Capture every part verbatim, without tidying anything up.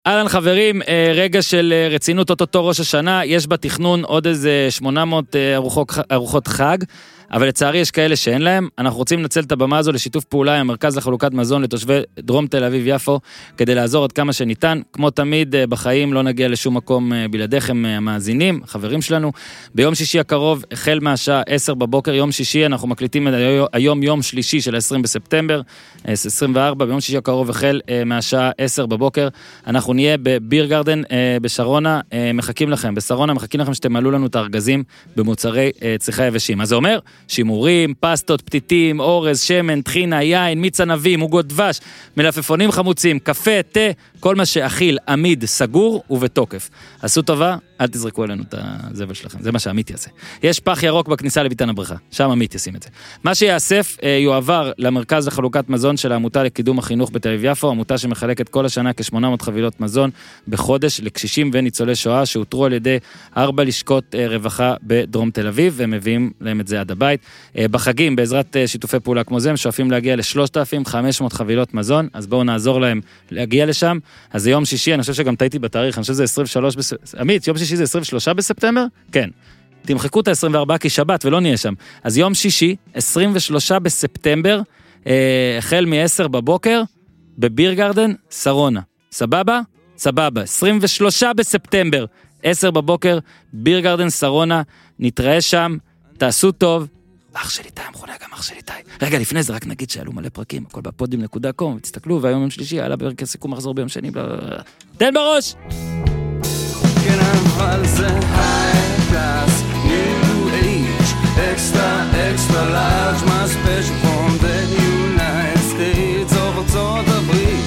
אהלן חברים, רגע של רצינות אוטוטו ראש השנה, יש בתכנון עוד איזה שמונה מאות ארוחות, ארוחות חג, אבל לצערי יש כאלה שאין להם. אנחנו רוצים לנצל את הבמה הזו לשיתוף פעולה עם המרכז לחלוקת מזון לתושבי דרום תל אביב יפו, כדי לעזור עד כמה שניתן. כמו תמיד בחיים לא נגיע לשום מקום בלעדיכם המאזינים, חברים שלנו. ביום שישי הקרוב, החל מהשעה עשר בבוקר, יום שישי, אנחנו מקליטים היום יום שלישי של עשרים בספטמבר, עשרים וארבע, ביום שישי הקרוב החל מהשעה עשר בבוקר, אנחנו נהיה בביר גרדן בשרונה, מחכים לכם, בשרונה מחכים לכם שתמלאו לנו את הארגזים במוצרי צריכה יבשים. אז זה אומר שימורים, פסטות, פתיתים, אורז, שמן, טחינה, יין, מיץ ענבים, עוגות דבש, מלפפונים חמוצים, קפה, תה, כל מה שאכיל, עמיד, סגור ובתוקף. עשו טובה, אל תזרקו עלינו את הזבל שלכם, זה מה שעמית יעשה. יש פח ירוק בכניסה לביתן הבריכה, שם עמית ישים את זה. מה שיאסף יועבר למרכז לחלוקת מזון של העמותה לקידום החינוך בתל אביב יפו, עמותה שמחלקת כל השנה כ-שמונה מאות חבילות מזון בחודש לקשישים וניצולי שואה שהותרו על ידי ארבע לשכות רווחה בדרום תל אביב, והם מביאים להם את זה עד הבית. בחגים, בעזרת שיתופי פעולה כמו זה, הם שואפים להגיע ל-שלושת אלפים וחמש מאות חבילות מזון, אז בואו נעזור להם להגיע לשם. אז זה יום שישי, אני חושב שגם טעיתי בתאריך, אני חושב שזה עשרים ושלושה בספטמבר. עמית, יום שישי זה עשרים ושלושה בספטמבר? כן. תמחקו את ה-עשרים וארבעה כי שבת ולא נהיה שם. אז יום שישי, עשרים ושלושה בספטמבר, אה, החל מ-עשר בבוקר, בביר גרדן, שרונה. סבבה? סבבה. עשרים ושלושה בספטמבר, עשר בבוקר, ביר גרדן, שרונה, נתראה שם, תעשו טוב. אח שלי טי, המכונה גם אח שלי טי. רגע, לפני זה רק נגיד שעלו מלא פרקים, הכל בפודיום נקודה קום, תסתכלו, והיום יום שלישי, עלה בפרק הסיכום מחזור ביום שני, תן בראש! כן, אבל זה high class, new age, extra, extra large, my special from the United States of ארצות הברית.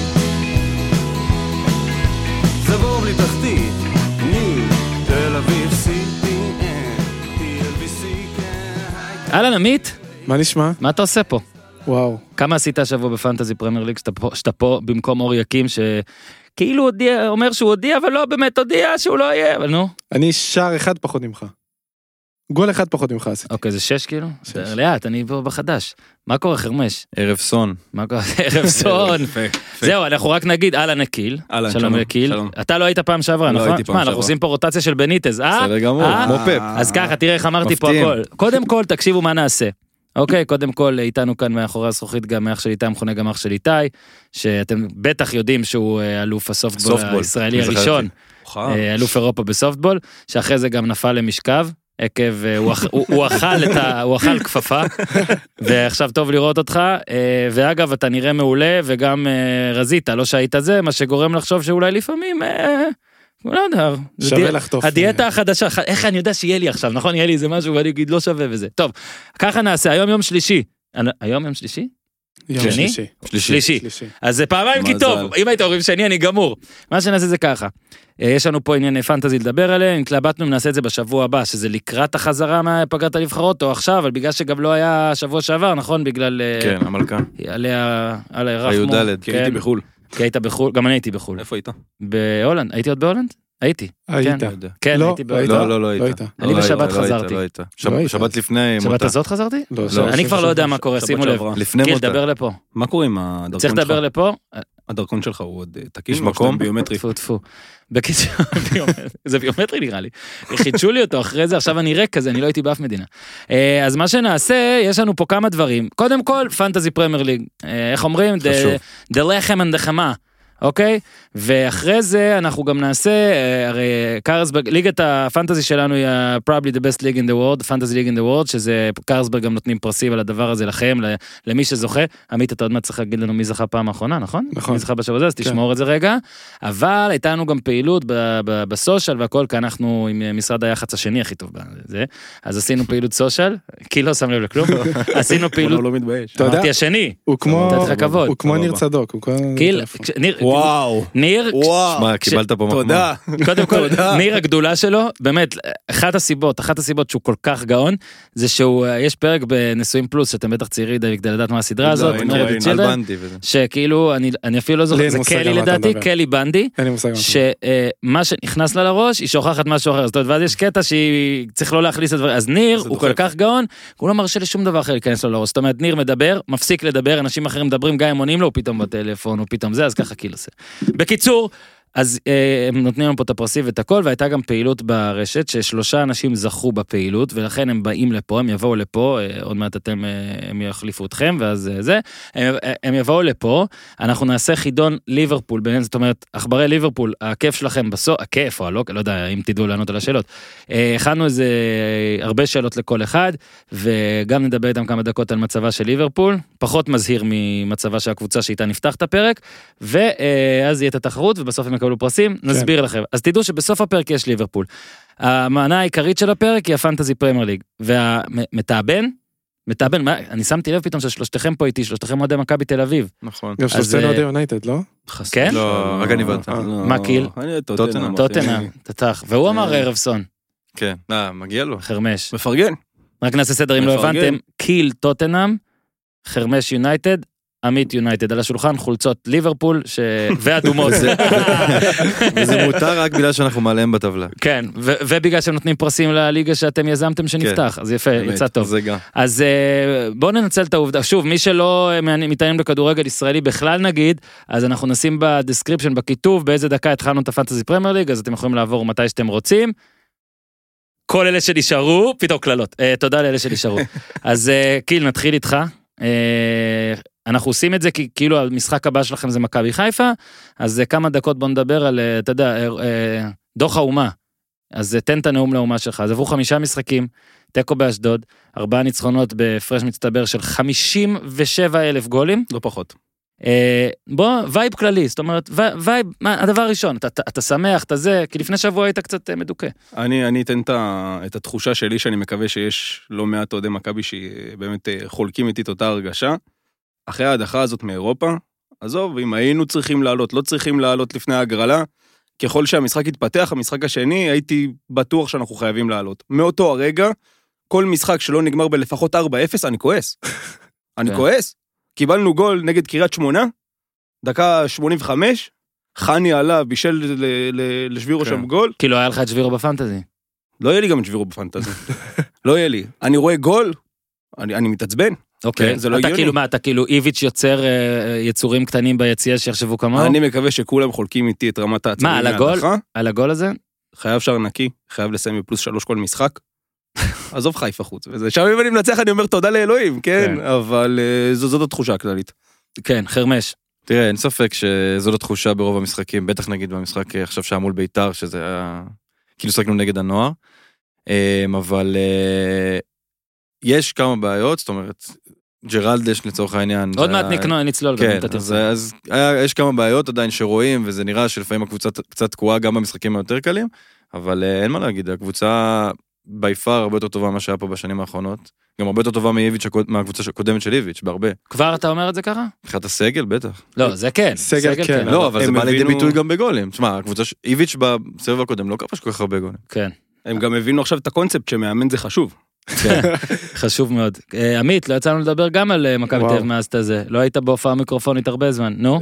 זה בור בלי תחתית, new, תל אביב, סי פי אן, טי אל בי סי, כן, high class. אהלן, עמית? מה נשמע? מה אתה עושה פה? וואו. כמה עשית השבוע בפנטזי פרמייר ליג, שאתה פה, שאתה פה במקום אור יקים, ש... כאילו הודיע, אומר שהוא הודיע, אבל לא באמת הודיע שהוא לא יהיה, אבל נו. אני שער אחד פחות ממך. גול אחד פחות ממך עשיתי. אוקיי, זה שש כאילו? לאט, אני פה בחדש. מה קורה חרמש? ערב סון. מה קורה? ערב סון. זהו, אנחנו רק נגיד, אהלן נקיל. שלום נקיל. אתה לא היית פעם שעברה, נכון? מה, אנחנו עושים פה רוטציה של בניטז, אה? בסדר גמור, כמו פפ. אז ככה, תראה איך אמרתי פה הכל. קודם כל, תקשיבו מה נעשה. אוקיי, קודם כל, איתנו כאן מאחורי הזכוכית, גם אח של איתי, מכונה גם אח של איתי, שאתם בטח יודעים שהוא אלוף הסופטבול הישראלי הראשון, אלוף אירופה בסופטבול, שאחרי זה גם נפל למשכב, עקב, הוא אכל כפפה, ועכשיו טוב לראות אותך, ואגב, אתה נראה מעולה, וגם רזית, לא שהיית זה, מה שגורם לחשוב שאולי לפעמים... לא יודע, שווה לחטוף. הדיאטה החדשה, איך אני יודע שיהיה לי עכשיו, נכון? יהיה לי איזה משהו ואני אגיד לא שווה וזה. טוב, ככה נעשה, היום יום שלישי. היום יום שלישי? יום שלישי. שלישי. אז זה פעמיים כי טוב, אם היית אומרים שני אני גמור. מה שנעשה זה ככה. יש לנו פה עניין פנטזי לדבר עליהם, התלבטנו נעשה את זה בשבוע הבא, שזה לקראת החזרה מהפגרת הנבחרות, או עכשיו, אבל בגלל שגם לא היה שבוע שעבר, נכון? בגלל... כן, המלכה. עליה רחמו. היודלת, כי הייתי בחול. כי היית בחול, גם אני הייתי בחול. איפה היית? בהולנד, הייתי עוד בהולנד? הייתי. היית? כן, הייתי בהולנד. לא, לא, לא היית. אני בשבת חזרתי. שבת לפני מותה. שבת הזאת חזרתי? לא. אני כבר לא יודע מה קורה, שימו לב. לפני מותה. קיל, דבר לפה. מה קורה עם הדרכון שלך? צריך לדבר לפה? הדרכון שלך הוא עוד תקין? יש מקום? ביומטרי. טפו, טפו. בקיצור, זה ביומטרי נראה לי. חידשו לי אותו אחרי זה, עכשיו אני ריק כזה, אני לא הייתי באף מדינה. אז מה שנעשה, יש לנו פה כמה דברים. קודם כל, פנטזי פרמייר ליג. איך אומרים? The לחם and the חמה. אוקיי? ואחרי זה אנחנו גם נעשה, הרי קרלסברג, ליגת הפנטזי שלנו היא probably the best league in the world, fantasy league in the world, שזה קרלסברג גם נותנים פרסים על הדבר הזה לכם, למי שזוכה. עמית, אתה עוד מעט צריך להגיד לנו מי זכה פעם האחרונה, נכון? נכון. מי זכה בשבוע הזה, אז תשמור את זה רגע. אבל הייתה לנו גם פעילות בסושיאל והכל, כי אנחנו עם משרד היח"צ השני הכי טוב בזה. אז עשינו פעילות סושיאל, כי לא שם לב לכלום. עשינו פעילות, אמרתי השני. הוא כמו ניר צדוק. וואו. ניר, מה, קיבלת פה תודה. קודם כל, ניר הגדולה שלו, באמת, אחת הסיבות, אחת הסיבות שהוא כל כך גאון, זה שהוא, יש פרק בנשואים פלוס, שאתם בטח צעירי די כדי לדעת מה הסדרה הזאת, שכאילו, אני אפילו לא זוכר, זה קלי לדעתי, קלי בנדי, שמה שנכנס לה לראש, היא שוכחת משהו אחר, זאת אומרת, ואז יש קטע שהיא צריך לא להכניס את הדבר, אז ניר הוא כל כך גאון, הוא לא מרשה לשום דבר אחר להיכנס לו לראש, זאת אומרת, ניר מדבר, מפסיק לדבר, אנשים אחרים מדברים, גם אם עונים לו, הוא פתאום בטלפון, הוא פתאום זה, אז ככה כאילו עושה. בקיצור, אז אה, הם נותנים לנו פה את הפרסים ואת הכל, והייתה גם פעילות ברשת, ששלושה אנשים זכו בפעילות, ולכן הם באים לפה, הם יבואו לפה, אה, עוד מעט אתם, אה, הם יחליפו אתכם, ואז אה, זה, הם, הם יבואו לפה, אנחנו נעשה חידון ליברפול, ביניהם, זאת אומרת, עכברי ליברפול, הכיף שלכם בסוף, הכיף או הלא, לא יודע אם תדעו לענות על השאלות, אה, הכנו איזה הרבה שאלות לכל אחד, וגם נדבר איתם כמה דקות על מצבה של ליברפול, פחות מזהיר ממצבה של הקבוצה שאיתה נפתח את הפרק, ואז יהיה את התחרות, ובסוף הם יקבלו פרסים, נסביר לכם. אז תדעו שבסוף הפרק יש ליברפול. המענה העיקרית של הפרק היא הפנטזי פרמייר ליג, והמתאבן, מתאבן, מה, אני שמתי לב פתאום ששלושתכם פה איתי, שלושתכם אוהדי מכבי תל אביב. נכון. גם שלושתנו אוהדי יונייטד, לא? כן? לא, רק אני באת. מה קיל? טוטנהאם. טוטנהאם, תתח. והוא אמר רבסון. כן, מגיע לו. חרמש. מפרגן. רק נעשה סדר אם לא הבנתם, קיל טוטנהאם, חרמש יונייטד, עמית יונייטד, על השולחן חולצות ליברפול ואדומות. וזה מותר רק בגלל שאנחנו מעליהם בטבלה. כן, ובגלל שהם נותנים פרסים לליגה שאתם יזמתם שנפתח, אז יפה, יצא טוב. אז בואו ננצל את העובדה, שוב, מי שלא מתעניין בכדורגל ישראלי בכלל נגיד, אז אנחנו נשים בדסקריפשן, בכיתוב, באיזה דקה התחלנו את הפנטזי פרמייר ליג, אז אתם יכולים לעבור מתי שאתם רוצים. כל אלה שנשארו, פתאום כללות, תודה לאלה שנשארו. אז קיל, נתחיל איתך. אנחנו עושים את זה כי כאילו המשחק הבא שלכם זה מכבי חיפה, אז כמה דקות בוא נדבר על, אתה יודע, דוח האומה, אז תן את הנאום לאומה שלך, אז עברו חמישה משחקים, תיקו באשדוד, ארבעה ניצחונות בפרש מצטבר של חמישים ושבעה אלף גולים. לא פחות. בוא, וייב כללי, זאת אומרת, וייב, מה, הדבר הראשון, אתה, אתה שמח, אתה זה, כי לפני שבוע היית קצת מדוכא. אני, אני אתן את התחושה שלי, שאני מקווה שיש לא מעט אוהדי מכבי שבאמת חולקים איתי את אותה הרגשה. אחרי ההדחה הזאת מאירופה, עזוב, אם היינו צריכים לעלות, לא צריכים לעלות לפני ההגרלה, ככל שהמשחק יתפתח, המשחק השני, הייתי בטוח שאנחנו חייבים לעלות. מאותו הרגע, כל משחק שלא נגמר בלפחות ארבע אפס, אני כועס. אני כועס. קיבלנו גול נגד קריית שמונה, דקה שמונים וחמש, חני עלה בישל לשבירו שם גול. כאילו היה לך את שבירו בפנטזי. לא יהיה לי גם את שבירו בפנטזי. לא יהיה לי. אני רואה גול, אני מתעצבן. אוקיי, אתה כאילו מה, אתה כאילו איביץ' יוצר יצורים קטנים ביציאה שיחשבו כמוהו? אני מקווה שכולם חולקים איתי את רמת העצבים. מה, על הגול? על הגול הזה? חייב שער נקי, חייב לסיים בפלוס שלוש כל משחק. עזוב חיפה חוץ, וזה שם אם אני מנצח אני אומר תודה לאלוהים, כן, אבל זאת התחושה הכללית. כן, חרמש. תראה, אין ספק שזאת התחושה ברוב המשחקים, בטח נגיד במשחק עכשיו שהיה מול ביתר, שזה היה, כאילו שחקנו נגד הנוער, אבל יש כמה בעיות, זאת אומרת, ג'רלדש לצורך העניין. עוד מעט נצלול. כן, אז יש כמה בעיות עדיין שרואים, וזה נראה שלפעמים הקבוצה קצת תקועה גם במשחקים היותר קלים, אבל אין מה להגיד, הקבוצה ביפר הרבה יותר טובה מה שהיה פה בשנים האחרונות, גם הרבה יותר טובה מהקבוצה הקודמת של איביץ', בהרבה. כבר אתה אומר את זה ככה? מבחינת הסגל, בטח. לא, זה כן. סגל כן. לא, אבל זה בא לידי ביטוי גם בגולים. תשמע, הקבוצה איביץ' בסבב הקודם לא כבש כל כך הרבה גולים. כן. הם גם הבינו עכשיו את הקונספט שמאמן זה חשוב. חשוב מאוד. עמית, לא יצאנו לדבר גם על מכבי תל אביב מאז את זה. לא היית בהופעה מיקרופונית הרבה זמן, נו?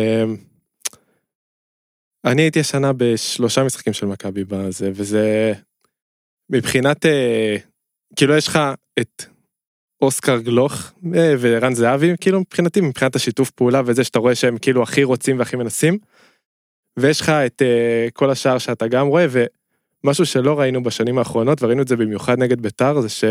אני הייתי השנה בשלושה משחקים של מכבי בזה, וזה מבחינת, כאילו יש לך את אוסקר גלוך ורן זהבי, כאילו מבחינתי, מבחינת השיתוף פעולה וזה שאתה רואה שהם כאילו הכי רוצים והכי מנסים, ויש לך את כל השאר שאתה גם רואה, ומשהו שלא ראינו בשנים האחרונות, וראינו את זה במיוחד נגד ביתר, זה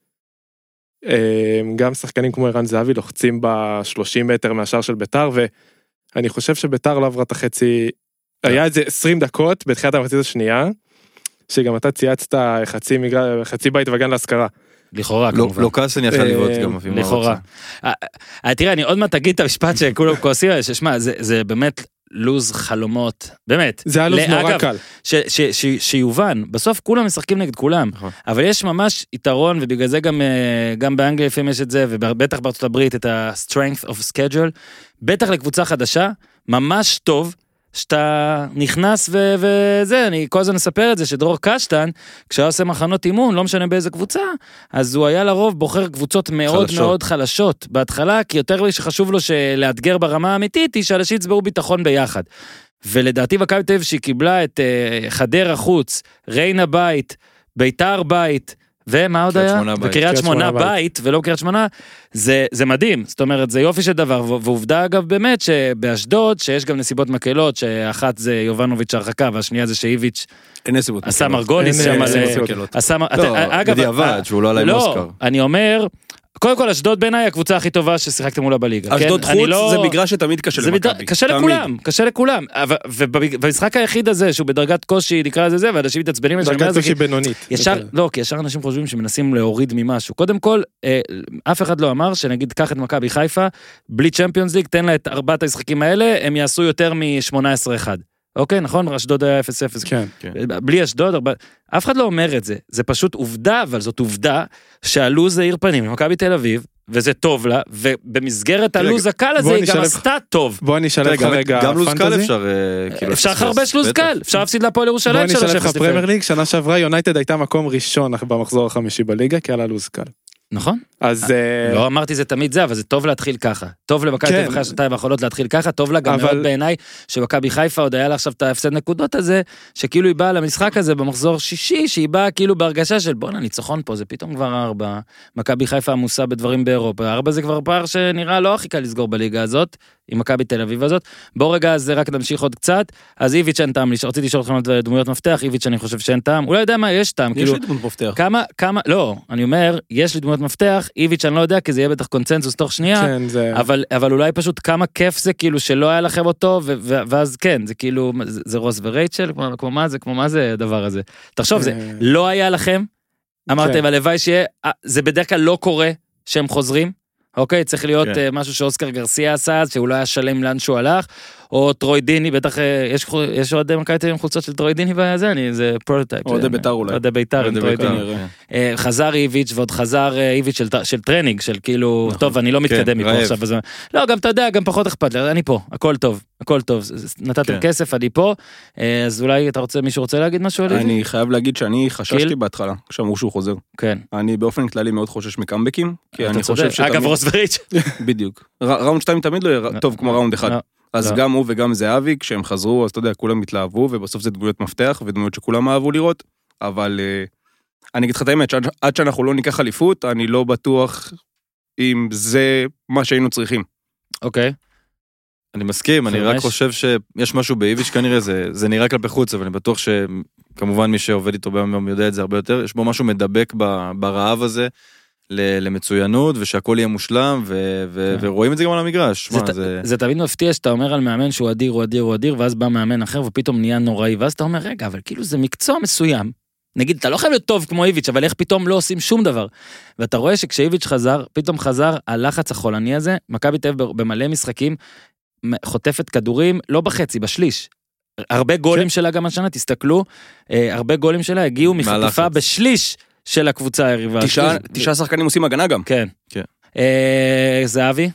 שגם שחקנים כמו רן זהבי לוחצים ב-שלושים מטר מהשאר של ביתר, ואני חושב שביתר לא עברה את החצי, היה איזה עשרים דקות בתחילת המחצית השנייה, שגם אתה צייצת חצי, חצי בית וגן להשכרה. לכאורה, כמובן. לא קסן יכל לבעוט גם. לכאורה. תראה, אני עוד מעט תגיד את המשפט שכולם כועסים, ששמע, זה באמת לוז חלומות, באמת. זה היה לוז נורא קל. שיובן, בסוף כולם משחקים נגד כולם, אבל יש ממש יתרון, ובגלל זה גם באנגליה לפעמים יש את זה, ובטח בארצות הברית את ה-strength of schedule, בטח לקבוצה חדשה, ממש טוב, שאתה נכנס ו- וזה, אני כל הזמן אספר את זה, שדרור קשטן, כשהיה עושה מחנות אימון, לא משנה באיזה קבוצה, אז הוא היה לרוב בוחר קבוצות מאוד חלשות. מאוד חלשות, בהתחלה, כי יותר לי שחשוב לו שלאתגר ברמה האמיתית, היא שאנשים יצברו ביטחון ביחד. ולדעתי מכבי תל אביב שהיא קיבלה את uh, חדרה חוץ, ריינה בית, ביתר בית, ומה עוד קריית היה? שמונה בית. וקריית קריית שמונה שמונה בית, ולא קריית שמונה, זה, זה מדהים, זאת אומרת, זה יופי של דבר, ו- ועובדה אגב באמת שבאשדוד, שיש גם נסיבות מקלות, שאחת זה יובנוביץ' הרחקה, והשנייה זה שאיביץ' אין נסיבות. עשה מקלות. מרגוליס אין, שם, אין על- נסיבות מקלות. עשה, מ- לא, אתה- אגב, בדיעבד, אה, שהוא לא עלה עם לא, אוסקר. אני אומר, קודם כל אשדוד בעיניי הקבוצה הכי טובה ששיחקתם מולה בליגה. אשדוד כן? אני חוץ לא- זה מגרש שתמיד קשה זה למכבי. בד- קשה תמיד. לכולם, קשה לכולם, אבל- ובמשחק היחיד הזה, שהוא בדרגת קושי, נקרא לזה זה, ואנשים מתעצבנים, שאני אומר, דרגת זה קושי בינונית. ישר, יותר. לא, כי ישר אנשים חושבים שמנסים להוריד ממשהו. קודם כל, אה, אף אחד לא אמר שנגיד, קח את מכבי חיפה, בלי צ'מפיונס ליג, תן לה את ארבעת המשחקים האלה, הם יעשו יותר מ-שמונה עשרה אחד. אוקיי, נכון? אשדוד היה אפס אפס. כן. בלי אשדוד, ארבע... אף אחד לא אומר את זה. זה פשוט עובדה, אבל זאת עובדה שהלוז זה עיר פנים למכבי תל אביב, וזה טוב לה, ובמסגרת הלוז הקל הזה בוא היא גם נשלב- עשתה טוב. בוא אני אשלב לך גם- רגע גם לוז קל פנטזי. אפשר אה, כאילו... אפשר לפספס. לחרבש לוז בטח. קל, אפשר להפסיד להפועל בוא ירושלים אני אשלב שלוש לך אפס פרמייר לפני. ליג, שנה שעברה יונייטד הייתה מקום ראשון במחזור החמישי בליגה, כי היה לוז קל. נכון? אז אה, לא אמרתי זה תמיד זה, אבל זה טוב להתחיל ככה. טוב למכבי כן. תל אביב שנתיים האחרונות להתחיל ככה, טוב לה גם אבל- מאוד בעיניי, שמכבי חיפה עוד היה לה עכשיו את ההפסד נקודות הזה, שכאילו היא באה למשחק הזה במחזור שישי, שהיא באה כאילו בהרגשה של בואנה ניצחון פה, זה פתאום כבר ארבע, מכבי חיפה עמוסה בדברים באירופה, ארבע זה כבר פער שנראה לא הכי קל לסגור בליגה הזאת, עם מכבי תל אביב הזאת. בוא רגע, אז רק נמשיך עוד קצת, אז איביץ' אין טעם, רציתי לשאול אתכם על דמויות מפתח, איביץ' אני חושב שאין טעם, אולי יודע מה, יש טעם, יש כאילו, לי דמות מפתח. כמה, כמה, לא, אני אומר, יש לי דמויות מפתח, איביץ' אני לא יודע, כי זה יהיה בטח קונצנזוס תוך שנייה, כן, זה... אבל, אבל אולי פשוט כמה כיף זה, כאילו, שלא היה לכם אותו, ו- ו- ואז כן, זה כאילו, זה, זה רוס ורייצ'ל, כמו, כמו מה זה, כמו מה זה הדבר הזה. תחשוב, זה אה. לא היה לכם, אמרתם, כן. הלוואי שיהיה, אה, זה בדרך כלל לא קורה שהם חוזרים, אוקיי, צריך להיות כן. אה, משהו שאוסקר גרסיה עשה, שהוא לא היה שלם לאן שהוא הלך, או טרוי דיני, בטח, אה, יש, חו- יש עוד מכבי תל אביב עם חולצות של טרוי דיני בזה, אני, זה פרוטוטייפ. אוהדי בית"ר אולי. אוהדי בית"ר עם אוהדי טרוי בית"ר, דיני. כן. אה, חזר איביץ' ועוד חזר אה, איביץ' של, של טרנינג, של כאילו, נכון. טוב, אני לא מתקדם כן, מפה רעב. עכשיו בזמן. לא, גם אתה יודע, גם פחות אכפת לי, אני פה, הכל טוב, הכל טוב, נתתם כן. כסף, אני פה, אה, אז אולי אתה רוצה, מישהו רוצה להגיד משהו על איביץ'? אני חייב להגיד שאני חששתי קיל? בהתחלה, כשאמרו שהוא חוזר. כן, אני באופן כללי מאוד חושש מקאמבקים, כי אתה אני צודק. חושב שתמיד... אגב, רוס וריץ'. בדיוק. ר- ראונד שתיים תמיד לא יהיה טוב כמו ראונד אחד. לא. אז לא. גם הוא וגם זהבי, כשהם חזרו, אז אתה יודע, כולם התלהבו, ובסוף זה דמויות מפתח, ודמויות שכולם אהבו לראות, אבל אה, אני אגיד לך את האמת, שעד- עד שאנחנו לא ניקח אליפות, אני לא בטוח אם זה מה שהיינו צריכים. אוקיי, אני מסכים, אני רק חמש. חושב שיש משהו באיביץ' כנראה, זה, זה נראה כלפי חוץ, אבל אני בטוח שכמובן מי שעובד איתו ביום יום יודע את זה הרבה יותר, יש בו משהו מדבק ב, ברעב הזה ל- למצוינות, ושהכל יהיה מושלם, ו, ו, כן. ורואים את זה גם על המגרש. זה, מה, ת- זה... זה תמיד מפתיע שאתה אומר על מאמן שהוא אדיר, הוא אדיר, הוא אדיר, ואז בא מאמן אחר ופתאום נהיה נוראי, ואז אתה אומר, רגע, אבל כאילו זה מקצוע מסוים, נגיד, אתה לא חייב להיות טוב כמו איביץ', אבל איך פתאום לא עושים שום דבר, ואתה רואה שכשאיביץ' חזר, פתאום חזר הלחץ החולני הזה, מכבי תל אביב במלא משחקים, חוטפת כדורים, לא בחצי, בשליש, הרבה גולים שלה גם השנה, תסתכלו, אה, הרבה גולים שלה הגיעו מחטיפה מהלחץ. בשליש של הקבוצה היריבה. תשעה שליש- תשעה שחקנים עושים הגנה גם. כן. כן. אה, זהבי?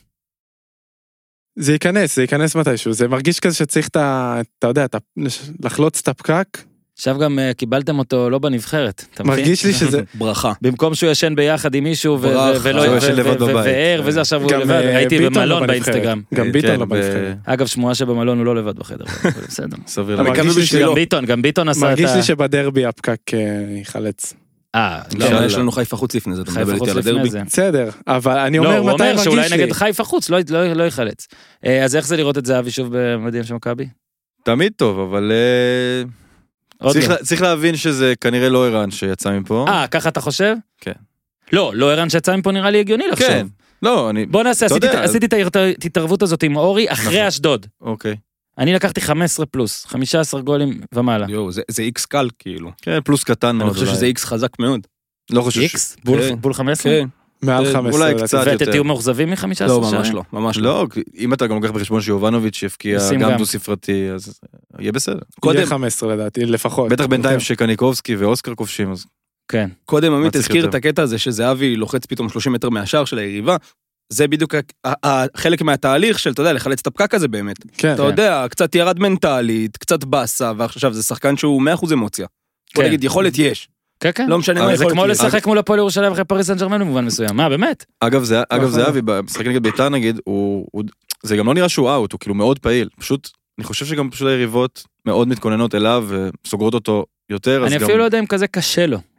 זה ייכנס, זה ייכנס מתישהו, זה מרגיש כזה שצריך את ה... אתה יודע, את ה- לחלוץ את הפקק, עכשיו גם uh, קיבלתם אותו לא בנבחרת, אתה מבין? מרגיש לי שזה... ברכה. במקום שהוא ישן ביחד עם מישהו ו- ברח, ו- ולא שהוא ו- ישן ו- לבד ו- בבית. וער וזה עכשיו הוא גם, לבד, אה, ראיתי ביטון לא במלון בנבחרת. באינסטגרם. גם ביטון כן, לא ב- בנבחרת. אגב, שמועה שבמלון הוא לא לבד בחדר, אבל בסדר. סביר אבל להגיד. מרגיש לי בשבילו. גם ביטון, גם ביטון עשה את מרגיש ה... לי שבדרבי הפקק אה, יחלץ. אה, למה כן. יש לנו חיפה חוץ לפני זה, אתה מדבר חיפה איתי חוץ על לפני הדרבי? זה. בסדר, אבל אני לא, אומר הוא מתי אומר שאולי מרגיש לי. נגד חיפה חוץ, לא- לא לא יחלץ. אה, אז איך זה לראות את זהבי שוב במדים של מכבי? תמיד טוב, אבל אה, עוד צריך לא. לה- צריך להבין שזה כנראה לא ערן שיצא מפה. אה, ככה אתה חושב? כן. לא, לא ערן שיצא מפה נראה לי הגיוני לחשוב. כן. לא, אני... בוא נעשה, אתה עשיתי- יודע. עשיתי את ההתערבות הזאת עם אורי אחרי נכון. אשדוד. אוקיי. אני לקחתי חמש עשרה פלוס, חמישה עשר גולים ומעלה. יואו, זה- זה איקס קל כאילו. כן, פלוס קטן מאוד. אני חושב אולי. שזה איקס חזק מאוד. לא חושב ש... איקס? בול- כן. בול חמש עשרה? כן. מעל אה, חמש עשרה. אולי לדעתי. קצת. ואתם יותר. תהיו מאוכזבים מ-חמישה עשר לא, ממש שערים? לא, ממש לא. לא, אם אתה גם לוקח בחשבון שיובנוביץ' יפקיע שים גם גם. דו ספרתי, אז יהיה בסדר. קודם- יהיה חמש עשרה לדעתי, לפחות. בטח בינתיים יותר. שקניקובסקי ואוסקר כובשים, אז כן. קודם עמית צריך הזכיר יותר. את הקטע הזה שזהבי לוחץ פתאום שלושים מטר מהשאר של היריבה, זה בדיוק ה- ה- חלק מהתהליך של, אתה יודע, לחלץ את הפקק הזה באמת. כן. אתה יודע, קצת ירד מנטלית, קצת בסה, ועכשיו זה שחקן שהוא מאה אחוז אמוציה. בוא כן. נגיד, יכולת יש. כן, כן. לא משנה מה אבל זה יכולת כמו יש. לשחק מול הפועל ירושלים אחרי פריס סן ז'רמן במובן מסוים. מה, באמת? אגב, זה, אגב, נכון. זהבי, במשחק נגד ביתר נגיד, הוא, הוא, זה גם לא נראה שהוא אאוט, הוא כאילו מאוד פעיל. פשוט, אני חושב שגם פשוט היריבות מאוד מתכוננות אליו, וסוגרות אותו יותר, אז אני גם... אפילו לא יודע אם כזה קשה לו.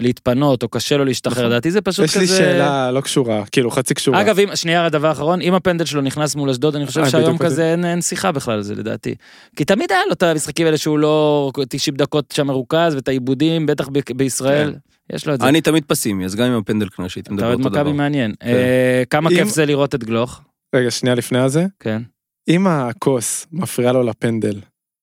להתפנות, או קשה לו להשתחרר, לדעתי זה פשוט יש כזה... לי שאלה לא קשורה, כאילו חצי קשורה. אגב, אם, שנייה, הדבר האחרון, אם הפנדל שלו נכנס מול אשדוד, אני חושב אה, שהיום בדיוק כזה אין, אין שיחה בכלל על זה, לדעתי. כי תמיד היה לו את המשחקים האלה שהוא לא תשעים דקות שם מרוכז, ואת העיבודים, בטח ב- בישראל, יש לו את זה. אני תמיד פסימי, אז גם עם הפנדל כנראה שהייתי מדבר אתה עוד אותו דבר. מכבי מעניין. אה, כמה אם- כיף זה לראות את גלוך? רגע, שנייה לפני הזה. כן. אם הכוס מפריעה לו לפנדל,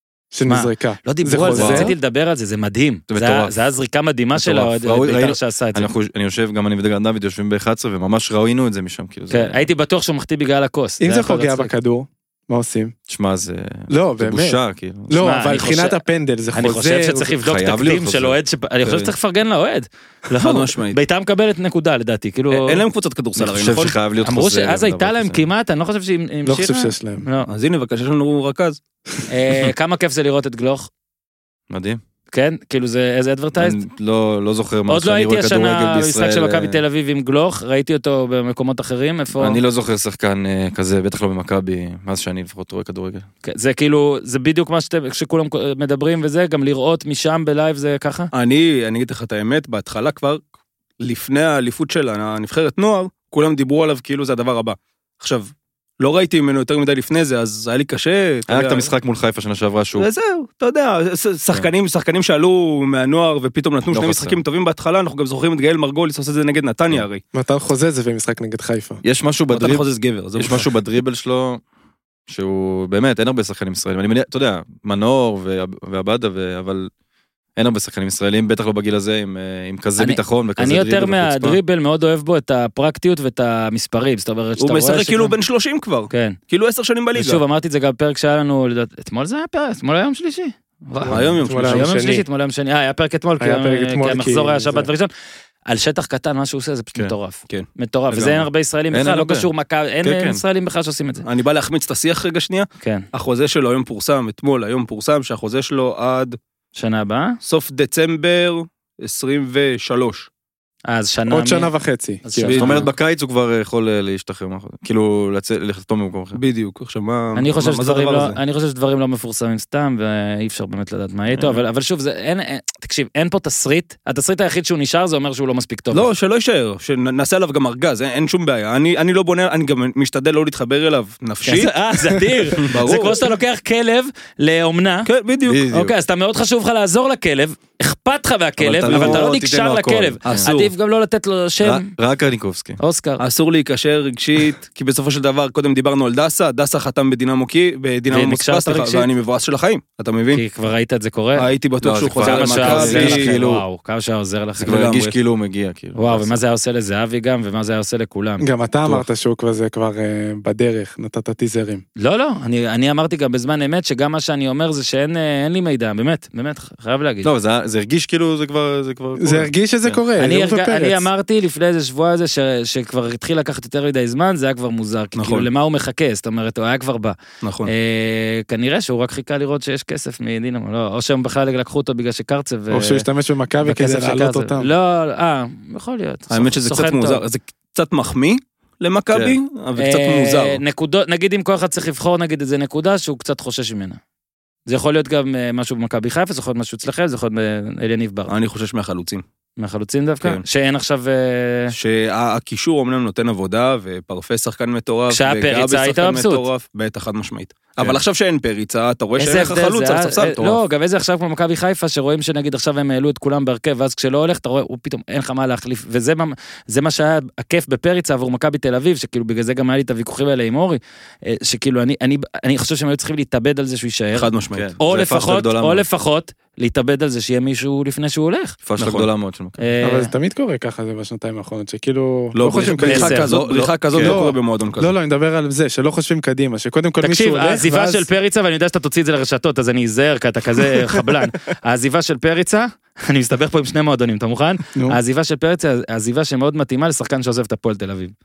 שנזרקה, לא דיברו על זה, חוזר? רציתי לדבר על זה, זה מדהים. זה זה היה- מטורף. זה היה זריקה מדהימה של מטורף. האוהד ראו- בית"ר ראינו- שעשה את זה. אנחנו, אני יושב, גם אני ודגן דוד יושבים ב-אחת עשרה, וממש ראינו את זה משם, כאילו. כן, הייתי בטוח שהוא מחטיא בגלל הכוס. אם היה זה יכול פוגע להצחיק. בכדור, מה עושים? תשמע, זה לא, זה באמת. בושה, כאילו. לא, שמע, אבל אני מבחינת חושב- הפנדל זה חוזר. אני חושב שצריך לבדוק חייב תקדים להיות של חוזר. אוהד, אני חושב כן. שצריך לפרגן לאוהד. חד משמעית. בית"ר מקבלת נקודה לדעתי, כאילו... אין להם קבוצת כדורסל, אני הרי, חושב נכון? שחייב להיות אמרו חוזר. שאז הייתה דבר להם כזה. כמעט, אני לא חושב שהיא המשיכה. לא חושב שיש להם. לא. אז הנה, בבקשה, יש לנו רכז. אה, כמה כיף זה לראות את גלוך, מדהים. כן? כאילו זה איזה אדברטייז? אני לא לא זוכר מה עוד לא שאני הייתי רואה השנה כדורגל במשחק בישראל. של מכבי תל אביב עם גלוך, ראיתי אותו במקומות אחרים, איפה... אני לא זוכר שחקן אה, כזה, בטח לא במכבי, מאז שאני לפחות רואה כדורגל. כן, זה כאילו, זה בדיוק מה שאתם, שכולם מדברים וזה, גם לראות משם בלייב זה ככה? אני, אני אגיד לך את האמת, בהתחלה כבר, לפני האליפות של הנבחרת נוער, כולם דיברו עליו כאילו זה הדבר הבא. עכשיו, לא ראיתי ממנו יותר מדי לפני זה, אז היה לי קשה. אתה היה רק יודע. את המשחק מול חיפה שנה שעברה שהוא... וזהו, אתה יודע, ש- שחקנים, שחקנים שעלו מהנוער ופתאום נתנו לא שני חסר. משחקים טובים בהתחלה, אנחנו גם זוכרים את גאל מרגוליס עושה את זה נגד נתניה הרי. מתן חוזה זה במשחק נגד חיפה. יש משהו מתן בדריב... חוזז גבר. זה יש בכלל. משהו בדריבל שלו, שהוא באמת, אין הרבה שחקנים ישראלים. אני מניח, אתה יודע, מנור ועבדה, ו- אבל אין הרבה שחקנים ישראלים, בטח לא בגיל הזה, עם, אה, עם כזה אני- ביטחון וכזה אני דריבל יותר וחוצפה. מהדריבל מאוד אוהב בו את הפרקטיות ואת המספרים, זאת אומרת שאתה הוא רואה משחק כאילו שכבר- בן שלושים כבר, כן. כאילו עשר שנים בליגה. ושוב, אמרתי את זה גם בפרק שהיה לנו, לדעת- אתמול זה היה פרק, אתמול היה יום שלישי. וואו. היום יום אתמול שלישי. היה היום יום שני. שלישי, אתמול יום שני, אה, היה פרק אתמול, כי היה פרק כי אתמול, המחזור כי היה שבת זה- וראשון. על שטח קטן, מה שהוא עושה זה פשוט כן. מטורף. כן. מטורף, וזה לגמרי. אין הרבה ישראלים אין בכלל, לא הרבה. קשור מכבי, אין כן, כן. ישראלים בכלל שעושים את זה. אני בא להחמיץ את השיח רגע שנייה, כן, החוזה שלו היום פורסם, אתמול, היום פורסם שהחוזה שלו עד שנה הבאה, סוף דצמבר עשרים ושלוש. אז שנה... עוד מ- שנה וחצי. אז כאילו. שנה. זאת אומרת, בקיץ הוא כבר יכול אה, להשתחרר, מהחוזה. כאילו, לצאת- לחתום במקום אחר. בדיוק, עכשיו מה... אני חושב מה- מה זה שדברים הדבר לא, הזה? אני חושב שדברים לא מפורסמים סתם, ואי אפשר באמת לדעת מה יהיה איתו, אבל, אבל שוב, זה, אין, אין, תקשיב, אין פה תסריט, התסריט היחיד שהוא נשאר, זה אומר שהוא לא מספיק טוב. לא, שלא יישאר, שנעשה עליו גם ארגז, אין, אין שום בעיה. אני, אני לא בונה, אני גם משתדל לא להתחבר אליו נפשית. אה, זה אדיר. ברור. זה כמו שאתה לוקח כלב לאומנה, כן, בדיוק. בדיוק. אוקיי, אז אתה מאוד חשוב לך לעזור לכלב, אכפת לך מהכלב, אבל אתה אבל אתה לא לא תיתן נקשר לו הכל. לכלב. אסור. עדיף גם לא לתת לו שם, רק- רק קניקובסקי. אוסקר. אסור להיקשר רגשית, כי בסופו של דבר, קודם דיברנו על דסה, דסה חתם בדינמו קי, בדינמו ונקשרת מוסקבה, סליחה, רגשית? ואני מבואס של החיים, אתה מבין? כי כבר ראית את זה קורה. הייתי בטוח לא, שהוא זה כבר חוזר כמה שהיה עוזר למכבי, לכם, כאילו- וואו, כמה שהיה עוזר לכם. זה כבר לגמרי. הרגיש כאילו הוא מגיע, כאילו. וואו, ומה זה היה עושה לזהבי גם, ומה זה היה עושה לכולם. גם אתה אמרת שהוא כזה כבר אה, בדרך, נתת טיזרים. לא, לא, אני, אני אמרתי גם בזמן אמת, שגם מה שאני אומר זה שאין אה, אין לי מידע, באמת, באמת, חייב להגיד. לא, זה זה הרגיש כאילו זה כבר... זה כבר זה קורה. הרגיש שזה כן. קורה, אני, עופר הרג... פרץ. אני אמרתי לפני איזה שבוע הזה ש... שכבר התחיל לקחת יותר מדי זמן, זה היה כבר מוזר, כי נכון. כאילו למה הוא מחכה, זאת אומרת, הוא היה כבר בא. נכון. אה, כנראה שהוא רק חיכה לראות שיש כסף מדינמו, לא, או שהם בכלל לקחו אותו בגלל שקרצב... או שהוא השתמש במכבי כדי בכסף של להעלות קרצב. אותם. לא, אה, יכול להיות. האמת שזה סוכן קצת טוב. מוזר, זה קצת מחמיא למכבי, אבל קצת אה, מוזר. נקודות, נגיד אם כל אחד צריך לבחור נגיד איזה נקודה שהוא קצת חושש ממנה. זה יכול להיות גם אה, משהו במכבי חיפה, זה יכול להיות משהו אצלכם, זה יכול להיות אליניב בר. אני חושש מהחלוצים. מהחלוצים דווקא? כן. שאין עכשיו... אה, שהקישור אומנם נותן עבודה, ופרפה שחקן מטורף, כשהיה וגבי פריצה היית שחקן מבסוט. מטורף, בטח חד משמעית. אבל עכשיו שאין פריצה, אתה רואה איזה שאין לך הבדל חלוץ זה, על אה? הספסל, אה, מטורף. לא, גם איזה עכשיו כמו מכבי חיפה, שרואים שנגיד עכשיו הם העלו את כולם בהרכב, ואז כשלא הולך, אתה רואה, הוא פתאום אין לך מה להחליף, וזה מה, זה מה שהיה הכיף בפריצה עבור מכבי תל אביב, שכאילו בגלל זה גם היה לי את הוויכוחים האלה עם אורי, אה, שכאילו אני, אני, אני חושב שהם היו צריכים להתאבד על זה שהוא יישאר, חד משמעית. כן. או זה פשלה לפחות, גדולה או מאוד. לפחות, להתאבד על זה שיהיה מישהו לפני שהוא הולך. פשלה נכון. גדולה מאוד של מכבי. אה, אבל זה תמיד קורה ככה זה בשנתיים האחרונות, שכאילו... לא, חושבים בריחה קדימה. כזאת, לא, בריחה לא, כזאת כן. לא לא. קורה במועדון כזה. לא, לא, אני מדבר על זה, שלא חושבים קדימה, שקודם כל מישהו תקשיב, הולך, העזיבה ואז... של פריצה, ואני יודע שאתה תוציא את זה לרשתות, אז אני אזהר, כי אתה כזה חבלן. העזיבה של פריצה, אני מסתבך פה עם שני מועדונים, אתה מוכן? נו. העזיבה של פריצה, העזיבה שמאוד מתאימה לשחקן שעוזב את הפועל תל אביב.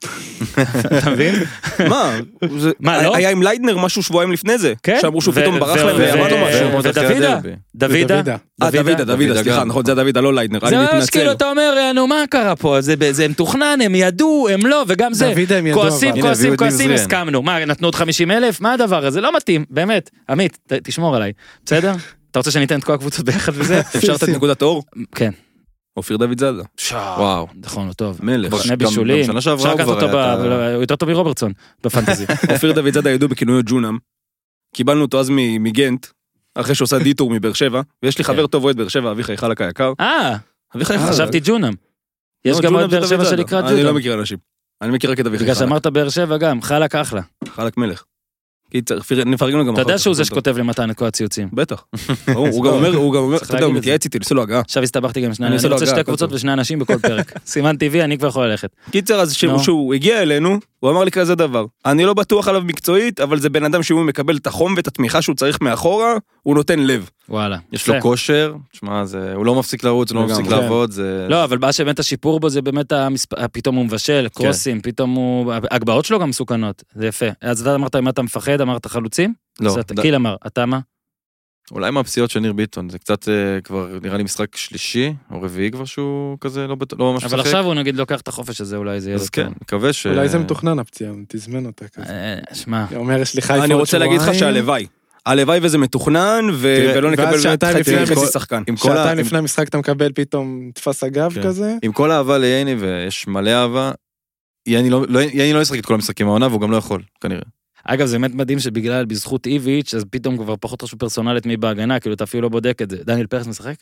אתה מבין? מה? זה- מה, לא? היה עם ליידנר משהו שבועיים לפני זה, כן. שאמרו שהוא ו- פתאום ברח ו- להם ו- ואמר לו ו- משהו. ו- ודוידה? הדרבי. דוידה? ודוידה. אה, דוידה, דוידה, סליחה, גם. נכון, זה דוידה, לא ליידנר, אני זה ממש מתנצל. כאילו אתה אומר, נו מה קרה פה, זה זה מתוכנן, הם ידעו, הם לא, וגם זה, דוידה הם ידעו, כועסים, אבל. הנה, כועסים, הביאו את כועסים, ניר הסכמנו, מה, נתנו עוד חמישים אלף? מה הדבר הזה? לא מתאים, באמת, עמית, ת- תשמור עליי, בסדר? אתה רוצה שאני אתן את כל הקבוצות ביחד וזה? אפשר לתת נקודת אור? כן. אופיר דוד זאדה. וואו. נכון, לא טוב. מלך. שני גם- בישולים. גם שנה שעברה אפשר הוא לקחת כבר אותו, היה ב- הוא יותר טוב מרוברטסון בפנטזי. אופיר דוד זאדה ידעו בכינויו ג'ונם. קיבלנו אותו אז מ- מגנט, אחרי שעושה דיטור מבאר שבע, ויש לי חבר טוב אוהד באר שבע, אביחי חלק היקר. אה, אביחי חלק. חשבתי ג'ונם. יש לא, גם ג'ונם עוד זה באר דוד שבע זאדה. שנקרא אני לא ג'ונם. מכיר אנשים. אני מכיר רק את אביחי בגלל חלק. שאמרת באר שבע גם, חלק אחלה. חלק מלך. קיצר, נפרגן לו גם אתה יודע אחר כך, שהוא זה הכל טוב. שכותב למתן את כל הציוצים. בטח. ברור, הוא גם אומר, הוא גם אומר, צריך אתה יודע, הוא להגיד את זה. מתייעץ איתי, עושה לו הגעה. עכשיו הסתבכתי גם עם שני, אני אני עושה לו רוצה הגעה, שתי הכל קבוצות טוב. ושני אנשים בכל פרק. סימן טבעי, אני כבר יכול ללכת. קיצר, אז נו. כשהוא הגיע אלינו, הוא אמר לי כזה דבר. אני לא בטוח עליו מקצועית, אבל זה בן אדם שהוא מקבל את החום ואת התמיכה שהוא צריך מאחורה, הוא נותן לב. וואלה. יש לו יפה. כושר, תשמע, זה, הוא לא מפסיק לרוץ, הוא לא לגמרי. מפסיק כן. לעבוד, זה... לא, אבל מה שבאמת השיפור בו זה באמת המספ... פתאום הוא מבשל, כן. קרוסים, פתאום הוא... הגבהות שלו גם מסוכנות, זה יפה. אז אתה אמרת, אם אתה מפחד, אמרת חלוצים? לא, אז אתה- ד- קיל אמר, אתה מה? אולי מהפציעות של ניר ביטון, זה קצת אה, כבר נראה לי משחק שלישי, או רביעי כבר שהוא כזה לא, בט- לא ממש אבל משחק. עכשיו הוא נגיד לוקח את החופש הזה, אולי זה יהיה אז לו כן, טוב. מקווה ש... אולי זה מתוכנן הפציעה, תזמן אותה כזה. אה, שמע, הוא אומר, יש לי חיפה עוד אני רוצה להגיד לך שבועיים, שהלוואי. הלוואי וזה מתוכנן, ו- תראה, ולא ואז נקבל באמת שעתיים חצי לפני חצי כל- שחקן. עם כל ה- שעתיים עם- לפני המשחק אתה מקבל פתאום תפס הגב כן. כזה. עם כל האהבה לייני, ויש מלא אהבה, יני לא, לא, יני לא ישחק את כל המשחקים העונה, והוא גם לא יכול, כנראה. אגב זה באמת מדהים שבגלל, בזכות איביץ', אז פתאום כבר פחות רשו פרסונלית מי בהגנה, כאילו אתה אפילו לא בודק את זה. דניאל פרס משחק?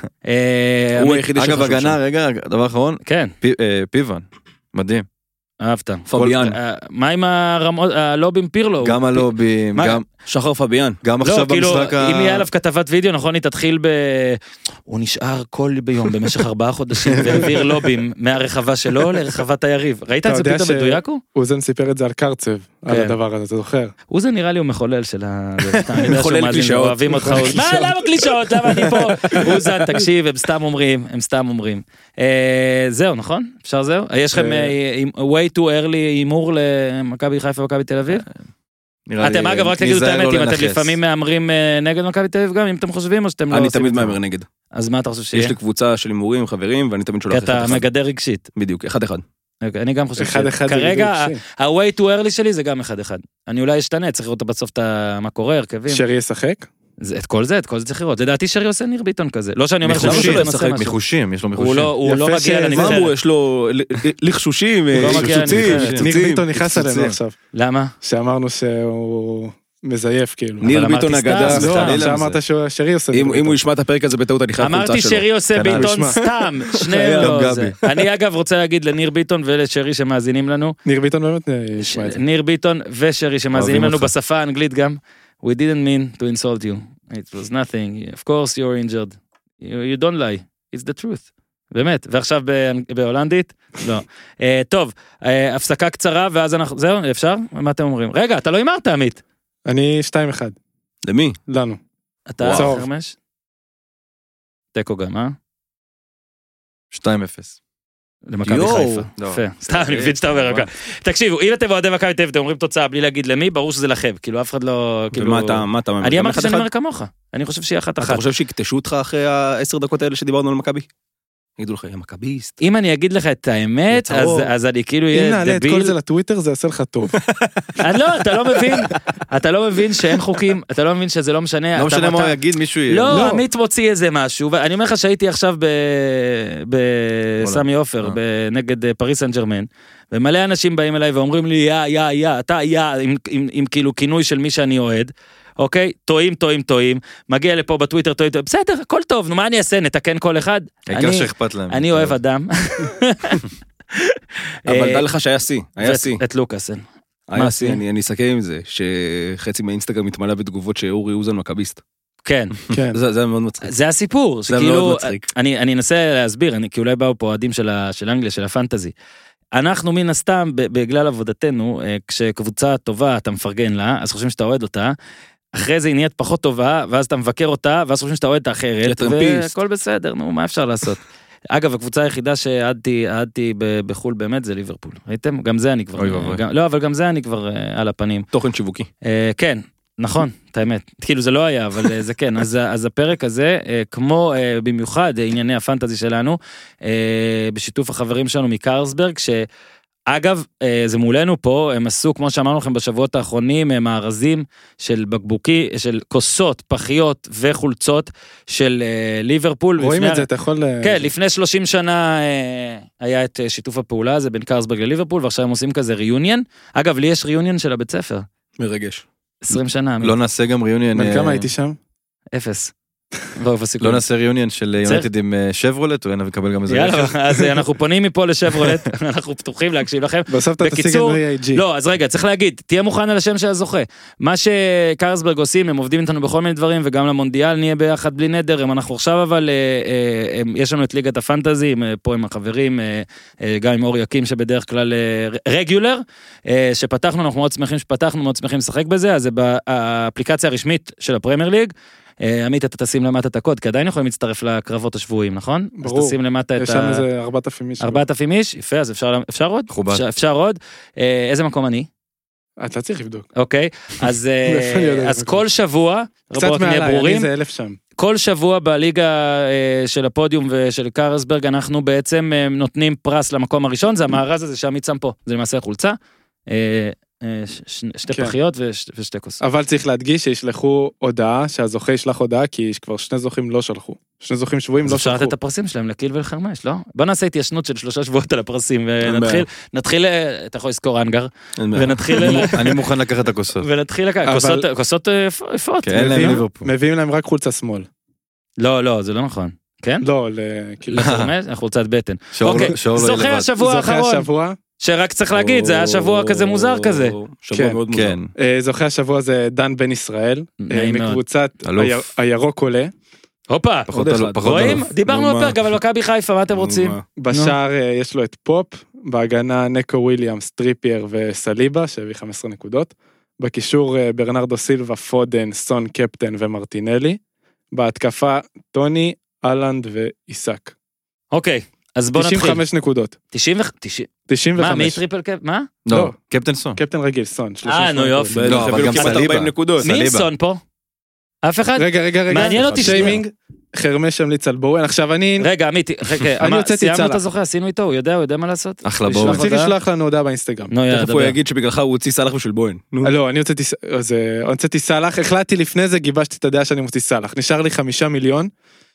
אה, הוא עמית- היחידי אגב, שחשוב הגנה, שם. רגע, דבר אחרון, כן, פי- אה, פיוון, מדהים. אהבת. פביאן. כל- אה, מה עם הרמות, הלובים פירלו? גם הלובים, מה- גם, שחר פביאן. גם לא, עכשיו כאילו, במשחק ה... אם יהיה עליו כתבת וידאו, נכון, היא תתחיל ב... הוא נשאר כל ביום במשך ארבעה חודשים, והעביר לובים מהרחבה שלו לרחבת היריב. ראית את אתה זה יודע פתאום ש- בדויק הוא? אוזן סיפר את זה על קרצב, על כן. הדבר הזה, אתה זוכר? הוא זה נראה לי הוא מחולל של ה... אני יודע שהוא מחולל מאזין, קלישאות. אוהבים אותך. הוא- מה, למה קלישאות? למה אני פה? אוזן, תקשיב, הם סתם אומרים, הם סתם אומרים. אה, זהו, נכון? אפשר זהו? יש לכם אה, אה, way too early הימור למכבי חיפה ומכבי תל אביב? נראה לי, אתם אגב רק תגידו את ניזהר האמת, לא אם אתם לנכס. לפעמים מהמרים אה, נגד מכבי תל אביב גם, אם אתם חושבים או שאתם לא אני עושים תמיד את זה? מהמר נגד. אז מה אתה חושב שיהיה? יש לי קבוצה של הימורים, חברים, ואני תמיד כי שולח אתה אחד אחד. מגדר רגשית. בדיוק, אחד אחד. אוקיי, אני גם חושב אחד אחד זה כרגע בדיוק ה-way too early שלי זה גם אחד אחד. אני אולי אשתנה, צריך לראות בסוף את ה- מה קורה, הרכבים. שרי ישחק? זה- את כל זה, את כל זה צריך לראות. לדעתי שרי עושה ניר ביטון כזה. לא שאני אומר מחושים, שניר ביטון לשחק עושה משהו. מחושים, יש לו הוא מחושים. לא הוא לא יפה מגיע ש- מה לנבחרת. אמרו, יש לו ל- לחשושים, הוא לא מגיע פיצוצים, לנבחרת. ניר פיצוצים, ביטון נכנס פיצוצים. עלינו עכשיו, למה? שאמרנו שהוא מזייף כאילו. ניר אבל ביטון אמרתי אגדה. סתם, לא, סתם. עכשיו אמרת ששרי עושה אם ניר אם הוא ביטון. ישמע את הפרק הזה בטעות, אני חייב חולצה אמרתי שלו. שרי עושה כנ"ל. ביטון נשמע. סתם. שני גם לא גבי. זה. אני אגב רוצה להגיד לניר ביטון ולשרי שמאזינים לנו. ניר ביטון באמת אה, ישמע את זה. ניר ביטון ושרי שמאזינים אוהבים לנו אותך. בשפה האנגלית גם. We didn't mean to insult you. It was nothing. Of course you're injured. You, you don't lie. It's the truth. באמת. ועכשיו באנג- בהולנדית? לא. Uh, טוב, uh, הפסקה קצרה ואז אנחנו... זהו, אפשר? מה אתם אומרים? רגע, אתה לא אמרת, עמית. אני שתיים אחד, למי? לנו. אתה צהוב. חרמש? תיקו גם, אה? שתיים אפס. למכבי יואו. חיפה. לא. יפה. סתם, אני מבין שאתה אומר. אוקיי. תקשיבו, אם אתם אוהדי מכבי תל אביב, אתם אומרים תוצאה בלי להגיד למי, ברור שזה לכם. כאילו, אף אחד לא... כאילו... ומה אתה, מה אתה אומר? אני גם אמרתי אחד שאני אחד? אומר כמוך. אני חושב שיהיה אחת אתה אחת. חושב שיקטשו אותך אחרי העשר דקות האלה שדיברנו על מכבי? יגידו לך, יא מכביסט. אם אני אגיד לך את האמת, אז, לצהוב. אז אני כאילו אם אהיה נעלה את כל דביל. זה לטוויטר זה יעשה לך טוב. אה, לא, אתה לא מבין, אתה לא מבין שאין חוקים, אתה לא מבין שזה לא משנה. לא אתה- משנה מה אתה- הוא יגיד, מישהו יהיה. לא, לא. עמית מוציא איזה משהו, ואני אומר לך שהייתי עכשיו בסמי עופר, אה. נגד פריס סן ג'רמן, ומלא אנשים באים אליי ואומרים לי, יא, יא, יא, אתה יא, עם- עם עם כאילו כינוי של מי שאני אוהד, אוקיי? טועים, טועים, טועים, מגיע לפה בטוויטר, טועים, טועים, בסדר, הכל טוב, נו מה אני אעשה, נתקן כל אחד? העיקר אני- שאכפת להם. אני אוהב אדם. אבל אה, דע לך שהיה שיא, היה ואת- שיא. את לוקאסן. מה היה השיא? שיא, אני אני אסכם עם זה, שחצי מהאינסטגרם מתמלא בתגובות שאורי אוזן מכביסט. כן. כן. זה זה מאוד מצחיק. זה הסיפור, זה שכאילו, מאוד מצחיק. אני, אני אנסה להסביר, אני, כי אולי באו פה אוהדים של, ה- של אנגליה, של הפנטזי. אנחנו מן הסתם, ב- בגלל עבודתנו, אה, כשקבוצה טובה אתה מפרגן לה, אז חושבים שאתה אוהד אותה, אחרי זה היא נהיית פחות טובה, ואז אתה מבקר אותה, ואז חושבים שאתה אוהד את האחרת, יא טרמפיסט. והכל בסדר, נו, מה אפשר לעשות? אגב, הקבוצה היחידה שאהדתי, אהדתי ב- בחול באמת זה ליברפול, ראיתם? גם זה אני כבר, אוי ואבוי. גם, לא, אבל גם זה אני כבר אה, על הפנים. תוכן שיווקי. אה, כן, נכון, את האמת. כאילו זה לא היה, אבל אה, זה כן. אז, אז הפרק הזה, אה, כמו אה, במיוחד אה, ענייני הפנטזי שלנו, אה, בשיתוף החברים שלנו מקרלסברג, אגב, זה מולנו פה, הם עשו, כמו שאמרנו לכם בשבועות האחרונים, מארזים של בקבוקי, של כוסות, פחיות וחולצות של ליברפול. רואים לפני... את זה, אתה יכול... כן, לפני שלושים שנה היה את שיתוף הפעולה הזה בין קרלסברג לליברפול, ועכשיו הם עושים כזה ריוניון. אגב, לי יש ריוניון של הבית ספר. מרגש. עשרים שנה. לא נעשה גם ריוניון... בן כמה הייתי שם? אפס. לא נעשה ריוניון של יונייטד עם שברולט, או נקבל גם איזה יאללה, אז אנחנו פונים מפה לשברולט, אנחנו פתוחים להקשיב לכם. בסוף אתה תשיג את איי ג'י. לא, אז רגע, צריך להגיד, תהיה מוכן על השם של הזוכה. מה שקרלסברג עושים, הם עובדים איתנו בכל מיני דברים, וגם למונדיאל נהיה ביחד בלי נדר, אנחנו עכשיו אבל, יש לנו את ליגת הפנטזי, פה עם החברים, גם עם אור יקים שבדרך כלל רגולר, שפתחנו, אנחנו מאוד שמחים שפתחנו, מאוד שמחים לשחק בזה, אז זה באפליקציה הרשמית של הפרמייר ליג. עמית, אתה תשים למטה את הקוד, כי עדיין יכולים להצטרף לקרבות השבועיים, נכון? ברור. אז תשים למטה את ה... יש שם איזה ארבעת אלפים איש. ארבעת אלפים איש? יפה, אז אפשר עוד? אפשר, אפשר עוד. איזה מקום אני? אתה צריך לבדוק. אוקיי, אז, אז כל שבוע, קצת מעליי, אני זה אלף שם. כל שבוע בליגה של הפודיום ושל קרלסברג, אנחנו בעצם נותנים פרס למקום הראשון, זה המארז הזה שעמית שם פה, זה למעשה חולצה. שתי פחיות ושתי כוסות. אבל צריך להדגיש שישלחו הודעה, שהזוכה ישלח הודעה, כי כבר שני זוכים לא שלחו. שני זוכים שבועים לא שלחו. אפשר לתת את הפרסים שלהם לקיל ולחרמש, לא? בוא נעשה התיישנות של שלושה שבועות על הפרסים, ונתחיל, נתחיל, אתה יכול לזכור אנגר, ונתחיל... אני מוכן לקחת את הכוסות. ונתחיל לקחת, כוסות יפות. מביאים להם רק חולצה שמאל. לא, לא, זה לא נכון. כן? לא, לחרמש, חולצת בטן. זוכה השבוע האחרון. שרק צריך להגיד, זה היה שבוע כזה מוזר כזה. שבוע מאוד מוזר. זוכה השבוע זה דן בן ישראל, מקבוצת הירוק עולה. הופה, רואים? דיברנו בפרק, אבל מכבי חיפה, מה אתם רוצים? בשער יש לו את פופ, בהגנה נקו וויליאמס, טריפייר וסליבה, שהביא חמש עשרה נקודות. בקישור ברנרדו סילבה, פודן, סון, קפטן ומרטינלי. בהתקפה טוני, אלנד ואיסק. אוקיי. אז בוא נתחיל. תשעים וחמש נקודות. תשעים וחמש? מה, מי טריפל קפ? מה? לא, קפטן סון. קפטן רגיל, סון. אה, נו יופי. לא, אבל גם סליבה. מי עם סון פה? אף אחד? רגע, רגע, רגע. מעניין אותי שיימינג, חרמש המליץ על בורן. עכשיו אני... רגע, עמית, סיימנו את הזוכה, עשינו איתו, הוא יודע, הוא יודע מה לעשות? אחלה בורן. צריך לשלוח לנו הודעה באינסטגרם. תכף הוא יגיד שבגללך הוא הוציא סלח בשביל בורן. לא, אני הוצאתי סלח, החלטתי לפני זה, גיבשתי את הדעה שאני מוציא סלח. נשאר לי חמישה מיליון.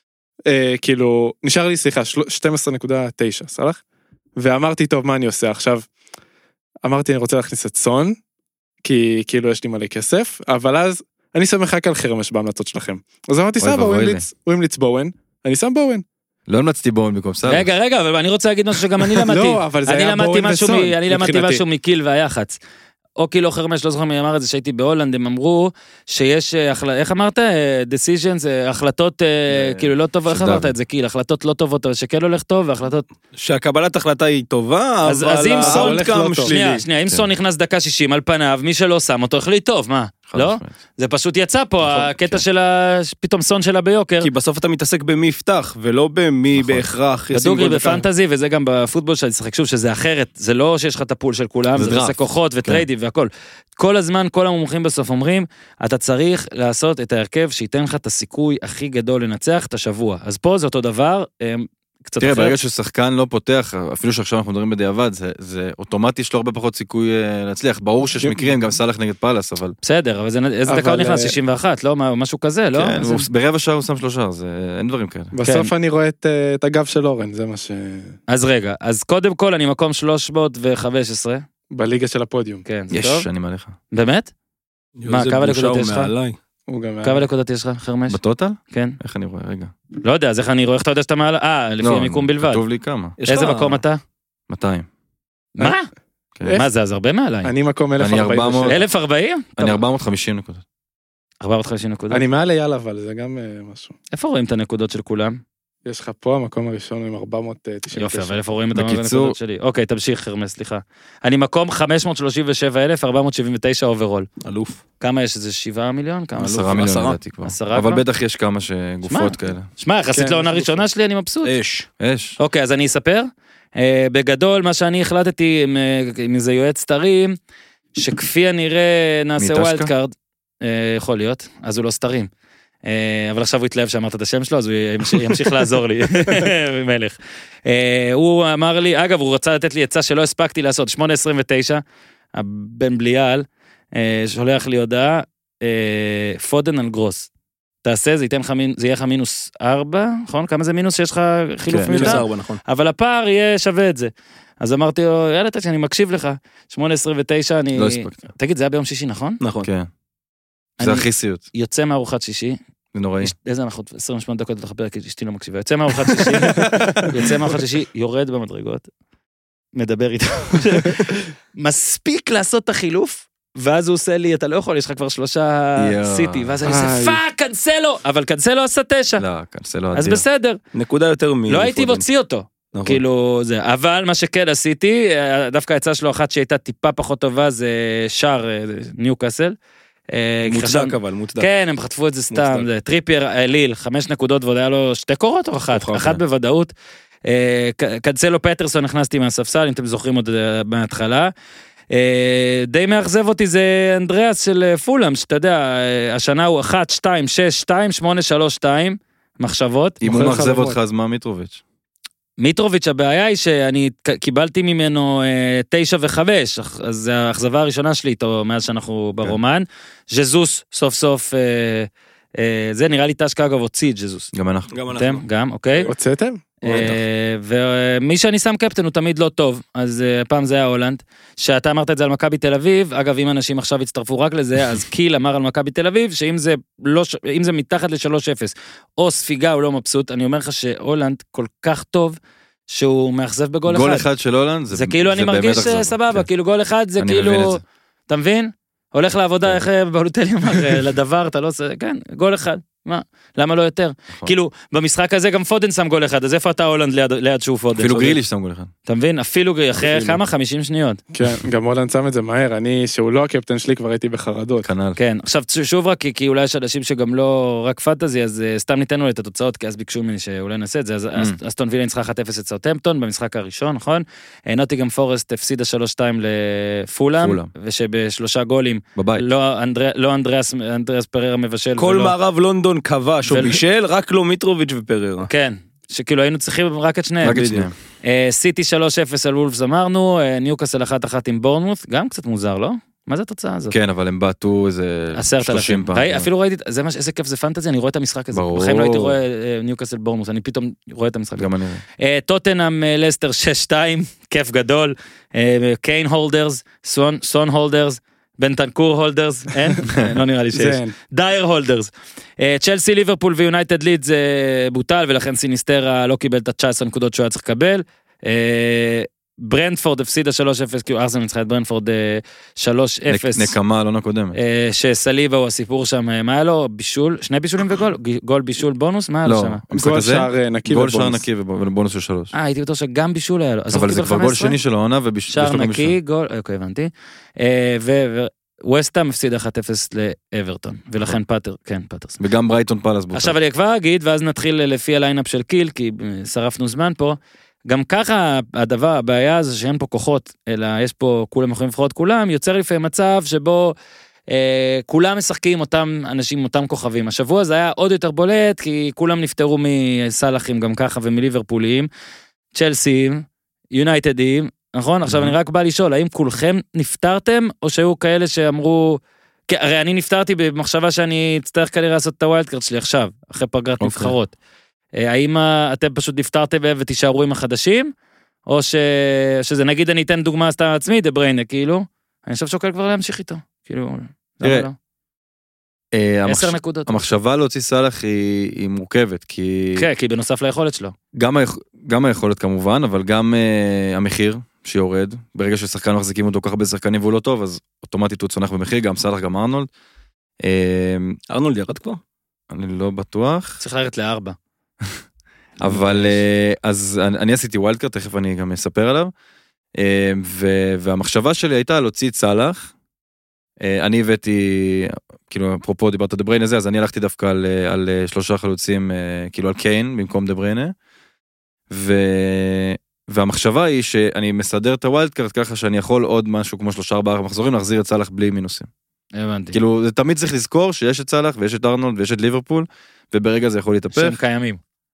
כאילו, נשאר לי, סליחה, שתים עשרה נקודה תשע, סלח? ואמרתי, טוב, מה אני עושה? עכשיו, אמרתי, אני רוצה להכניס את סון, כי כאילו יש לי מלא כסף, אבל אז, אני שם מחק על חרמש בהמלצות שלכם. אז אמרתי, סבא, הוא המליץ בורן, אני שם בורן. לא המלצתי בורן במקום סבא. רגע, רגע, אבל אני רוצה להגיד משהו שגם אני למדתי. לא, אבל זה היה בורן וסון. אני למדתי משהו מקיל והיחץ. או כאילו חרמש, לא זוכר מי אמר את זה, שהייתי בהולנד, הם אמרו שיש, איך אמרת? decisions, החלטות, כאילו לא טובות, איך אמרת את זה? כאילו, החלטות לא טובות, אבל שכן הולך טוב, והחלטות... שהקבלת החלטה היא טובה, אבל האולטקאם שלילי. שנייה, שנייה, אם סון נכנס דקה שישים על פניו, מי שלא שם אותו החליט טוב, מה? לא? זה פשוט יצא פה, הקטע של פתאום סון שלה ביוקר. כי בסוף אתה מתעסק במי יפתח, ולא במי בהכרח. בדוגרי בפנטזי, וזה גם בפוטבול שאני שחק שוב, שזה אחרת, זה לא שיש לך את הפול של כולם, זה עושה כוחות וטריידים והכל. כל הזמן, כל המומחים בסוף אומרים, אתה צריך לעשות את ההרכב שייתן לך את הסיכוי הכי גדול לנצח את השבוע. אז פה זה אותו דבר, קצת תראה, ברגע ששחקן לא פותח, אפילו שעכשיו אנחנו מדברים בדיעבד, זה, זה אוטומטי, יש לו הרבה פחות סיכוי להצליח. ברור שיש מקרים, גם סלח נגד פלס, אבל... בסדר, אבל איזה דקה הוא נכנס? שישים ואחת, לא? משהו כזה, לא? כן, ברבע שעה הוא שם שלושה, אין דברים כאלה. בסוף אני רואה את הגב של אורן, זה מה ש... אז רגע, אז קודם כל אני מקום שלוש מאות וחמש עשרה. בליגה של הפודיום. כן, זה טוב? יש, אני מעליך. באמת? מה, כמה נקודות יש לך? כמה נקודות יש לך, חרמש? בטוטל? כן. איך אני רואה, רגע. לא יודע, אז איך אני רואה, איך אתה יודע שאתה מעלה? אה, לפי המיקום בלבד. כתוב לי כמה. איזה מקום אתה? מאתיים. מה? מה זה, אז הרבה מעליי. אני מקום אלף וארבעים. אלף וארבעים? אני ארבע מאות וחמישים נקודות. ארבע מאות וחמישים נקודות. אני מעל ליאללה, אבל זה גם משהו. איפה רואים את הנקודות של כולם? יש לך פה, המקום הראשון עם ארבע מאות תשעים ותשע. יופי, אבל איפה רואים את הנקודות שלי? אוקיי, תמשיך חרמש, סליחה. אני מקום חמש מאות שלושים ושבע אלף ארבע מאות שבעים ותשע אוברול. אלוף. כמה יש? זה שבעה מיליון? עשרה מיליון לדעתי כבר. אבל בטח יש כמה שגופות כאלה. שמע, יחסית לעונה ראשונה שלי אני מבסוט. אש. אש. אוקיי, אז אני אספר. בגדול, מה שאני החלטתי עם איזה יועץ סתרים, שכפי הנראה נעשה ווילד קארד, יכול להיות, אז הוא לא סתרים. אבל עכשיו הוא התלהב שאמרת את השם שלו, אז הוא ימשיך לעזור לי, מלך. הוא אמר לי, אגב, הוא רצה לתת לי עצה שלא הספקתי לעשות, שמונה עשרים ותשע, הבן בליעל, שולח לי הודעה, פודן על גרוס. תעשה, זה ייתן לך, זה יהיה לך מינוס ארבע, נכון? כמה זה מינוס שיש לך חילוף מיותר? מינוס ארבע, נכון. אבל הפער יהיה שווה את זה. אז אמרתי לו, יאללה, תשע, אני מקשיב לך. שמונה עשרים ותשע, אני... לא הספקתי. תגיד, זה היה ביום שישי, נכון? נכון. כן. זה הכי סיוט. יוצא מארוחת שישי. זה נוראי. איזה אנחנו, עשרים ושמונה דקות לתוך הפרק, אשתי לא מקשיבה. יוצא מארוחת שישי, יוצא מארוחת שישי, יורד במדרגות, מדבר איתו. מספיק לעשות את החילוף, ואז הוא עושה לי, אתה לא יכול, יש לך כבר שלושה סיטי, ואז אני עושה, פאק, קנסלו, אבל קנסלו עשה תשע. לא, קנסלו אדיר. אז בסדר. נקודה יותר מ... לא הייתי מוציא אותו. כאילו זה, אבל מה שכן עשיתי, דווקא יצא שלו אחת שהייתה טיפה פחות טובה, זה שער ניוקאסל. מוצדק אבל, מוצדק. כן, הם חטפו את זה סתם, זה טריפייר, ליל, חמש נקודות, ועוד היה לו שתי קורות או אחת? אחת בוודאות. קנסלו פטרסון נכנסתי מהספסל, אם אתם זוכרים עוד מההתחלה. די מאכזב אותי זה אנדריאס של פולאם, שאתה יודע, השנה הוא אחת, שתיים, שש, שתיים, שמונה, שלוש, שתיים, מחשבות. אם הוא מאכזב אותך, אז מה מיטרוביץ'? מיטרוביץ' הבעיה היא שאני קיבלתי ממנו תשע וחמש, אז זה האכזבה הראשונה שלי איתו מאז שאנחנו ברומן. ז'זוס סוף סוף, זה נראה לי תשקע אגב הוציא את ז'זוס. גם אנחנו. גם אתם? אנחנו. גם, אוקיי. הוצאתם? ומי שאני שם קפטן הוא תמיד לא טוב, אז פעם זה היה הולנד, שאתה אמרת את זה על מכבי תל אביב, אגב אם אנשים עכשיו יצטרפו רק לזה, אז קיל אמר על מכבי תל אביב, שאם זה, לא, אם זה מתחת ל-שלוש אפס, או ספיגה הוא לא מבסוט, אני אומר לך שהולנד כל כך טוב, שהוא מאכזב בגול אחד. גול אחד של הולנד, זה כאילו אני מרגיש סבבה, כאילו גול אחד זה כאילו, אתה מבין? הולך לעבודה, איך בלוטלי אמר, לדבר, אתה לא עושה, כן, גול אחד. מה? למה לא יותר? כאילו, במשחק הזה גם פודן שם גול אחד, אז איפה אתה הולנד ליד שהוא פודן? אפילו גריליש שם גול אחד. אתה מבין? אפילו אחרי כמה? חמישים שניות. כן, גם הולנד שם את זה מהר, אני, שהוא לא הקפטן שלי, כבר הייתי בחרדות. כנ"ל. כן, עכשיו שוב רק, כי אולי יש אנשים שגם לא רק פנטזי, אז סתם ניתן לו את התוצאות, כי אז ביקשו ממני שאולי נעשה את זה, אז אסטון וילה ניצחה אחת אפס את סאות'המפטון במשחק הראשון, נכון? נוטיגהאם פורסט הפסידה שלוש שתיים לפולאם, ושבשלושה גולים, לא אנדריאס פררה מבשל. כל מערב לונדון כבש או בישל, רק לא מיטרוביץ' ופררה. כן, שכאילו היינו צריכים רק את שניהם. רק את שניהם. סיטי שלוש אפס על וולפס אמרנו, ניוקאסל אחת אחת עם בורנמות', גם קצת מוזר, לא? מה זה התוצאה הזאת? כן, אבל הם בעטו איזה שלושים פעם. אפילו ראיתי, זה מה, איזה כיף זה פנטזי, אני רואה את המשחק הזה. ברור. בחיים לא הייתי רואה ניוקאסל בורנמות', אני פתאום רואה את המשחק הזה. גם אני רואה. טוטנהאם לסטר שש שתיים, כיף גדול. קיין הולדרס, סון הולדרס, בנטנקור הולדרס, אין? לא נראה לי שיש. דייר הולדרס. צ'לסי, ליברפול ויונייטד ליד זה בוטל, ולכן סיניסטרה לא קיבל את ה-תשע עשרה נקודות שהוא היה צריך לקבל. ברנדפורד הפסידה שלוש אפס, כי ארסנל ניצחה את ברנדפורד שלוש אפס. נקמה, לא נקודמת. שסליבה הוא הסיפור שם, מה היה לו? בישול? שני בישולים וגול? גול בישול בונוס? מה היה לו שם? גול שער נקי ובונוס. גול שער נקי ובונוס של שלוש. אה, הייתי בטוח שגם בישול היה לו. אבל זה כבר גול שני שלו, עונה ובישול. שער נקי, גול, אוקיי, הבנתי. וווסטהאם הפסידה אחת אפס לאברטון, ולכן פאטר, כן, פאטרס. וגם ברייטון פלאס בוטל. עכשיו אני כבר אגיד, ואז נתחיל לפי הליינאפ של קיל, כי שרפנו זמן פה, גם ככה הדבר, הבעיה זה שאין פה כוחות, אלא יש פה, כולם יכולים לבחור את כולם, יוצר לפעמים מצב שבו אה, כולם משחקים אותם אנשים, אותם כוכבים. השבוע זה היה עוד יותר בולט, כי כולם נפטרו מסלחים גם ככה ומליברפוליים, צ'לסיים, יונייטדים, נכון? עכשיו אני רק בא לשאול, האם כולכם נפטרתם, או שהיו כאלה שאמרו, הרי אני נפטרתי במחשבה שאני אצטרך כנראה לעשות את הווילד קארד שלי עכשיו, אחרי פגרת נבחרות. האם אתם פשוט נפטרתם ותישארו עם החדשים, או שזה נגיד אני אתן דוגמה סתם עצמי, דה בריינה, כאילו, אני חושב שוקל כבר להמשיך איתו, כאילו, למה לא? עשר נקודות. המחשבה להוציא סלח היא מורכבת, כי... כן, כי בנוסף ליכולת שלו. גם היכולת כמובן, אבל גם המחיר שיורד, ברגע ששחקן מחזיקים אותו ככה בשחקנים והוא לא טוב, אז אוטומטית הוא צונח במחיר, גם סלח, גם ארנולד. ארנולד ירד כבר? אני לא בטוח. צריך לרדת לארבע. אבל, אז אני עשיתי ווילדקארד, תכף אני גם אספר עליו, והמחשבה שלי הייתה להוציא את סלח, אני הבאתי, כאילו, אפרופו דיברת דה בריינה הזה, אז אני הלכתי דווקא על, על שלושה חלוצים, כאילו על קיין, במקום דה בריינה, ו... והמחשבה היא שאני מסדר את הווילד קארד ככה שאני יכול עוד משהו כמו שלושה ארבעה מחזורים להחזיר את סלח בלי מינוסים. הבנתי. כאילו, זה תמיד צריך לזכור שיש את סלאח ויש את ארנולד ויש את ליברפול, וברגע זה יכול להתהפך. שהם קיימים.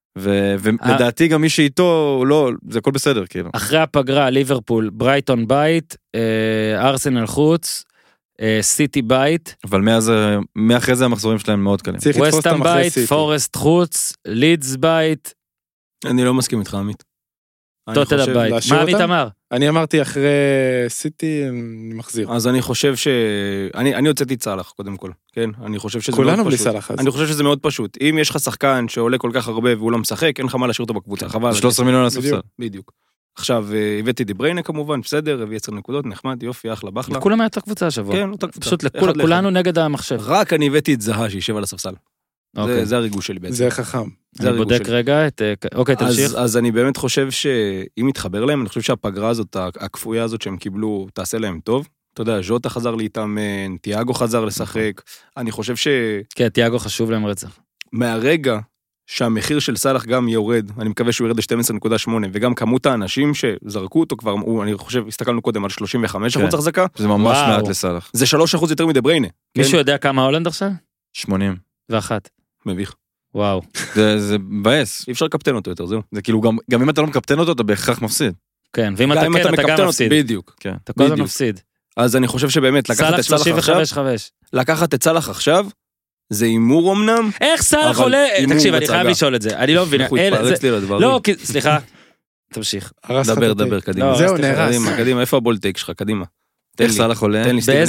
ולדעתי גם מי שאיתו, לא, זה הכל בסדר, כאילו. אחרי הפגרה, ליברפול, ברייטון בית, ארסנל חוץ, סיטי בית. אבל מאחרי זה המחזורים שלהם מאוד קלים. ווסטהאם בית, פורסט חוץ, לידס בית. אני לא מסכים איתך, עמית. טוטנהאם בית. מה עמית אמר? אני אמרתי אחרי סיטי, אני מחזיר. אז אני חושב ש... אני, אני הוצאתי צלח, קודם כל. כן? אני חושב שזה מאוד פשוט. כולנו בלי סלח. אני חושב שזה מאוד פשוט. אם יש לך שחקן שעולה כל כך הרבה והוא לא משחק, אין לך מה להשאיר אותו בקבוצה. חבל. שלושה עשר מיליון לספסל. בדיוק. עכשיו, הבאתי די בריינה כמובן, בסדר, הביא עשר נקודות, נחמד, יופי, אחלה, בחלה. לכולם היה את הקבוצה השבוע. כן, אותה קבוצה. פשוט לכולנו נגד המחשב. רק אני הבאתי את זהה שישב על הספסל. זה הריגוש שלי בעצם. זה חכם. אני בודק רגע את... אוקיי, תמשיך. אז אני באמת חושב שאם יתחבר להם, אני חושב שהפגרה הזאת, הכפויה הזאת שהם קיבלו, תעשה להם טוב. אתה יודע, ז'וטה חזר להתאמן, תיאגו חזר לשחק. אני חושב ש... כן, תיאגו חשוב להם רצח. מהרגע שהמחיר של סלאח גם יורד, אני מקווה שהוא ירד ל-שתים עשרה נקודה שמונה, וגם כמות האנשים שזרקו אותו כבר, אני חושב, הסתכלנו קודם על שלושים וחמישה אחוז החזקה. זה ממש מעט לסלאח. זה שלושה אחוז יותר מדי בריינה. מישהו יודע כמה הולנד עכשיו? שמונים. ואחת. מביך. וואו. זה מבאס. אי אפשר לקפטן אותו יותר, זהו. זה כאילו גם אם אתה לא מקפטן אותו, אתה בהכרח מפסיד. כן, ואם אתה כן, אתה גם מפסיד. בדיוק. אתה כל הזמן מפסיד. אז אני חושב שבאמת, לקחת את סלאח עכשיו, לקחת את סלאח עכשיו, זה אימור אמנם. איך סלאח עולה? תקשיב, אני חייב לשאול את זה. אני לא מבין. לא, סליחה. תמשיך. דבר, דבר, קדימה. זהו, נהרס. קדימה, איפה הבולטק שלך? קדימה. איך סלאח עולה?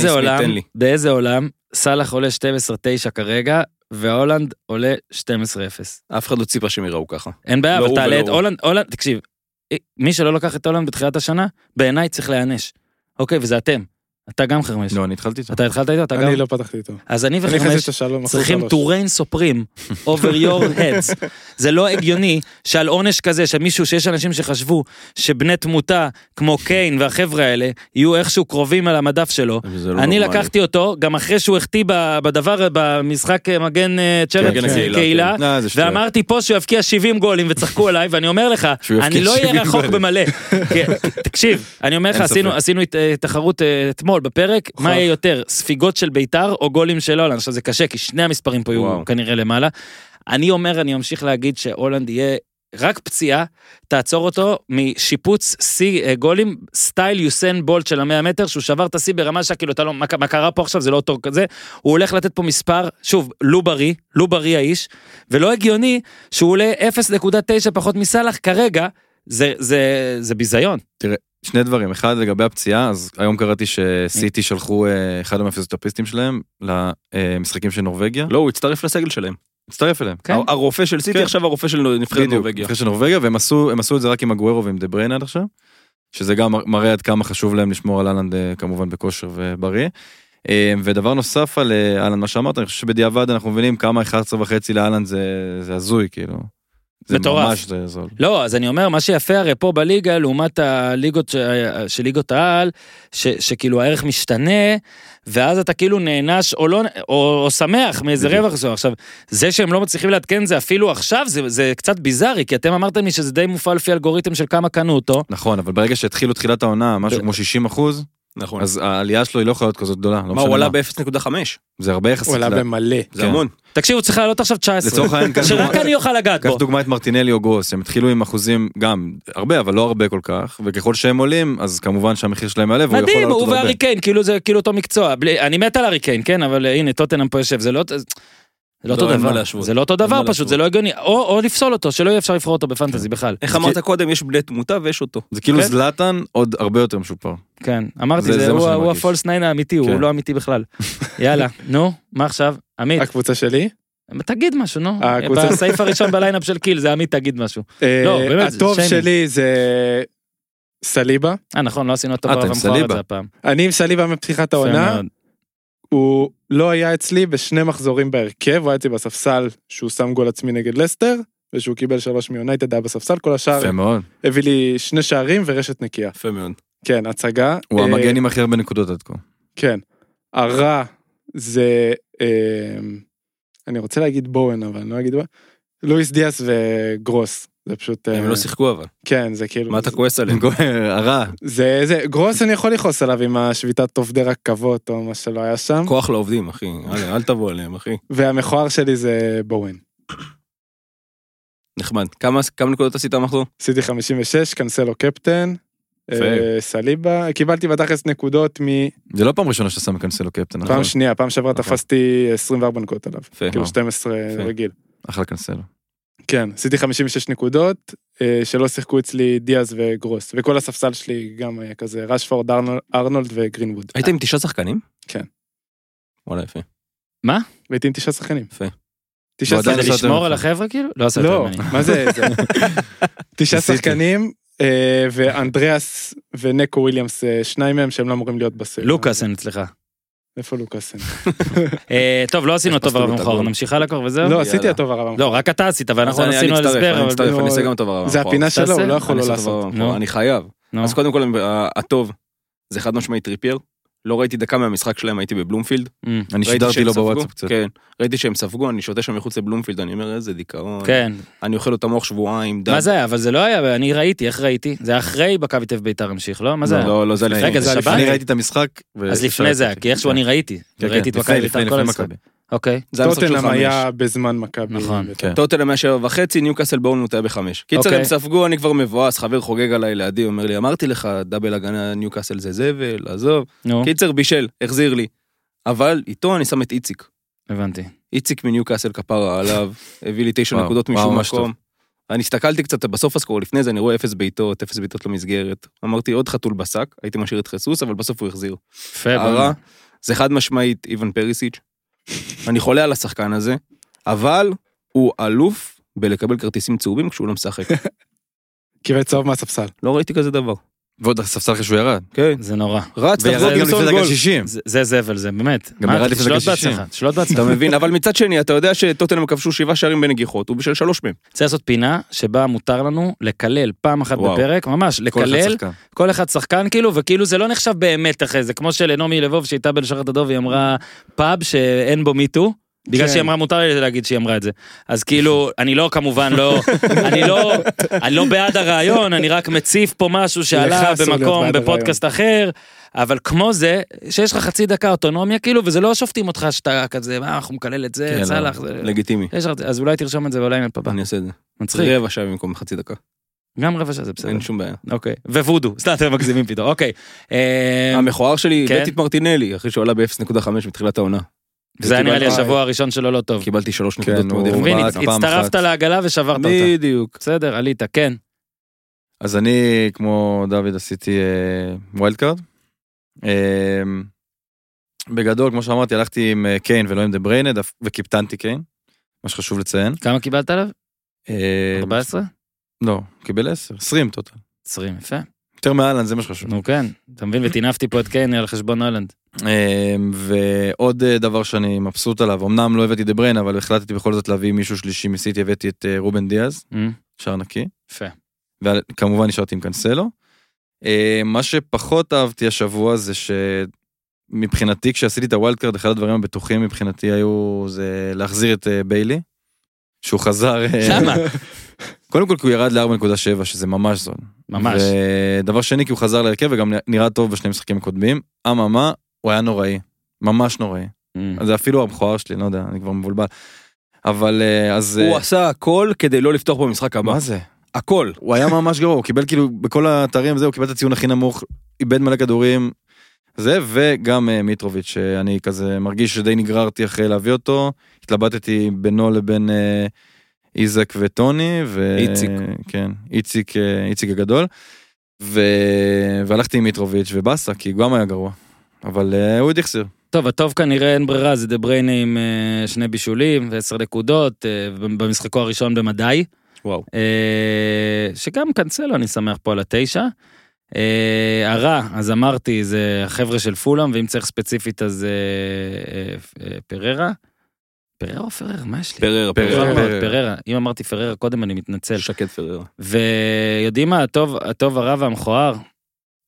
באיזה עולם סלאח עולה שתים עשרה תשע כרגע, והולנד עולה שתים עשרה אפס. אף אחד לא ציפה שהם יראו ככה. אין בעיה, אבל תעלה את הולנד, הולנד, תקשיב, מי שלא לקח את הולנד בתחילת השנה, בעיניי צריך להיענש. אוקיי, וזה אתם. אתה גם חרמש. לא, אני התחלתי איתו. אתה התחלת איתו? אני לא פתחתי איתו. אז אני וחרמש צריכים to reign supreme over your heads. זה לא הגיוני שעל עונש כזה, שמישהו, שיש אנשים שחשבו שבני תמותה, כמו קיין והחבר'ה האלה, יהיו איכשהו קרובים על המדף שלו. אני לקחתי אותו, גם אחרי שהוא החטיא בדבר, במשחק מגן צ'רט קהילה, ואמרתי פה שהוא יבקיע שבעים גולים וצחקו עליי, ואני אומר לך, אני לא אהיה רחוק במלא. תקשיב, אני אומר לך, עשינו תחרות אתמול בפרק, מה יהיה יותר, ספיגות של ביתר או גולים של הולנד? עכשיו זה קשה, כי שני המספרים פה יהיו כנראה למעלה. אני אומר, אני ממשיך להגיד שהולנד יהיה רק פציעה, תעצור אותו משיפוץ סי גולים, סטייל יוסן בולט של המאה מטר, שהוא שבר את הסי ברמה שכאילו, אתה לא, מה קרה פה עכשיו, זה לא אותו כזה, הוא הולך לתת פה מספר, שוב, לא בריא, לא בריא האיש, ולא הגיוני שהוא עולה אפס נקודה תשע פחות מסלאח כרגע, זה, זה, זה ביזיון. תראה, שני דברים, אחד לגבי הפציעה, אז היום קראתי שסיטי שלחו אחד המפיזיותרפיסטים שלהם למשחקים של נורווגיה. לא, הוא הצטרף לסגל שלהם. הצטרף אליהם. הרופא של סיטי עכשיו הרופא של נבחרת נורווגיה. נבחרת של נורווגיה, והם עשו את זה רק עם הגוארו ועם דה בריינה עד עכשיו, שזה גם מראה עד כמה חשוב להם לשמור על הלנד כמובן בכושר ובריא. ודבר נוסף על הלנד, מה שאמרת, אני חושב שבדיעבד אנחנו מבינים כמה אחת עשרה וחצי להלנד זה הזוי, כאילו. זה ממש זה זול. לא, אז אני אומר, מה שיפה הרי פה בליגה, לעומת הליגות של ליגות העל, שכאילו הערך משתנה, ואז אתה כאילו נענש או לא, או שמח מאיזה רווח. עכשיו, זה שהם לא מצליחים להתקן זה אפילו עכשיו, זה קצת ביזארי, כי אתם אמרתם לי שזה די מופעל לפי אלגוריתם של כמה קנו אותו. נכון, אבל ברגע שהתחילו תחילת העונה, משהו כמו שישים אחוז, נכון. אז העלייה שלו היא לא יכולה להיות כזאת גדולה. מה, הוא עלה ב-אפס נקודה חמש? זה הרבה יחסית. הוא עלה במלא. זה המון. תקשיב, הוא צריך לעלות עכשיו תשע עשרה. לצורך העניין, שרק אני אוכל לגעת בו. קח דוגמא את מרטינלי או גרוס, הם התחילו עם אחוזים גם הרבה, אבל לא הרבה כל כך, וככל שהם עולים, אז כמובן שהמחיר שלהם מעלה, והוא יכול מדהים, לעלות עוד הוא הרבה. והריקיין, כאילו זה כאילו אותו מקצוע. אני מת על הריקיין, כן, אבל הנה, טוטנהאם פה יושב, זה לא... זה לא אותו דבר, זה לא אותו דבר פשוט, זה לא הגיוני, או לפסול אותו, שלא יהיה אפשר לבחור אותו בפנטזי בכלל. איך אמרת קודם, יש בני תמותה ויש אותו. זה כאילו זלאטן עוד הרבה יותר משופר. כן, אמרתי, הוא הפולס ניין האמיתי, הוא לא אמיתי בכלל. יאללה, נו, מה עכשיו? עמית. הקבוצה שלי? תגיד משהו, נו. בסעיף הראשון בליינאפ של קיל, זה עמית, תגיד משהו. הטוב שלי זה סליבה. אה, נכון, לא עשינו אותו ברב המכוער את זה הפעם. אני עם סליבה מפתיחת העונה. הוא לא היה אצלי בשני מחזורים בהרכב, הוא היה אצלי בספסל שהוא שם גול עצמי נגד לסטר, ושהוא קיבל שלוש מיונייטד היה בספסל, כל השאר הביא לי שני שערים ורשת נקייה. יפה מאוד. כן, הצגה. הוא המגן עם הכי הרבה נקודות עד כה. כן. הרע זה, אני רוצה להגיד בואן, אבל אני לא אגיד בואן, לואיס דיאס וגרוס. זה פשוט... הם אה, לא שיחקו אבל. כן, זה כאילו... מה אתה כועס עליהם? הרע. זה, זה, גרוס אני יכול לכעוס עליו עם השביתת עובדי רכבות או מה שלא היה שם, כוח לעובדים, אחי. אל אל תבוא עליהם, אחי. והמכוער שלי זה בואוין. נחמד. כמה כמה נקודות עשית מחזור? עשיתי חמישים ושש, קנסלו קפטן, יפה. אה, סליבה, קיבלתי בתכלס נקודות זה לא פעם ראשונה שאתה שם קנסלו קפטן, נכון? מפעם שנייה, פעם שעברה נכון. תפסתי עשרים וארבע נקודות עליו, יפה. כאילו וואו. שתים עשרה יפה. רגיל. אחלה קנסלו. כן, עשיתי חמישים ושש נקודות, אה, שלא שיחקו אצלי דיאז וגרוס, וכל הספסל שלי גם היה כזה, רשפורד, ארנול- ארנולד וגרינווד. היית עם תשעה שחקנים? כן. וואלה, יפה. והייתי עם תשעה שחקנים. יפה. תשעה ועדיין כדי שחקנים. עשית לשמור ממך. על החבר'ה כאילו? לא עשה לא, יותר ממני. מה זה? זה- תשעה ניסיתי. שחקנים, אה, ואנדריאס ונקו וויליאמס, אה, שניים מהם שהם לא אמורים להיות בסרט. לוקאסן אצלך. איפה לוקאסן? אה, טוב, לא עשינו איך טוב פסלו הרב לו את המכוער, הגול? נמשיך הלאה כבר וזהו? לא, עשיתי יאללה. הטוב הרב. לא, רק אתה עשית, ואנחנו אז אני- עשינו על אני אצטרף, הסבר, אני אבל... אצטרף, נו, אני אעשה גם אותו דבר. זה הפינה שלו, תעשה. הוא לא יכול אני לא אעשה אותו לעשות. דבר, נו. אני חייב. נו. אז קודם כל, ה- הטוב, זה חד משמעית טריפייר. לא ראיתי דקה מהמשחק שלהם, הייתי בבלומפילד. Mm, אני ראיתי שידרתי שהם לו ספגו, בוואטסאפ קצת. כן, ראיתי שהם ספגו, אני שותה שם מחוץ לבלומפילד, אני אומר, איזה דיכאון. כן. אני אוכל אותם מוח שבועיים, דם. מה זה היה? אבל זה לא היה, אני ראיתי, איך ראיתי? זה היה אחרי מכבי תל אביב בית"ר המשיך, לא? מה זה היה? לא, לא, זה לפני. רגע, זה זה שבת? אני ראיתי את המשחק. אז לפני זה היה, כי איכשהו אני ראיתי. כן, ראיתי את כן, מכבי לפני, בית"ר לפני, כל לפני המשחק. מכבי. אוקיי. זה המשחק של טוטנאם חמש. היה בזמן מכבי. נכון. כן. טוטנאם היה שבע וחצי, ניוקאסל באולמוט היה בחמש. קיצר, אוקיי. הם ספגו, אני כבר מבואס, חבר חוגג עליי לידי, אומר לי, אמרתי לך, דאבל הגנה, ניוקאסל זה זבל, עזוב. נו, קיצר, בישל, החזיר לי. אבל איתו אני שם את איציק. הבנתי. איציק מניוקאסל כפרה עליו, הביא לי תשע וואו, נקודות וואו, משום ממש מקום. אני הסתכלתי קצת בסוף הסקור, לפני זה אני רואה אפס בעיטות, אפס בעיטות למסגרת. אמרתי, עוד חתול בשק, הייתי משאיר את חסוס, אבל בסוף הוא החזיר. יפה, הרע, בוא'נה. זה חד משמעית איוון פריסיץ'. אני חולה על השחקן הזה, אבל הוא אלוף בלקבל כרטיסים צהובים כשהוא לא משחק. קיבל צהוב מהספסל. לא ראיתי כזה דבר. ועוד הספסל אחרי שהוא ירד. כן. זה נורא. רץ, וירד תחזור גם לפני למסור דקה גול. שישים. זה- זה זבל, זה באמת. גם מה, ירד לפני תשלוט דקה שישים. בעצמך, תשלוט אתה בעצמך. מבין, אבל מצד שני, אתה יודע שטוטנהאם כבשו שבעה שערים בנגיחות, הוא בשל שלוש מהם. צריך לעשות פינה שבה מותר לנו לקלל פעם אחת וואו. בפרק, ממש, כל אחד לקלל, שחקן. כל אחד שחקן כאילו, וכאילו זה לא נחשב באמת אחרי זה, כמו שלנעמי לבוב שהייתה בלשחת הדוב, היא אמרה פאב שאין בו מיטו, בגלל כן. שהיא אמרה, מותר לי להגיד שהיא אמרה את זה. אז כאילו, אני לא, כמובן, לא, אני לא, אני לא בעד הרעיון, אני רק מציף פה משהו שעלה לך אסור להיות במקום, בעד בפודקאסט אחר, אבל כמו זה, שיש לך חצי דקה אוטונומיה, כאילו, וזה לא שופטים אותך שאתה כזה, מה, אנחנו מקלל את זה, כן, צלח, זה... לגיטימי. יש, אז אולי תרשום את זה באולי מפפה. אני אעשה את זה. מצחיק. רבע שעה במקום חצי דקה. גם רבע שעה זה בסדר. אין שום בעיה. אוקיי. ווודו, סתם אתם מגזימים פתאום, אוקיי. אה, המכוער שלי, כן. הבאתי את מרטינלי, אחרי שהוא עלה ב-אפס נקודה חמש מתחילת העונה. זה היה נראה לי וקיבלתי- השבוע הראשון שלו לא טוב. קיבלתי שלוש כן, נקודות מאוד הוא- אתה יפות. מבין, בעט פעם הצטרפת אחת. לעגלה ושברת אותה. בדיוק. בסדר, עלית, כן. אז אני, כמו דוד, עשיתי ווילד קארד. בגדול, כמו שאמרתי, הלכתי עם אה, קיין ולא עם דה בריינה, דף- וקיפטנתי קיין, מה שחשוב לציין. כמה קיבלת עליו? אה, ארבע עשרה? לא, קיבל עשר, עשרים טוטל. עשרים, יפה. יותר מאלן, זה מה שחשוב. נו כן, אתה מבין, וטינפתי פה את קיין על חשבון הולנד. אה, ועוד אה, דבר שאני מבסוט עליו, אמנם לא הבאתי דה בריינה, אבל החלטתי בכל זאת להביא מישהו שלישי מסיטי, הבאתי את אה, רובן דיאז, אה, שער נקי. יפה. וכמובן נשארתי עם קנסלו. אה, מה שפחות אהבתי השבוע זה שמבחינתי כשעשיתי את הווילד קארד, אחד הדברים הבטוחים מבחינתי היו זה להחזיר את אה, ביילי, שהוא חזר... אה, למה? קודם כל כי הוא ירד ל-ארבע נקודה שבע, שזה ממש זול. ממש. ודבר שני כי הוא חזר להרכב וגם נראה טוב בשני משחקים הקודמים. אממה, הוא היה נוראי. ממש נוראי. אה, זה אפילו המכוער שלי, לא יודע, אני כבר מבולבל. אבל אה, אז... הוא אה, עשה הכל כדי לא לפתוח במשחק הבא. מה זה? הכל. הוא היה ממש גרוע, הוא קיבל כאילו בכל האתרים, הוא קיבל את הציון הכי נמוך, איבד מלא כדורים, זה, וגם uh, מיטרוביץ', שאני כזה מרגיש שדי נגררתי אחרי להביא אותו, התלבטתי בינו לבין uh, איזק וטוני, ו... איציק. כן, איציק, uh, איציק הגדול, ו... והלכתי עם מיטרוביץ' ובאסה, כי הוא גם היה גרוע, אבל uh, הוא עוד יחסיר. טוב, הטוב כנראה אין ברירה, זה דה בריינה עם אה, שני בישולים ועשר נקודות, אה, במשחקו הראשון במדי. וואו. אה, שגם קנסלו, אני שמח פה על התשע. אה, הרע, אז אמרתי, זה החבר'ה של פולאם, ואם צריך ספציפית, אז אה, אה, אה, פררה. פררה או פררה? מה יש לי? פררה, פררה. פררה. פררה. פררה. אם אמרתי פררה קודם, אני מתנצל. שקט פררה. ויודעים מה, הטוב, הטוב הרע והמכוער,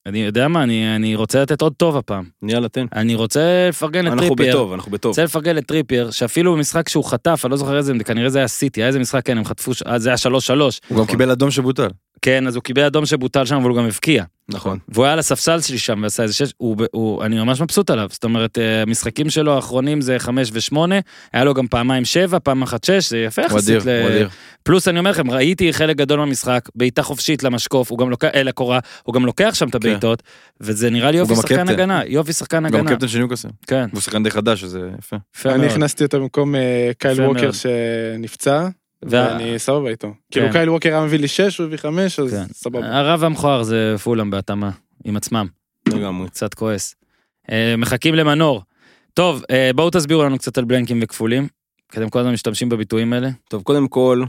אני יודע מה, אני, אני רוצה לתת עוד טוב הפעם. יאללה, תן. אני רוצה לפרגן אנחנו לטריפייר. בטוב, אנחנו בטוב. רוצה לפרגן לטריפייר, שאפילו במשחק שהוא חטף, אני לא זוכר איזה, כנראה זה היה סיטי, היה איזה משחק, כן, הם חטפו, זה היה שלוש שלוש. הוא גם קיבל אדום שבוטל. כן, אז הוא קיבל אדום שבוטל שם, אבל הוא גם הבקיע. נכון. והוא היה על הספסל שלי שם, ועשה איזה שש, הוא, הוא, אני ממש מבסוט עליו, זאת אומרת, המשחקים שלו האחרונים זה חמש ושמונה, היה לו גם פעמיים שבע, פעם אחת שש, זה יפה יחסית. פלוס אני אומר לכם, ראיתי חלק גדול מהמשחק, בעיטה חופשית למשקוף, הוא גם לוקח, אל הקורה, הוא גם לוקח שם את הבעיטות, וזה נראה לי יופי שחקן הגנה, יופי שחקן הגנה. גם קפטן של ניוקאסל. כן. הוא שחקן די חדש, שזה יפה. אני הכנסתי אותו במקום קייל ווקר שנפצע, ואני סבבה איתו. כאילו קייל ווקר היה מביא לי שש, הוא הביא חמש, אז סבבה. הרב המכוער זה פולאם בהתאמה, עם עצמם. קצת כועס. מחכים למנור. טוב, בואו תסבירו לנו קצת על בלנקים וכפולים, כי אתם כל הזמן משתמשים בביטויים האלה. טוב, קודם כל,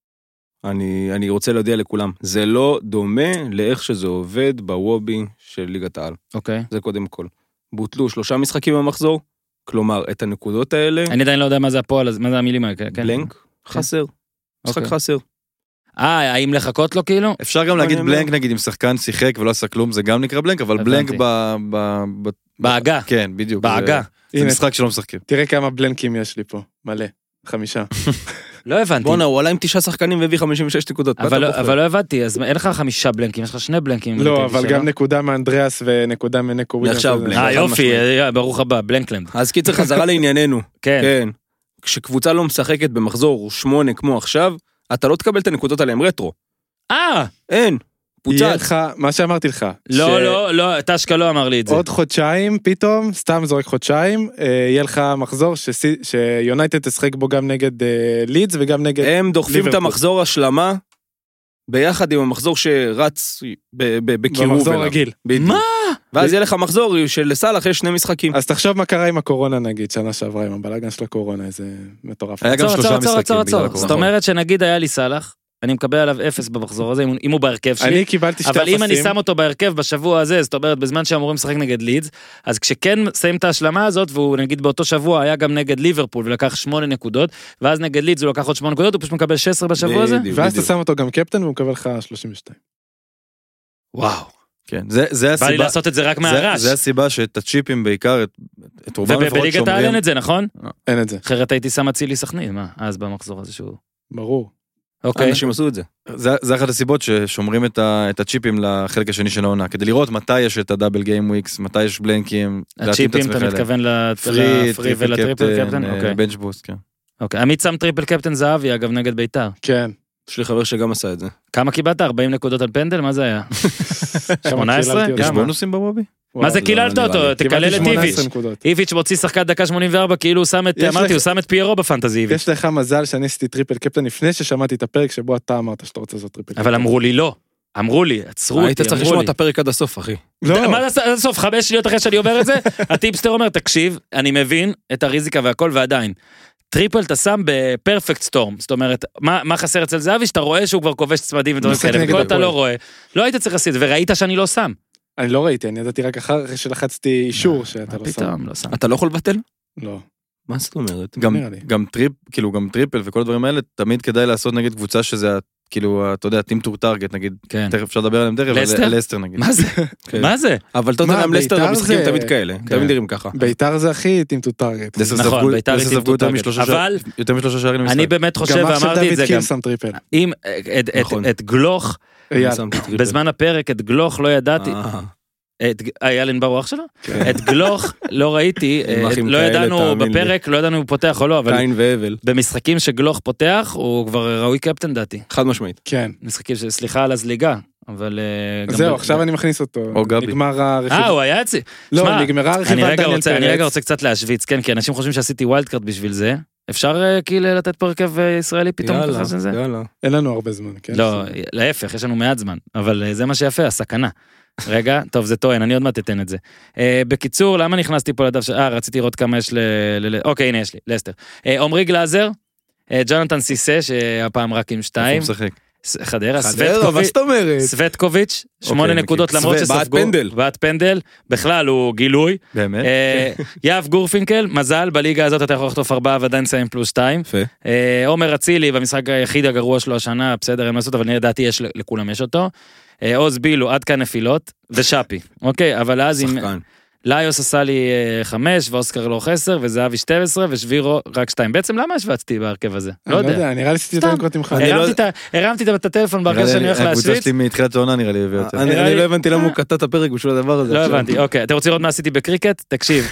אני, אני רוצה להודיע לכולם, זה לא דומה לאיך שזה עובד בוובי של ליגת העל. אוקיי. זה קודם כל. בוטלו שלושה משחקים במחזור, כלומר, את הנקודות האלה... אני עדיין לא יודע מה זה הפועל, מה זה המילים האלה, כן? בלנק, חסר. משחק חסר. אה, האם לחכות לו כאילו? אפשר גם להגיד בלנק, נגיד, אם שחקן שיחק ולא עשה כלום, זה גם נקרא בלנק, אבל בלנק ב... בהגה. כן, בדיוק. בהגה. זה משחק שלא משחקים. תראה כמה בלנקים יש לי פה, מלא. חמישה. לא הבנתי. בואנה, הוא עלה עם תשעה שחקנים והביא חמישים ושש נקודות. אבל לא הבנתי, אז אין לך חמישה בלנקים, יש לך שני בלנקים. לא, אבל גם נקודה מאנדריאס ונקודה מנקו. אה, יופי, ברוך הבא, בלנקלנד. אז קיצר חזרה לענייננו. כן. כשקבוצה לא משחקת במחזור שמונה כמו עכשיו, אתה לא תקבל את הנקודות עליהם רטרו. אה! אין. יהיה לך, מה שאמרתי לך. לא, לא, לא, טשקה לא אמר לי את זה. עוד חודשיים, פתאום, סתם זורק חודשיים, יהיה לך מחזור שיונייטד תשחק בו גם נגד לידס וגם נגד ליברפול. הם דוחפים את המחזור השלמה, ביחד עם המחזור שרץ בקירוב. במחזור רגיל. מה? ואז יהיה לך מחזור שלסלח יש שני משחקים. אז תחשוב מה קרה עם הקורונה נגיד, שנה שעברה עם הבלגן של הקורונה, איזה מטורף. היה גם שלושה משחקים בגלל הקורונה. זאת אומרת שנגיד היה לי סלח, אני מקבל עליו אפס במחזור הזה, אם הוא בהרכב שלי. אני קיבלתי שתי אבל אפסים. אם אני שם אותו בהרכב בשבוע הזה, זאת אומרת, בזמן שאמורים לשחק נגד לידס, אז כשכן שמים את ההשלמה הזאת, והוא נגיד באותו שבוע היה גם נגד ליברפול, ולקח שמונה נקודות, ואז נגד לידס הוא לקח עוד שמונה נקודות, הוא פשוט מקבל שש עשרה בשבוע הזה. ואז אתה שם אותו גם קפטן, והוא מקבל לך שלושים ושתיים. וואו. כן, זה, זה הסיבה. בא לי לעשות את זה רק מהרש. זה, זה הסיבה שאת הצ'יפים בעיקר, את, את רובם לפחות שומרים. ובליגת העל אין את זה, נכון? אין את זה. אחרת הייתי שם אצילי סכנין, מה? אז במחזור הזה שהוא... ברור. אוקיי. אנשים עשו את זה. זה, זה אחת הסיבות ששומרים את, ה, את הצ'יפים לחלק השני של העונה, כדי לראות מתי יש את הדאבל גיים וויקס, מתי יש בלנקים. הצ'יפים, אתה מתכוון לפרי ולטריפל קפטן? אוקיי. בנץ' בוסט, כן. אוקיי, עמית שם טריפל קפטן זהבי, אגב, נגד ביתר. כן. יש לי חבר שגם עשה את זה. כמה קיבלת? ארבעים נקודות על פנדל? מה זה היה? שמונה עשרה? יש בונוסים בוובי? מה זה קיללת אותו? תקלל את איביץ'. איביץ' מוציא שחקן דקה שמונים וארבע, כאילו הוא שם את, אמרתי, הוא שם את פיירו בפנטזי איביץ'. יש לך מזל שאני עשיתי טריפל קפטן לפני ששמעתי את הפרק שבו אתה אמרת שאתה רוצה לעשות טריפל קפטן. אבל אמרו לי לא. אמרו לי, עצרו אותי, היית צריך לשמוע את הפרק עד הסוף, אחי. לא. מה זה עד הסוף? חמש שניות אחרי שאני אומר את זה? הטיפסטר אומר, תקשיב, אני מבין את הריזיקה והכל ועדיין. טריפל אתה שם בפרפקט סטורם, זאת אומרת, מה, מה חסר אצל זהבי? שאתה רואה שהוא כבר כובש צמדים ודברים כאלה, וכל אתה לא רואה. לא היית צריך לעשות, וראית שאני לא שם. אני לא ראיתי, אני ידעתי רק אחרי שלחצתי אישור שאתה לא שם. לא שם. אתה לא יכול לבטל? לא. מה זאת אומרת? גם, גם טריפ, כאילו גם טריפל וכל הדברים האלה, תמיד כדאי לעשות נגד קבוצה שזה, כאילו, אתה יודע, טים טור טארגט, נגיד, תכף אפשר לדבר עליהם דרך, לסטר? לסטר נגיד. מה זה? מה זה? אבל אתה יודע, לסטר המשחקים תמיד כאלה, תמיד נראים ככה. ביתר זה הכי טים טור טארגט. נכון, ביתר היא טים טור טארגט. אבל, יותר משלושה שערים למשחק. אני באמת חושב, ואמרתי את זה גם, אם את גלוך, בזמן הפרק, את גלוך לא ידעתי, היה לנבר רוח שלו? את גלוך לא ראיתי, לא ידענו בפרק, לא ידענו אם הוא פותח או לא, אבל במשחקים שגלוך פותח, הוא כבר ראוי קפטן דעתי. חד משמעית. כן. משחקים שסליחה על הזליגה, אבל... זהו, עכשיו אני מכניס אותו. או גבי. נגמר הרכיב. אה, הוא היה אצלי. לא, נגמרה הרכיבה דניאל פרץ. אני רגע רוצה קצת להשוויץ, כן, כי אנשים חושבים שעשיתי ווילד קארד בשביל זה. אפשר כאילו לתת פה הרכב ישראלי פתאום ככה של זה? יאללה. אין לנו הרבה זמן, כן? לא, להפך, יש לנו מעט זמן, אבל זה מה שיפה, הסכנה. רגע, טוב, זה טוען, אני עוד מעט אתן את זה. בקיצור, למה נכנסתי פה לדף ש... אה, רציתי לראות כמה יש ל... אוקיי, הנה יש לי, לסטר. עומרי גלאזר, ג'ונתן סיסה, שהפעם רק עם שתיים. חדרה, חדרה, מה זאת אומרת? סווטקוביץ', שמונה אוקיי, נקודות מכיר. למרות סווט, בעט שספגו, פנדל. בעט פנדל, בכלל הוא גילוי. באמת? אה, יאב גורפינקל, מזל, בליגה הזאת אתה יכול לחטוף ארבעה ועדיין סיים פלוס שתיים. יפה. אה, עומר אצילי, במשחק היחיד הגרוע שלו השנה, בסדר, אין מה לעשות, אבל אני ידעתי יש, לכולם יש אותו. אה, עוז בילו, עד כאן נפילות, ושפי, אוקיי, אבל אז עם... שחקן. ליוס עשה לי אה, חמש, ואוסקר לוח עשר, וזהבי שתים עשרה, ושבירו רק שתיים. בעצם למה השווצתי בהרכב הזה? לא אני לא יודע. יודע, נראה לי עשיתי יותר סתם. נקודות ממך. אני לא- הרמתי את ה- הרמתי את הטלפון בהרכב נראה לי שאני הולך הקבוצה להשוויץ. שלי מתחילת העונה נראה לי הביא יותר. אני נראה אני לי- לא הבנתי למה הוא קטע את הפרק בשביל הדבר הזה. לא עכשיו. הבנתי, אוקיי. אתם רוצים לראות מה עשיתי בקריקט? תקשיב.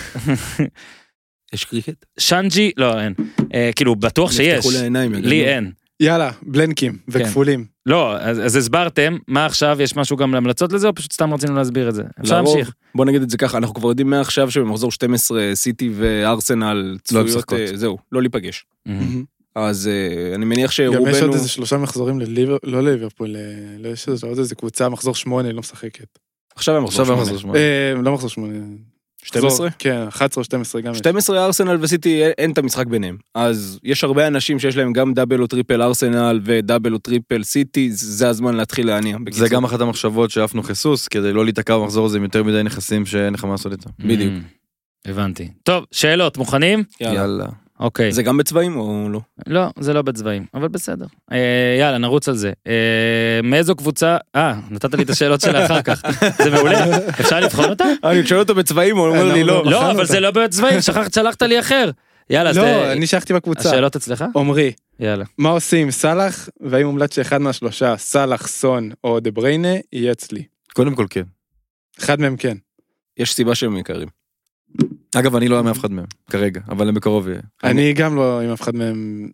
יש קריקט? שאנג'י, לא, אין. אה, כאילו, בטוח שיש. נפתחו לי העיניים, יגנו. לי אין. יאללה, בלנקים כן. וכפולים. לא, אז אז הסברתם, מה עכשיו, יש משהו גם להמלצות לזה, או פשוט סתם רצינו להסביר את זה? אפשר לרוב, להמשיך. בוא נגיד את זה ככה, אנחנו כבר יודעים מעכשיו שבמחזור שתים עשרה סיטי וארסנל צפויות, משחקות. אה, זהו, לא להיפגש. מהמם. אז אה, אני מניח גם יש שרובנו... עוד איזה שלושה מחזורים לליברפול, לא לליברפול, ל- לא, יש עוד איזה קבוצה, מחזור שמונה, לא משחקת. עכשיו הם מחזור עכשיו שמונה. המחזור שמונה. אה, לא מחזור שמונה. שתים עשרה? מחזור, כן, אחת עשרה או שתים עשרה גם יש. שתים עשרה ארסנל וסיטי אין- אין את המשחק ביניהם. אז יש הרבה אנשים שיש להם גם דאבל או טריפל ארסנל ודאבל או טריפל סיטי, זה הזמן להתחיל להניע. זה בקיצור. גם אחת המחשבות שעפנו חיסוס, כדי לא להיתקע במחזור הזה עם יותר מדי נכסים שאין לך מה לעשות איתם. בדיוק. מהמם. הבנתי. טוב, שאלות, מוכנים? יאללה. יאללה. אוקיי. זה גם בצבעים או לא? לא, זה לא בצבעים, אבל בסדר. אה, יאללה, נרוץ על זה. אה, מאיזו קבוצה... אה, נתת לי את השאלות שלה אחר כך. זה מעולה. אפשר לבחון אותה? אני שואל אותו בצבעים, הוא אומר לי לא. לא, אבל זה לא בצבעים, שכחת, שלחת לי אחר. יאללה, אז... לא, אה, אני שייכתי בקבוצה. השאלות אצלך? עומרי, יאללה. מה עושים עם סלאח, והאם מומלץ שאחד מהשלושה, סלאח, סון או דה בריינה, יהיה אצלי. קודם כל כן. אחד מהם כן. יש סיבה שהם יקרים. אגב, אני לא היה מאף אחד מהם, כרגע, אבל הם בקרוב יהיה. אני גם לא עם אף אחד מהם.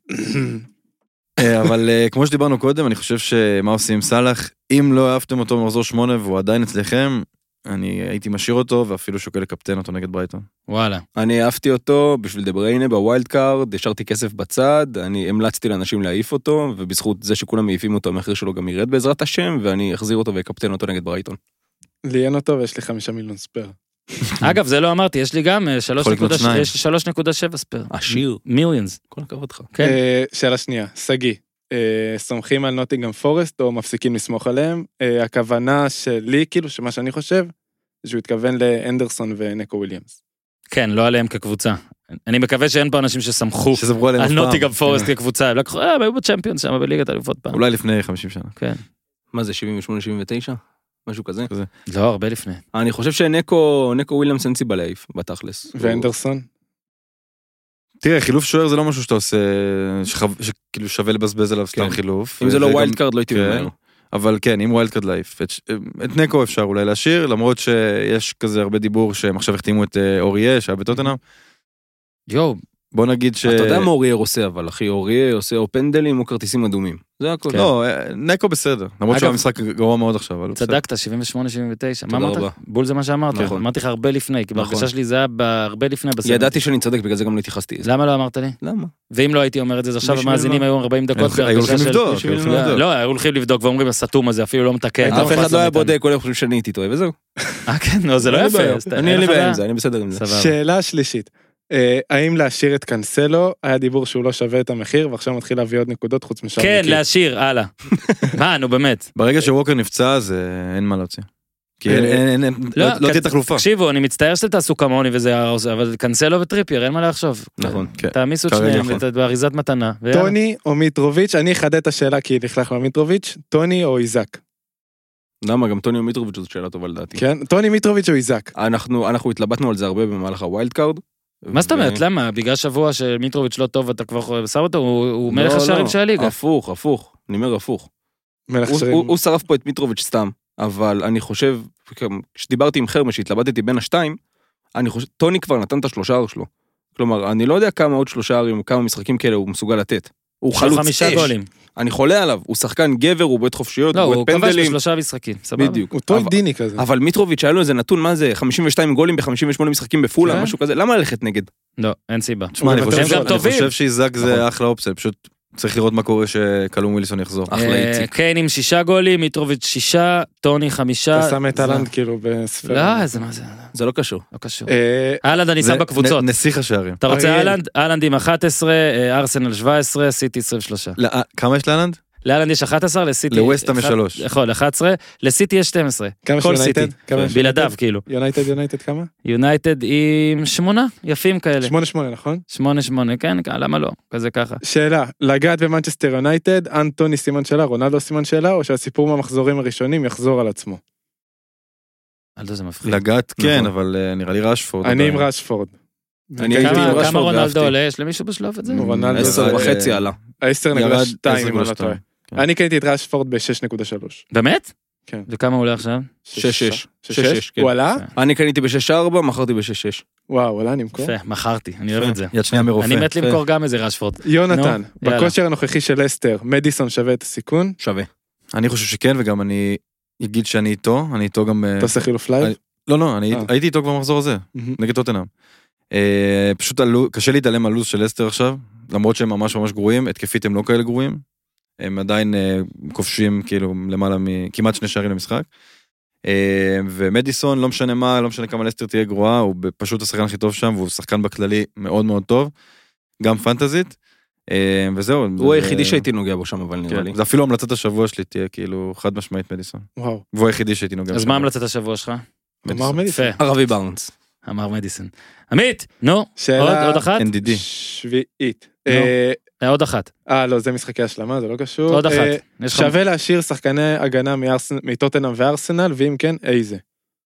אה, אבל אה, כמו שדיברנו קודם, אני חושב שמה עושים עם סלאח, אם לא אהבתם אותו במחזור שמונה והוא עדיין אצלכם, אני הייתי משאיר אותו ואפילו שוקל לקפטן אותו נגד ברייטון. וואלה. אני אהבתי אותו בשביל דה בריינה בווילד קארד, השארתי כסף בצד, אני המלצתי לאנשים להעיף אותו, ובזכות זה שכולם מעיפים אותו, המחיר שלו גם ירד בעזרת השם, ואני אחזיר אותו ויקפטן אותו נגד ברייטון. לי אין אותו ויש לי חמישה מיליון ספייר. אגב, זה לא אמרתי, יש לי גם אה, שלוש יכול לקנות נקודה ש- שניים. יש לי שלוש נקודה שבע ספייר. עשיר. מיליונס. כל הכבוד לך. כן. אה, שאלה שנייה, סגי, אה, סומכים על נוטינגהאם פורסט או מפסיקים לסמוך עליהם? אה, הכוונה שלי, כאילו, שמה שאני חושב, זה שהוא התכוון לאנדרסון ונקו וויליאמס. כן, לא עליהם כקבוצה. אני מקווה שאין פה אנשים שסמכו שסמכו עליהם אף על פעם. נוטינגהאם פורסט כקבוצה. הם לקחו, אה, הם היו בצ'מפיונס שם, בליגת האלופות פעם. אולי לפני חמישים שנה. כן. מה זה, שבעים ושמונה שבעים ותשע? משהו כזה? לא, הרבה לפני. אני חושב שנקו, נקו וויליאמס אין סיבה להעיף, בתכלס. ואנדרסון? תראה, חילוף שוער זה לא משהו שאתה עושה, שחו- שכאילו שווה לבזבז עליו סתם כן. חילוף. אם זה לא וגם- ווילד קארד לא הייתי כן. ממנו. אבל כן, אם ווילד קארד להעיף. את, את נקו אפשר אולי להשאיר, למרות שיש כזה הרבה דיבור שהם עכשיו החתימו את אה, אוריה, שהיה בטוטנהאם. יואו, בוא נגיד ש... אתה יודע מה אורייר עושה, אבל אחי, אורייר עושה או פנדלים או כרטיסים אדומים. זה הכל. לא, אה, נקו בסדר. למרות אגב- שהוא המשחק גרוע מאוד עכשיו, אבל הוא בסדר. צדקת, שבעים ושמונה שבעים ותשע. מה תודה אמרת? רבה. בול זה מה שאמרתי. נכון. אמרתי לך הרבה לפני, כי נכון. בהרגשה שלי זה היה הרבה לפני בסרט. ידעתי שאני צודק, בגלל זה גם לא התייחסתי לזה. למה לא אמרת לי? למה? ואם לא הייתי אומר את זה, אז עכשיו בשביל המאזינים מה? היו ארבעים דקות היו בהרגשה הולכים של... לבדוק, בשביל היו הולכים מה? לבדוק. לא, היו הולכים לבדוק ואומרים, הסתום הזה אפילו לא מתקן. היית לא אף אחד אכפת לא לו היה מאיתנו. בודק, כולל חושב שאני הייתי טועה, וזהו. אה, כן, לא, זה לא אין לי יפה. בעיה. אז אתה- אני אין לי לך בעיה בעיה? עם זה, אני בסדר עם זה. סבבה. שאלה שלישית, אה, האם להשאיר את קנסלו, היה דיבור שהוא לא שווה את המחיר, ועכשיו מתחיל להביא עוד נקודות חוץ משם. כן, להשאיר, הלאה. מה, נו באמת. ברגע שווקר נפצע, אז אה, אין מה להוציא. כי אין- אה, אין- אין- אין- לא, לא לא תהיה כ- תחלופה. תקשיבו, אני מצטער שאתם תעשו כמוני וזה יהרוס, אבל קנסלו וטריפייר, אין מה לחשוב. נכון. כן. תעמיסו את כרגע שניהם, נכון. את- באריזת מתנה. ויאללה. טוני או מיטרוביץ', אני אחדד את השאלה כי לכלך לו מיטרוביץ', טוני או איזק. למה? גם טוני מיטרוביץ' זאת שאלה טובה לדעתי. כן, טוני מיטרוביץ' או איזק. אנחנו אנחנו התלבטנו על זה הרבה במהלך הווילד קארד. מה זאת אומרת? למה? בגלל שבוע שמיטרוביץ' לא טוב ואתה כבר שם אותו, הוא הוא מלך לא, השערים לא, של הליגה. הפוך, הפוך. אני אומר הפוך. מלך הוא- שערים. הוא הוא שרף פה את מיטרוביץ' סתם, אבל אני חושב, כשדיברתי עם חרמש, שהתלבטתי בין השתיים, אני חושב, טוני כבר נתן את השלושה ער שלו. כלומר, אני לא יודע כמה עוד שלושה ערים, כמה משחקים כאלה הוא מסוגל לתת. הוא יש לו חלוץ חמישה אש. גולים. אני חולה עליו, הוא שחקן גבר, הוא בועט חופשיות, לא, הוא הוא בועט כבש פנדלים. בשלושה משחקים, סבבה. בדיוק. הוא טוי אבל- דיני כזה. אבל מיטרוביץ' היה לו איזה נתון, מה זה, חמישים ושתיים גולים ב-חמישים ושמונה משחקים בפולה, כן. משהו כזה, למה ללכת נגד? לא, אין סיבה. תשמע, אני הם חושב גם ש- אני טובים. חושב שאיזק נכון. זה אחלה אופציה, פשוט צריך לראות מה קורה שקלום וויליסון יחזור. אחלה אה, איציק. קיין עם שישה גולים, מיטרוביץ' שישה, טוני חמישה. אתה שם את זה- אהלנד כאילו בספירה. לא, זה מה זה, זה לא קשור. לא קשור. אה, אהלנד אני זה שם בקבוצות. נ- נסיך השערים. אתה רוצה אריאל. אהלנד? אהלנד עם אחת עשרה, אה, ארסנל שבע עשרה, סיטי עשרים ושלוש. לא, אה, כמה יש לאלנד? לאלנד יש אחת עשרה, לסיטי... לווסטהאם יש אחד- שלוש. נכון, אחת עשרה, לסיטי יש שתים עשרה. כמה כל של סיטי. יונייטד? כמה של בלעדיו, יונייטד? כאילו. יונייטד, יונייטד כמה? יונייטד עם שמונה, יפים כאלה. שמונה שמונה, נכון? שמונה שמונה, כן, למה לא? כזה ככה. שאלה, לגעת במנצ'סטר יונייטד, אנטוני סימן שאלה, רונלדו סימן שאלה, או שהסיפור מהמחזורים הראשונים יחזור על עצמו? אלדו זה מפחיד. לגעת כן, נכון. אבל אה, נראה לי רשפורד. אני עם עדיין. רשפורד. אני הייתי עם כמה- רשפורד כמה רונלדו ואהבתי. עולה? יש למישהו בשלב את זה? רונלדו עשר זה- וחצי עלה. עשר נקודה ירד שתיים, עשר אם אני נקודה לא טועה. שתיים. כן. אני קניתי את רשפורד ב-שש נקודה שלוש. באמת? כן. וכמה הוא עולה עכשיו? שש שש. שש שש שש? שש, כן. הוא עלה? אני קניתי ב-שש ארבע, מכרתי ב-שש שש. וואו, עלה נמכור. יפה, מכרתי, אני אוהב את זה. יד שנייה מרופא. אני מת למכור גם איזה רשפורד. יונתן, נו, יאללה. בכושר הנוכחי של אסטר, מדיסון שווה את הסיכון? שווה. אני חושב שכן, וגם אני אגיד שאני איתו, אני איתו גם... אה, אתה עושה חילוף לייב? אני- לא, לא, אני אה. הייתי איתו כבר במחזור הזה, מהמם. נגד טוטנהאם. אה, פשוט הלו- קשה להתעלם מהלו"ז של אסטר עכשיו, למרות שהם ממש ממש גרועים, התקפית הם לא כאלה גרועים, הם עדיין אה, כובשים כאילו למעלה מכמעט שני שערים למשחק. אה, ומדיסון, לא משנה מה, לא משנה כמה אסטר תהיה גרועה, הוא פשוט השחקן הכי טוב שם, והוא שחקן בכללי מאוד מאוד טוב, גם פנטזית, אה, וזהו. הוא זה- היחידי שהייתי נוגע בו שם, אבל נראה לי. כן, זה אפילו המלצת השבוע שלי תהיה כאילו חד משמעית מדיסון. וואו. והוא היחידי שהייתי נוגע. אז בשבוע. מה המלצת השבוע שלך? אמר מדיסון. יפה, ערבי בארנס. אמר מדיסון. עמית, נו, עוד שאלה עוד אחת? אן די די. שביעית. נו. אה, אה, עוד אחת, אה, לא, זה משחקי השלמה, זה לא קשור. עוד אחת. אה, יש לך- שווה להשאיר שחקני הגנה מארסנ- מטוטנהאם וארסנל, ואם כן, איזה?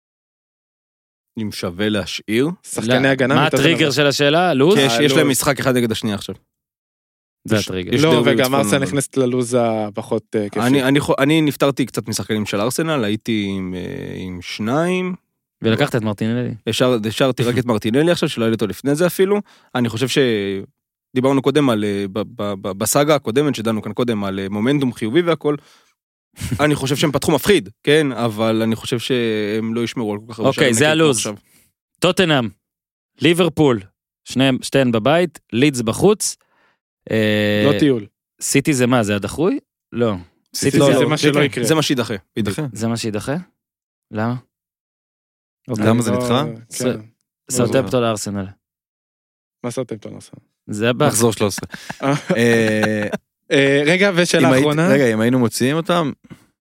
אם שווה להשאיר. שחקני לא, הגנה מה מטוטנהאם. הטריגר של השאלה? לוז? כי יש- אה, יש לא. להם משחק אחד נגד השנייה עכשיו. זה יש- הטריגר. יש לא, דרבי וגם בצפון ארסנל לונדון. נכנסת ללוז הפחות אה, כיפי. אני, אני, חו- אני נפטרתי קצת משחקנים של ארסנל, הייתי עם, אה, עם שניים, ולקחת את מרטינלי. השאר- השארתי רק את מרטינלי עכשיו, שלא היה לי אותו לפני זה אפילו. אני חושב שדיברנו קודם על, אה, ב- ב- ב- בסאגה הקודמת, שדנו כאן קודם על אה, מומנטום חיובי והכל, אני חושב שהם פתחו מפחיד, כן, אבל אני חושב שהם לא ישמרו על כל כך הרבה אוקיי, שערים זה נקיים כמו הלוז. עכשיו. טוטנהאם, ליברפול, שניהם, שתיהן בבית, לידס בחוץ. אה, לא טיול. סיטי זה מה, זה הדחוי? לא. סיטי לא, זה- זה מה שלא כן, יקרה. זה מה שידחה, בדיוק. ידחה. זה מה שידחה? למה? למה זה לא, נדחה? כן. סאוטהמפטון לארסנל. מה סאוטהמפטון עושה? זה הבא. מחזור שלוש עשרה. אה, אה, רגע, אם ושאלה היית- אחרונה. רגע, אם היינו מוציאים אותם,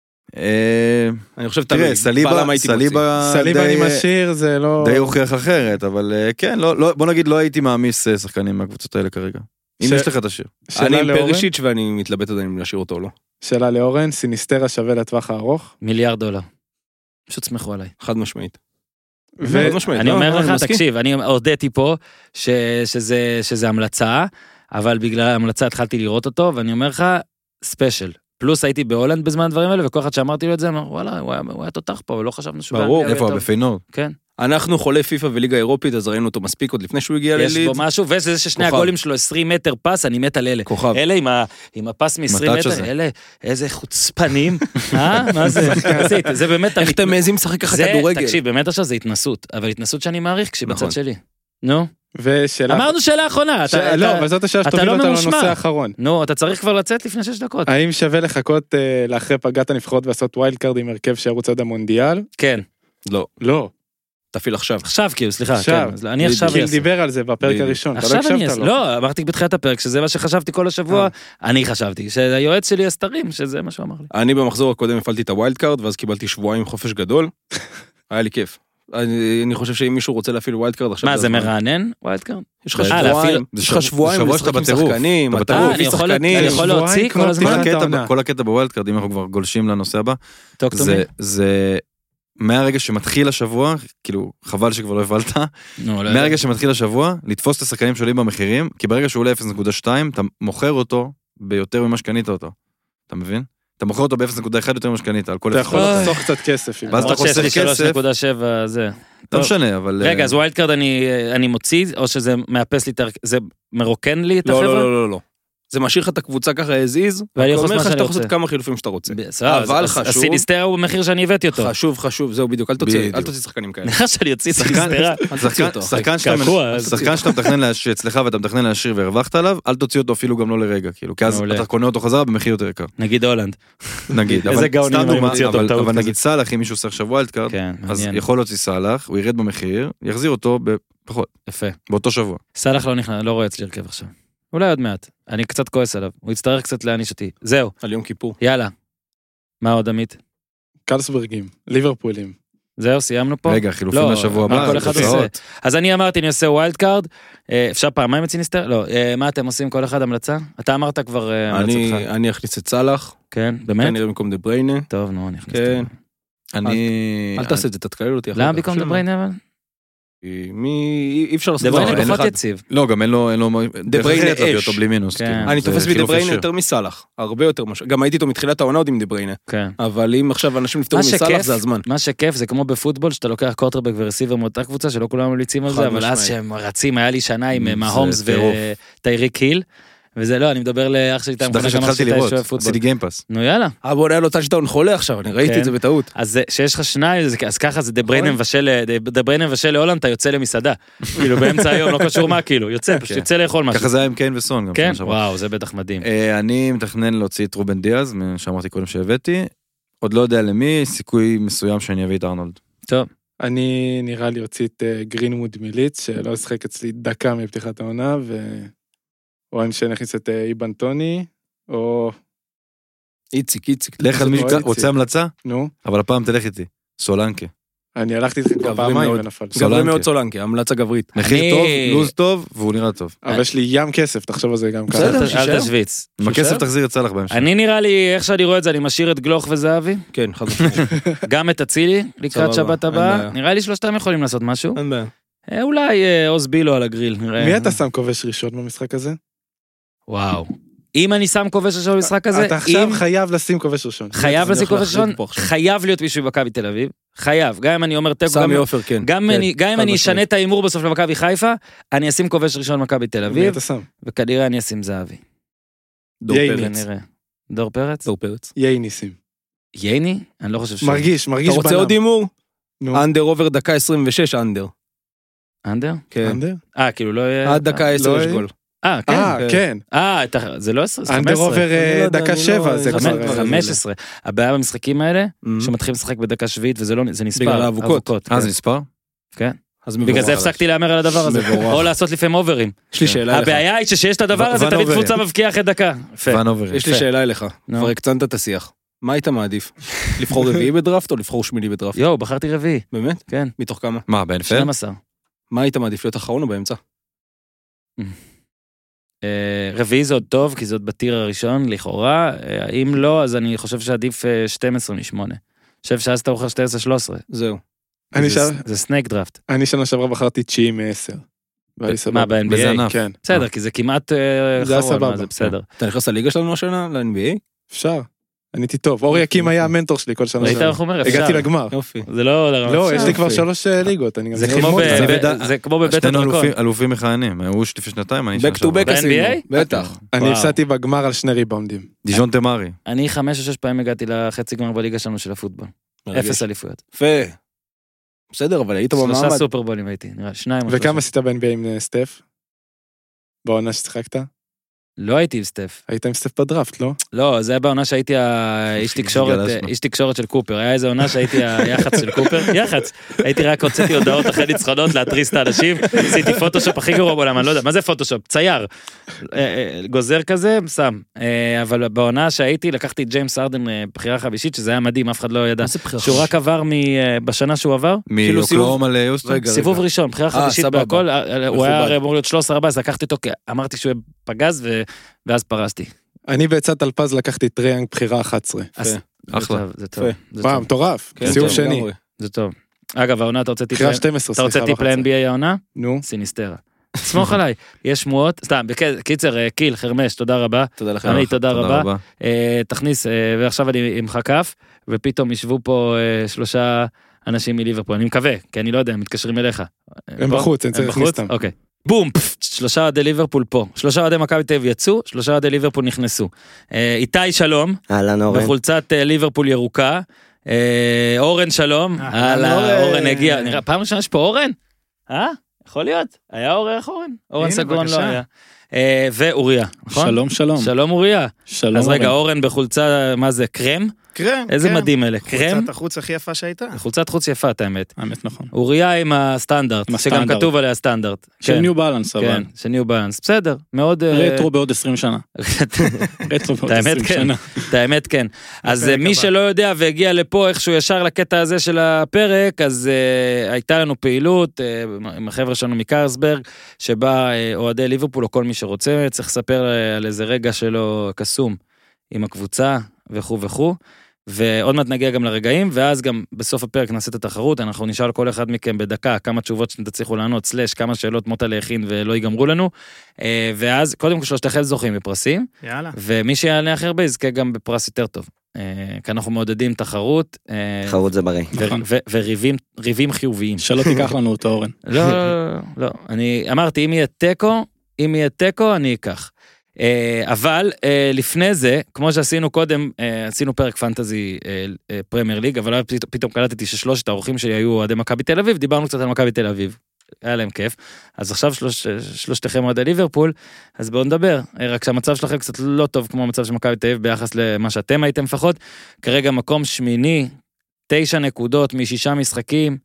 אה, אני חושב, תראה, תלוי, סליבה, בלם הייתי מוציא. סליבה סליבה אני די- משאיר, זה לא... די הוכיח אחרת, אבל אה, כן, לא- לא- בוא נגיד לא הייתי מעמיס אה, שחקנים מהקבוצות האלה כרגע. אם ש- יש לך תשאיר. שאלה אני עם לאורן. פרישיץ' ואני מתלבט עדיין אם להשאיר אותו או לא. שאלה לאורן, סיניסטרה שווה לטווח הארוך. מיליארד דולר. פשוט סמכו עליי. חד משמעית. ו- חד משמעית. אני לא, אומר לא, לך, מסכים. תקשיב, אני הודיתי פה ש- שזה שזה המלצה, אבל בגלל ההמלצה התחלתי לראות אותו, ואני אומר לך, ספיישל. פלוס הייתי בהולנד בזמן הדברים האלה, וכל אחד שאמרתי לו את זה, אמר, וואלה, הוא היה- הוא היה תותח פה, ולא חשבנו שהוא... ברור. באנגליה איפה, יהיה טוב." בפיינורד? כן. אנחנו חולי פיפא וליגה אירופית, אז ראינו אותו מספיק עוד לפני שהוא הגיע יש לליד. בו משהו, וזה ששני כוכב. הגולים שלו עשרים מטר פס, אני מת על אלה. כוכב. אלה עם ה- עם הפס מ-עשרים הטאץ' מטר, הזה. אלה, איזה חוצפנים, אה? מה זה? עשית, זה באמת... איך המת- אתם מעזים לשחק ככה זה, כדורגל? תקשיב, באמת עכשיו זה התנסות, אבל התנסות שאני מעריך כשהיא נכון. בצד שלי. נו, ושאלה... אמרנו שאלה אחרונה. ש- אתה- לא, אתה- אבל זאת השאלה אתה שתוביל לא אותנו ממושמע. לנושא האחרון. נו, אתה צריך כבר לצאת לפני שש דקות. האם שווה לחכות אה, לאחרי פגרת הנבחרות ועשות ווילד קארד עם הרכב שירוץ עד המונדיאל? כן, לא, לא. תפעיל עכשיו. עכשיו כאילו, סליחה, עכשיו. כן, אז אני עכשיו גיל אעשה. דיבר על זה בפרק בדיוק. הראשון, אתה לא עכשיו אני הקשבת אעשה, לו. לא, אמרתי בתחילת הפרק, שזה מה שחשבתי כל השבוע, אה. אני חשבתי, שהיועץ שלי הסתרים, שזה מה שהוא אמר לי. אני במחזור הקודם הפעלתי את הווילד קארד, ואז קיבלתי שבועיים חופש גדול. היה לי כיף. אני אני חושב שאם מישהו רוצה להפעיל ווילד קארד עכשיו... מה, זה הזמן. מרענן? ווילד קארד? יש לך אה, שבועיים, להפעיל- יש לך שבועיים שבוע לשחק שאתה עם בטירוף. שחקנים, אתה אתה בטירוף. אני מביא יכול- שחקנים. אני יכול שבועיים להוציא כמו כל הזמן? כל פתיחת הקטע, העונה. כל הקטע בווילד קארד, אם אנחנו כבר גולשים לנושא הבא, טוק טו זה, זה, מהרגע שמתחיל השבוע, כאילו, חבל שכבר לא הבלת, נו, לא מהרגע שמתחיל השבוע, לתפוס את השחקנים שעולים במחירים, כי ברגע שהוא עולה אפס נקודה שתיים, אתה מוכר אותו ביותר ממה שקנית אותו. אתה מבין? אתה מוכר אותו ב-אפס נקודה אחת יותר ממה שקנית, על כל אתה אפס יכול נקודה אחת. לחסוך קצת כסף. ואז אתה למרות שיש לי חוסך כסף. שלוש נקודה שבע זה. לא טוב. משנה, אבל... רגע, אז ווילד קארד אני אני מוציא, או שזה מאפס לי את ה... זה מרוקן לי את לא, החבר'ה? לא, לא, לא, לא. זה משאיר לך את הקבוצה ככה as is, ואני יכול אומר לעשות מה לך שאני שאתה יכול רוצה. לעשות כמה חילופים שאתה רוצה. בסדר, אבל אז- אז חשוב- סיניסטרה הוא במחיר שאני הבאתי אותו. חשוב, חשוב, זהו בדיוק, אל תוציא, בדיוק. אל תוציא שחקנים כאלה. נראה שאני אוציא את שחקן- סיניסטרה. אל תוציא אותו, אחי. שחקן שאתה קעקוע, אז- שחקן שאתה מתכנן להשאיר אצלך ואתה מתכנן להשאיר והרווחת עליו, אל תוציא אותו אפילו גם לא לרגע, כאילו, כי אז מעולה. אתה קונה אותו חזרה במחיר יותר יקר, נגיד הולנד. נגיד. איזה אבל גאונים סתם אני דוגמה, מוציא אותו אבל- בטעות אבל כזה. נגיד סאלח, אם מישהו עושה עכשיו ווילד קארד, כן, אז מעניין. יכול להוציא סאלח, הוא ירד במחיר, יחזיר אותו בפחות, יפה. באותו שבוע. סלאח לא נכנס, לא רואה אצלי הרכב עכשיו. אולי עוד מעט. אני קצת כועס עליו. הוא יצטרך קצת להעניש אותי. זהו, על יום כיפור. יאללה. מה עוד עמית? קלסברגים, ליברפולים. זהו, סיימנו פה? רגע, חילופים לא, לשבוע מה הבא. כל אחד תוצאות. עושה? אז אני אמרתי, אני עושה ווילד קארד. אפשר פעמיים את סיניסטר? לא. אה, מה אתם עושים כל אחד המלצה? אתה אמרת כבר אה, אני המלצתך. אני אכניס את סלאח, כן, באמת? כנראה במקום דה בריינה. טוב, נו, אני אכניס כן. את אני... אל תעשה את זה, תתקלל אותי. זה. למה במקום דבריינה אבל? מי... אי אפשר לעשות דבריינה אין פחות אחד. יציב. לא, גם אין לו... אין לו... דרך בריינה אחרת להביא אש. אותו בלי מינוס. כן. כאילו. אני זה תופס חילוף מדבריינה ישיר. יותר מסלאח, הרבה יותר משהו. גם הייתי איתו מתחילת העונה עוד עם דבריינה. כן. אבל אם עכשיו אנשים נפטרו מה מסלאח שכיף, זה הזמן. מה שכיף זה כמו בפוטבול שאתה לוקח קורטרבק ורסיבר מאותה קבוצה שלא כולם ממליצים על חד זה, אבל אז משמעית. שהם רצים, היה לי שנה עם זה מההומס טירוף. וטייריק היל, וזה לא, אני מדבר לאח שלי, דווקא שהתחלתי לראות, עשיתי גיימפאס. נו יאללה. אה בוא נהיה לו טאצ'דאון חולה עכשיו, אני ראיתי כן. את זה בטעות. אז זה- שיש לך שניים, זה- אז ככה זה דה בריינה מבשל, דה בריינה מבשל להולנד, אתה יוצא למסעדה. כאילו באמצע היום, לא קשור מה, כאילו, יוצא, פשוט כן. יוצא לאכול משהו. ככה זה היה עם קיין וסון. גם כן, שנה שעברה. וואו, זה בטח מדהים. אה, אני מתכנן להוציא את רובן דיאז, שאמרתי קודם שהבאתי. עוד לא יודע למי, סיכוי מסוים שאני אביא את ארנולד. טוב, אני נראה לי הוציא את אה, גרינווד מליץ, שלא ישחק אצלי דקה מפתיחת העונה, ו... או אני שנכניס את אה, איבן טוני, או... איציק, איציק. לך על מי מאוד רוצה יציב. המלצה, נו, אבל הפעם תלך איתי. סולנקה. אני הלכתי איתכם כבר גברי פעמיים מאוד. ונפל. גברי סולנקה. מאוד סולנקי, המלצה גברית. מחיר אני- טוב, לוז טוב, והוא נראה טוב. אבל יש לי ים כסף, תחשוב על זה גם ככה. בסדר, אל שישאר. תשוויץ. עם הכסף תחזיר את סלח בהמשך. אני נראה לי, איך שאני רואה את זה, אני משאיר את גלוך וזהבי, כן, חד משמעית. גם את אצילי, לקראת סבבה, שבת אין הבאה, בעיה. נראה לי שלושתם יכולים לעשות משהו. אין בעיה. אה, אולי אה, עוז בילו על הגריל, נראה. מי אתה שם כובש ראשון במשחק הזה? וואו. אם אני שם כובש ראשון במשחק הזה, אתה עכשיו אם חייב לשים כובש ראשון. חייב אני לשים הולך כובש להחריג ראשון, פה עכשיו. חייב להיות מישהו במכבי תל אביב, חייב, גם אם אני אומר תיקו, גם- סמי עופר, כן. גם כן, אני- גם אם חד אני משמעית. אשנה את ההימור בסוף למכבי חיפה, אני אשים כובש ראשון מכבי תל מי אביב, אתה שם? וכנראה אני אשים זהבי. דור ייני. פרץ. כנראה. דור פרץ? דור פרץ. ייי ניסים. ייני? אני לא חושב ש... מרגיש, מרגיש אתה רוצה בלם. עוד הימור? נו, אנדר עובר דקה עשרים ושש אנדר. אנדר? כן. אנדר? אה, כאילו לא יהיה... עד דקה עשר לא יש יהיה? גול. אה, כן. אה, כן. כן. אה, אתה- זה לא עשרה, זה חמש אנדר עשרה. עובר אה, אני לא יודע, דקה אני לא- שבע, זה חמש- כבר... חמש- אה, חמש עשרה. הבעיה במשחקים האלה, Mhm. שמתחילים לשחק בדקה שביעית, וזה לא, זה נספר. בגלל האבוקות. אה, כן. זה נספר? אז בגלל זה מבורך. הפסקתי להמר על הדבר הזה. מבורך. או לעשות לפעמים אוברים. יש לי שאלה אליך. הבעיה היא שיש את הדבר ו- הזה, ון תמיד אוברים. קבוצה מבקיעה אחרי דקה. יפה. ון אובר. יש לי יפה. שאלה אליך. נו. כבר הקצנת את השיח. מה היית מעדיף? לבחור רביעי בדראפט או לבחור שמיני בדראפט? יואו, בחרתי רביעי. באמת? כן. מתוך כמה? מה, באנפל? שנים עשר. מה היית מעדיף להיות אחרון או באמצע? אה, רביעי זה עוד טוב, כי זה עוד בטיר הראשון, לכאורה. אה, אם לא, אז אני חושב שעדיף אה, שתים עשרה משמונה. אני חושב שאז אתה אוכל שתים עשרה שלוש עשרה. זהו. אני זה- ש- זה סנייק דראפט. אני שנה שעברה בחרתי תשיעי מעשר. והיה לי סבבה. מה, ב-אן בי איי? בזנב. כן, בסדר, כי זה כמעט אה, זה היה אחרון, מה, סבבה. זה בסדר. אתה נכנס לליגה שלנו השנה? ל-אן בי איי? אפשר. אני הייתי טוב. אורי יקים היה המנטור שלי כל שנה. ראית שעברה. איך הוא אומר? אפשר. הגעתי לגמר. יופי. זה לא... לא, יש לי כבר יופי. שלוש אה, ליגות. אני גם זה צריך כמו ב- ללמוד את זה. ב- זה כמו בבית שנינו הדרקון. אלופים- אלופים מכהנים. הוא לפני שנתיים, אני back to back ב-אן בי איי? עשינו. בטח. אני וואו. הפסדתי בגמר על שני ריבאונדים. דיז'ון תמרי. אני חמש או שש פעמים הגעתי לחצי גמר בליגה שלנו של הפוטבול. מרגש. אפס אליפויות. יפה. בסדר, אבל היית שלושה במעמד. סופרבולים הייתי, נראה לי, שניים או שלושה. וכמה עשית ב-אן בי איי עם אה, סטף? בעונה ששיחקת? לא הייתי עם סטף. היית עם סטף בדראפט, לא? לא, זה היה בעונה שהייתי האיש תקשורת, גלשנו. איש תקשורת של קופר. היה איזה עונה שהייתי היח"צ של קופר, יח"צ. הייתי רק הוצאתי הודעות אחרי ניצחונות להתריס את האנשים, עשיתי פוטושופ הכי גרוע בעולם, אני לא יודע, מה זה פוטושופ? צייר. אה, אה, גוזר כזה, שם. אה, אבל בעונה שהייתי, לקחתי את ג'יימס ארדן אה, בחירה חמישית, שזה היה מדהים, אף אחד לא ידע. שהוא רק עבר מ... אה, בשנה שהוא עבר, כאילו סיבוב- מאוקלאומה ליוסטון? רגע, סיבוב ראשון, בחירה אה, חמישית סבבה. בהכל, אה, אה, הוא מכובד. היה הרי אמור להיות שלוש עשרה ארבע עשרה, לקחתי אותו, כי אמרתי שהוא יהיה פגז, ו- ואז פרסתי. אני בעצת אלפז לקחתי טריאנג בחירה אחת עשרה. אז- זה אחלה. טוב, זה טוב, יפה. זה וואו, טוב, מטורף. כן, סיבוב טוב, שני. לגמרי. זה טוב. אגב, העונה, אתה רוצה טיפ בחירה ל- שתים עשרה, אתה רוצה סליחה, טיפ לא ל-אן בי איי העונה? נו. סיניסטרה. סמוך עליי, יש שמועות, סתם, בק- קיצר, אה, קיל, חרמש, תודה רבה. תודה לכם. אני, תודה רבה. אה, תכניס, אה, ועכשיו אני עם חכף, ופתאום ישבו פה אה, שלושה אנשים מליברפול, אני מקווה, כי אני לא יודע, הם מתקשרים אליך. הם פה? בחוץ, אני צריך הם להכניס בחוץ? אותם. אוקיי. בום, פפ, שלושה אוהדי ליברפול פה, שלושה אוהדי מכבי תל אביב יצאו, שלושה אוהדי ליברפול נכנסו. אה, איתי שלום, אהלן אורן. בחולצת אה, ליברפול ירוקה. אה, אורן שלום, הלאה, אורן. אורן הגיע, נראה, פעם ראשונה יש פה אורן? אה? יכול להיות, היה אורח אורן? אורן הנה, סגרון לא בבקשה. היה. אה, ואוריה, נכון? שלום שלום. שלום אוריה. שלום. אז רגע, אורן. אורן בחולצה, מה זה, קרם? קרם, איזה קרם. מדהים אלה, קרם? חולצת החוץ הכי יפה שהייתה. חולצת חוץ יפה, את האמת. האמת נכון. אוריה עם הסטנדרט, עם שגם הסטנדרט. כתוב עליה סטנדרט. של כן, ניו בלנס, אבל. כן, של ניו בלנס. בסדר, מאוד... אה, רטרו בעוד עשרים שנה. רטרו בעוד את האמת עשרים כן, שנה. את האמת כן. אז בפרק מי הבא. שלא יודע והגיע לפה איכשהו ישר לקטע הזה של הפרק, אז uh, הייתה לנו פעילות uh, עם החבר'ה שלנו מקרסברג, שבה uh, אוהדי ליברפול או כל מי שרוצה, צריך לספר uh, על איזה רגע שלו קסום עם הקבוצה וכו' וכו'. ועוד מעט נגיע גם לרגעים, ואז גם בסוף הפרק נעשה את התחרות, אנחנו נשאל כל אחד מכם בדקה כמה תשובות שאתם תצליחו לענות, סלש כמה שאלות מוטה להכין ולא ייגמרו לנו, ואז קודם כל שלושתכם זוכים בפרסים, יאללה. ומי שיענה הכי הרבה יזכה גם בפרס יותר טוב, כי אנחנו מעודדים תחרות, תחרות זה בריא. ו- ו- וריבים חיוביים. שלא תיקח לנו אותו, אורן. לא, לא, לא, לא, אני אמרתי, אם יהיה טקו, אם יהיה טקו, אני אקח. אבל לפני זה, כמו שעשינו קודם, עשינו פרק פנטזי פרמייר ליג, אבל פתאום קלטתי ששלושת האורחים שלי היו אוהדי מכבי תל אביב, דיברנו קצת על מכבי תל אביב, היה להם כיף, אז עכשיו שלוש, שלושתכם אוהדי ליברפול, אז בואו נדבר, רק שהמצב שלכם קצת לא טוב כמו המצב של מכבי תל אביב, ביחס למה שאתם הייתם לפחות, כרגע מקום שמיני, תשע נקודות משישה משחקים,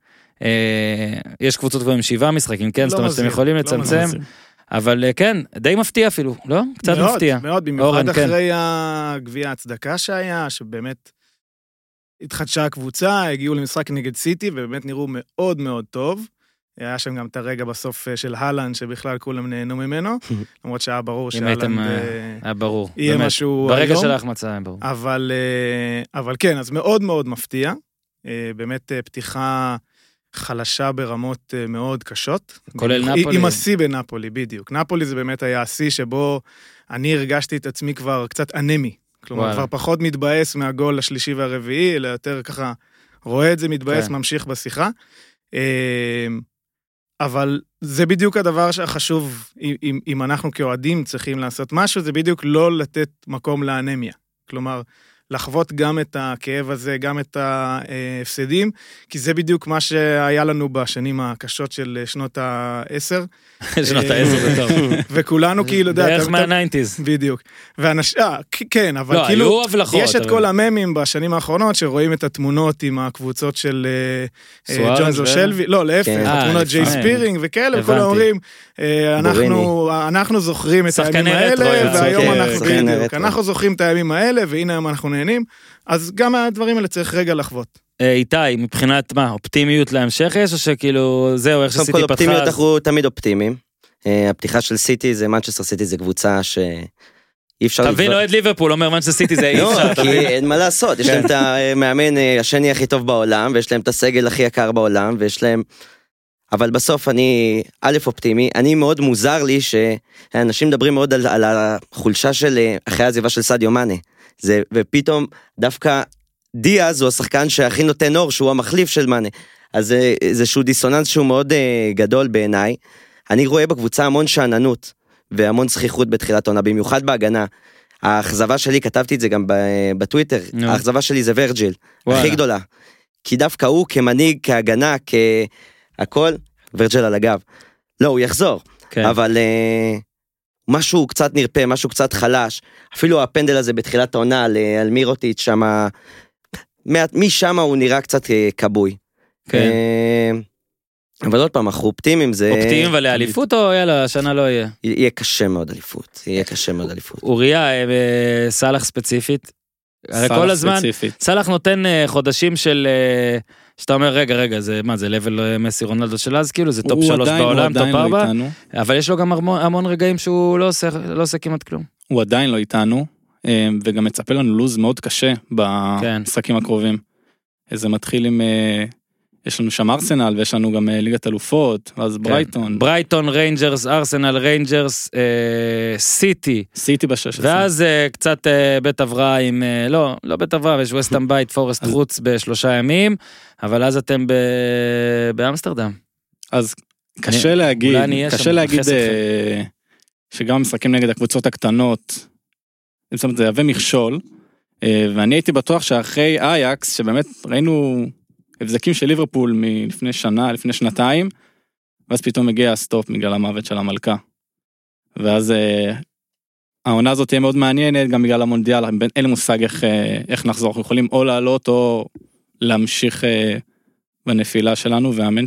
יש קבוצות כבר עם שבעה משחקים, כן, זאת אומרת שאתם יכולים לצמצם, אבל כן, די מפתיע אפילו, לא? קצת מאוד, מפתיע. מאוד, במיוחד אורן, אחרי כן. הגביע ההצדקה שהיה, שבאמת התחדשה הקבוצה, הגיעו למשחק נגד סיטי, ובאמת נראו מאוד מאוד טוב. היה שם גם את הרגע בסוף של הלנד, שבכלל כולם נהנו ממנו, למרות שהיה ברור שהלנד היה ברור, יהיה משהו ברגע היום. של ההחמצה היה ברור. אבל, אבל כן, אז מאוד מאוד מפתיע. באמת פתיחה חלשה ברמות מאוד קשות. כולל נפולי. עם השיא בנפולי, בדיוק. נפולי זה באמת היה השיא שבו אני הרגשתי את עצמי כבר קצת אנמי. כלומר, וואלה. כבר פחות מתבאס מהגול השלישי והרביעי, אלא יותר ככה רואה את זה מתבאס, כן. ממשיך בשיחה. אבל זה בדיוק הדבר שהחשוב, אם, אם אנחנו כאוהדים צריכים לעשות משהו, זה בדיוק לא לתת מקום לאנמיה. כלומר, לחוות גם את הכאב הזה, גם את ההפסדים, כי זה בדיוק מה שהיה לנו בשנים הקשות של שנות העשר. שנות העשר זה טוב. וכולנו כאילו... בערך מהניינטיז. בדיוק. ואנשיה, כן, אבל כאילו, יש את כל הממים בשנים האחרונות, שרואים את התמונות עם הקבוצות של ג'ונזו שלוי, לא, להפך, התמונות ג'יי ספירינג וכאלה, וכולם אומרים, אנחנו זוכרים את הימים האלה, והיום אנחנו בדיוק, אנחנו זוכרים את הימים האלה, והנה היום אנחנו נהנים, אז גם הדברים האלה צריך רגע לחוות. איתי, מבחינת מה, אופטימיות להמשך יש, או שכאילו זהו, איך שסיטי פתחה? אופטימיות אנחנו תמיד אופטימיים. הפתיחה של סיטי זה, מנצ'סטר סיטי זה קבוצה ש... אי אפשר... תבין, אוהד ליברפול, אומר מנצ'סטר סיטי זה אי אפשר, תבין. כי אין מה לעשות, יש להם את המאמן השני הכי טוב בעולם, ויש להם את הסגל הכי יקר בעולם, ויש להם... אבל בסוף אני, א' אופטימי, אני מאוד מוזר לי שאנשים מדברים מאוד על, על החולשה של אחרי העזיבה של סדיו מאנה. זה, ופתאום דווקא דיאז הוא השחקן שהכי נותן אור, שהוא המחליף של מאנה. אז זה איזשהו דיסוננס שהוא מאוד uh, גדול בעיניי. אני רואה בקבוצה המון שעננות, והמון זכיחות בתחילת עונה, במיוחד בהגנה. האכזבה שלי, כתבתי את זה גם בטוויטר, no. האכזבה שלי זה ורג'יל, וואלה. הכי גדולה. כי דווקא הוא כמנהיג, כהגנה, כהכל, ורג'יל על הגב. לא, הוא יחזור. כן. אבל... Uh, משהו קצת נרפה, משהו קצת חלש, אפילו הפנדל הזה בתחילת העונה על, על מירוטיץ' שמה, משם הוא נראה קצת קבוי. כן. אבל עוד פעם, אנחנו אופטימיים, זה... אופטימיים אבל לאליפות או יאללה, השנה לא יהיה? יהיה קשה מאוד אליפות, יהיה קשה מאוד אליפות. אוריה, סלח ספציפית, הרי כל הזמן, סלח נותן חודשים של... שאתה אומר, רגע, רגע, זה מה, זה לבל מסי רונלדו של אז, כאילו, זה טופ שלוש בעולם, טופ ארבע, אבל יש לו גם המון רגעים שהוא לא עושה, לא עושה כמעט כלום. הוא עדיין לא איתנו, וגם מצפה לנו לוז מאוד קשה במשחקים הקרובים. זה מתחיל עם, יש לנו שם ארסנל, ויש לנו גם ליגת אלופות, ואז ברייטון. ברייטון, ריינג'רס, ארסנל, ריינג'רס, סיטי. סיטי בשש עשרה. ואז קצת בית עברה עם, לא, לא בית עברה, יש ווסטהאם בית, פורסט חוץ בשלושה ימים, אבל אז אתם באמסטרדם. אז קשה להגיד, קשה להגיד שגם משחקים נגד הקבוצות הקטנות, זה יווה מכשול, ואני הייתי בטוח שאחרי אייקס, שבאמת ראינו הבזקים של ליברפול מלפני שנה, לפני שנתיים, ואז פתאום הגיע הסטופ בגלל המוות של המלכה. ואז העונה הזאת תהיה מאוד מעניינת, גם בגלל המונדיאל, אין לי מושג איך, איך נחזור, אנחנו יכולים או לעלות או להמשיך בנפילה שלנו, והאמן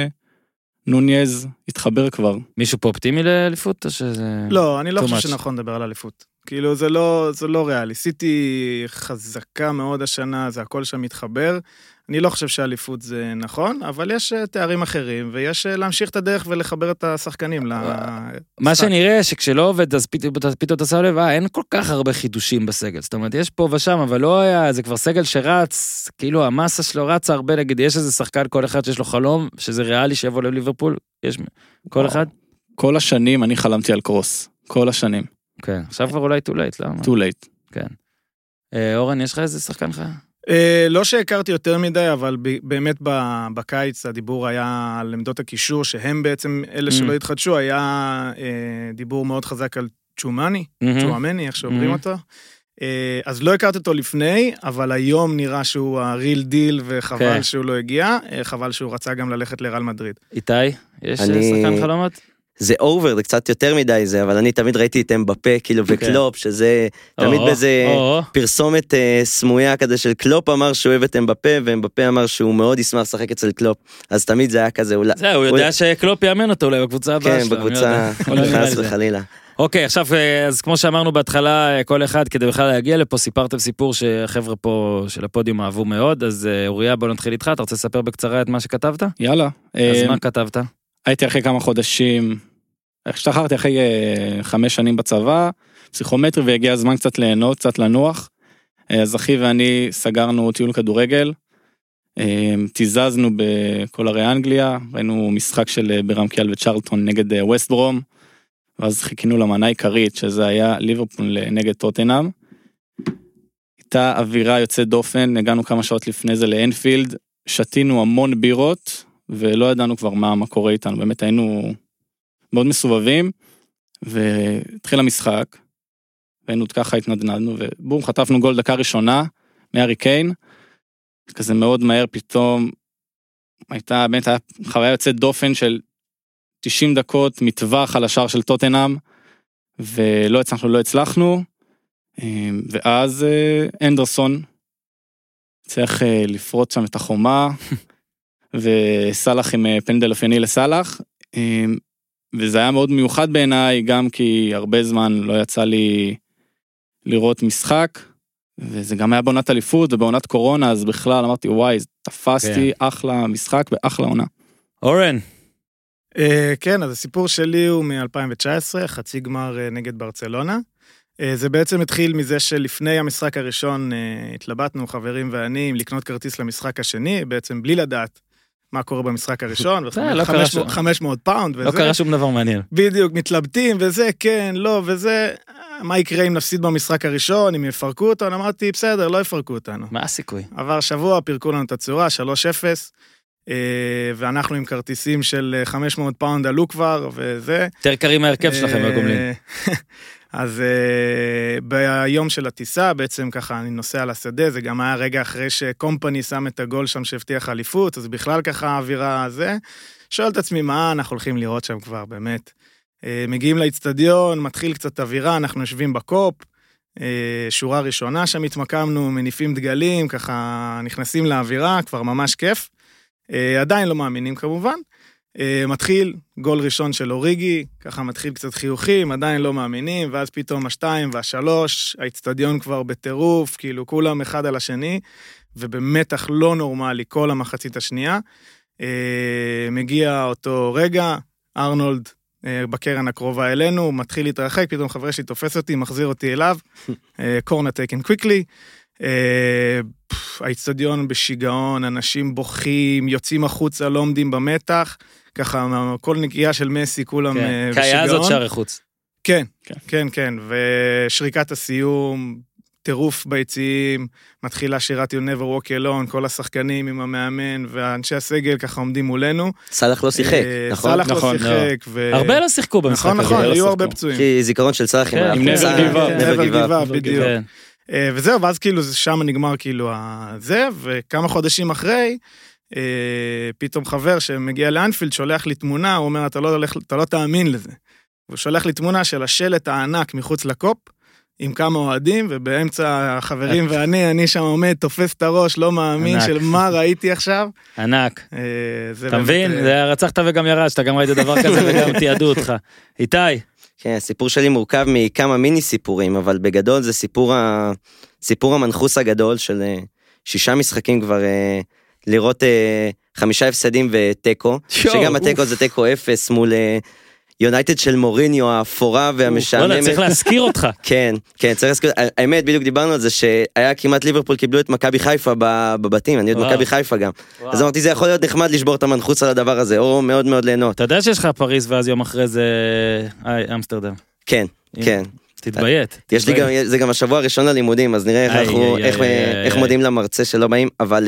שנוניאז יתחבר כבר. מישהו פה אופטימי לאליפות? או שזה... לא, אני לא חושב שנכון לדבר על אליפות. כאילו זה לא, זה לא ריאלי. סיטי חזקה מאוד השנה, זה הכל שם מתחבר. אני לא חושב שהאליפות זה נכון, אבל יש תארים אחרים, ויש להמשיך את הדרך ולחבר את השחקנים. מה שנראה שכשלא עובד, אז פתאום אתה שם לב, אין כל כך הרבה חידושים בסגל. זאת אומרת, יש פה ושם, אבל לא היה, זה כבר סגל שרץ, כאילו המסה שלו רצה הרבה, נגיד, יש איזה שחקן כל אחד שיש לו חלום, שזה ריאלי שיבוא לליברפול, יש כל אחד? כל השנים אני חלמתי על קרוס, כל השנים. כן, עכשיו כבר אולי too late, למה? too late. כן. אורן, יש לך איזה שחקן לך? לא שהכרתי יותר מדי, אבל באמת בקיץ הדיבור היה על עמדות הקישור, שהם בעצם אלה שלא התחדשו, היה דיבור מאוד חזק על צ'ומני, צ'ומני, איך שאומרים אותו. אז לא הכרתי אותו לפני, אבל היום נראה שהוא הריל דיל, וחבל שהוא לא הגיע, חבל שהוא רצה גם ללכת לריאל מדריד. איתי, יש שחקן חלומות? זה אובר, זה קצת יותר מדי זה, אבל אני תמיד ראיתי את אמבפה, כאילו, וקלופ, שזה תמיד באיזה פרסומת סמויה כזה של קלופ אמר שהוא אוהב את אמבפה, ואמבפה אמר שהוא מאוד ישמח לשחק אצל קלופ, אז תמיד זה היה כזה, אולי... זה, הוא יודע שקלופ יאמן אותו אולי בקבוצה הבאה שלו. כן, בקבוצה, חס וחלילה. אוקיי, עכשיו, אז כמו שאמרנו בהתחלה, כל אחד, כדי בכלל להגיע לפה, סיפרתם סיפור שהחבר'ה פה של הפודיום אהבו מאוד, אז אוריה, בוא נתחיל איתך, אתה רוצה לספר בקצרה את מה שכתבת? יאללה. אז מה כתבת? הייתי אחרי כמה חודשים, השתחררתי אחרי חמש שנים בצבא, פסיכומטרי, והגיע הזמן קצת ליהנות, קצת לנוח. אז אחי ואני סגרנו טיול כדורגל, תיזזנו בכל הרי אנגליה, ראינו משחק של ברמקיאל וצ'רלטון נגד ווסט ברום, ואז חיכינו למנה עיקרית, שזה היה ליברפול נגד טוטנהאם. הייתה אווירה יוצאת דופן, הגענו כמה שעות לפני זה לאנפילד, שתינו המון בירות, ולא ידענו כבר מה, מה קורה איתנו, באמת היינו מאוד מסובבים, והתחיל המשחק, והיינו ככה התנדנדנו, ובום, חטפנו גול דקה ראשונה, מהרי קיין, כזה מאוד מהר פתאום, הייתה, באמת, היה חוויה יוצאת דופן של תשעים דקות, מטווח על השער של טוטנהאם, ולא הצלחנו, לא הצלחנו, ואז אנדרסון, צריך לפרוץ שם את החומה, וסלח עם פנדל אופייני לסלח, וזה היה מאוד מיוחד בעיניי, גם כי הרבה זמן לא יצא לי לראות משחק, וזה גם היה בעונת אליפות, ובעונת קורונה, אז בכלל אמרתי, וואי, תפסתי אחלה משחק ואחלה עונה. אורן. כן, אז הסיפור שלי הוא מ-אלפיים תשע עשרה, חצי גמר נגד ברצלונה. זה בעצם התחיל מזה שלפני המשחק הראשון התלבטנו, חברים ואני, לקנות כרטיס למשחק השני, בעצם בלי לדעת מה קורה במשחק הראשון, ו-חמש מאות פאונד וזה. לא קרה שום דבר מעניין. בדיוק, מתלבטים וזה, כן, לא, וזה, מה יקרה אם נפסיד במשחק הראשון, אם יפרקו אותו, אמרתי, בסדר, לא יפרקו אותנו. מה הסיכוי? עבר שבוע, פירקו לנו את הצורה, שלוש אפס, ואנחנו עם כרטיסים של חמש מאות פאונד עלו כבר, וזה. יותר קרים מהרכב שלכם, הגומלין. אז uh, ביום של הטיסה, בעצם ככה אני נוסע על השדה, זה גם היה רגע אחרי שקומפני שם את הגול שם שהבטיח אליפות, אז בכלל ככה האווירה הזה, שואל את עצמי מה אנחנו הולכים לראות שם כבר, באמת. Uh, מגיעים לאצטדיון, מתחיל קצת אווירה, אנחנו יושבים בקופ, uh, שורה ראשונה שם התמקמנו, מניפים דגלים, ככה נכנסים לאווירה, כבר ממש כיף. Uh, עדיין לא מאמינים כמובן. Uh, מתחיל, גול ראשון של אוריגי, ככה מתחיל קצת חיוכים, עדיין לא מאמינים, ואז פתאום השתיים והשלוש, האצטדיון כבר בטירוף, כאילו כולם אחד על השני, ובמתח לא נורמלי כל המחצית השנייה. Uh, מגיע אותו רגע, ארנולד uh, בקרן הקרובה אלינו, מתחיל להתרחק, פתאום חבר'ה שלי תופס אותי, מחזיר אותי אליו, קורנר טייקן קוויקלי, האצטדיון בשיגעון, אנשים בוכים, יוצאים החוצה, לא עומדים במתח, ככה, כל נגיעה של מסי, כולם בשיגעון. קהיה הזאת שער החוץ. כן, כן, כן, ושריקת הסיום, טירוף ביציעים, מתחילה שירת You Never Walk Alone, כל השחקנים עם המאמן, והאנשי הסגל ככה עומדים מולנו. סלח לא שיחק, נכון? סלח לא שיחק. הרבה לא שיחקו במשחק. נכון, נכון, היו הרבה פצועים. כי זיכרון של סלח עם Never Give Up, בדיוק. וזהו, ואז כאילו שם נגמר כאילו זה, וכמה חודשים אחרי, פתאום חבר שמגיע לאנפילד, שולח לי תמונה, הוא אומר, אתה לא, אתה לא תאמין לזה. הוא שולח לי תמונה של השלט הענק מחוץ לקופ, עם כמה אוהדים, ובאמצע החברים ואני, אני שם עומד, תופס את הראש, לא מאמין של מה ראיתי עכשיו. ענק. אתה מבין? רצחת וגם ירשת, גם ראית דבר כזה וגם תיעדו אותך. איתי. כן, הסיפור שלי מורכב מכמה מיני סיפורים, אבל בגדול זה סיפור, ה... סיפור המנחוס הגדול של שישה משחקים כבר לראות חמישה הפסדים וטקו, שגם הטקו זה טקו אפס מול יונייטד של מוריניו, האפורה והמשעממת. לא, צריך להזכיר אותך. כן, כן, צריך להזכיר, האמת, בדיוק דיברנו על זה, שהיה כמעט ליברפול קיבלו את מכבי חיפה בבתים, אני עוד מכבי חיפה גם. אז אמרתי, זה יכול להיות נחמד לשבור את המנחוץ על הדבר הזה, או מאוד מאוד ליהנות. אתה יודע שיש לך פריז, ואז יום אחרי זה אמסטרדם. כן, כן. תתביית. יש לי גם, זה גם השבוע הראשון ללימודים, אז נראה איך אנחנו, איך מודיעים למרצה שלא באים, אבל,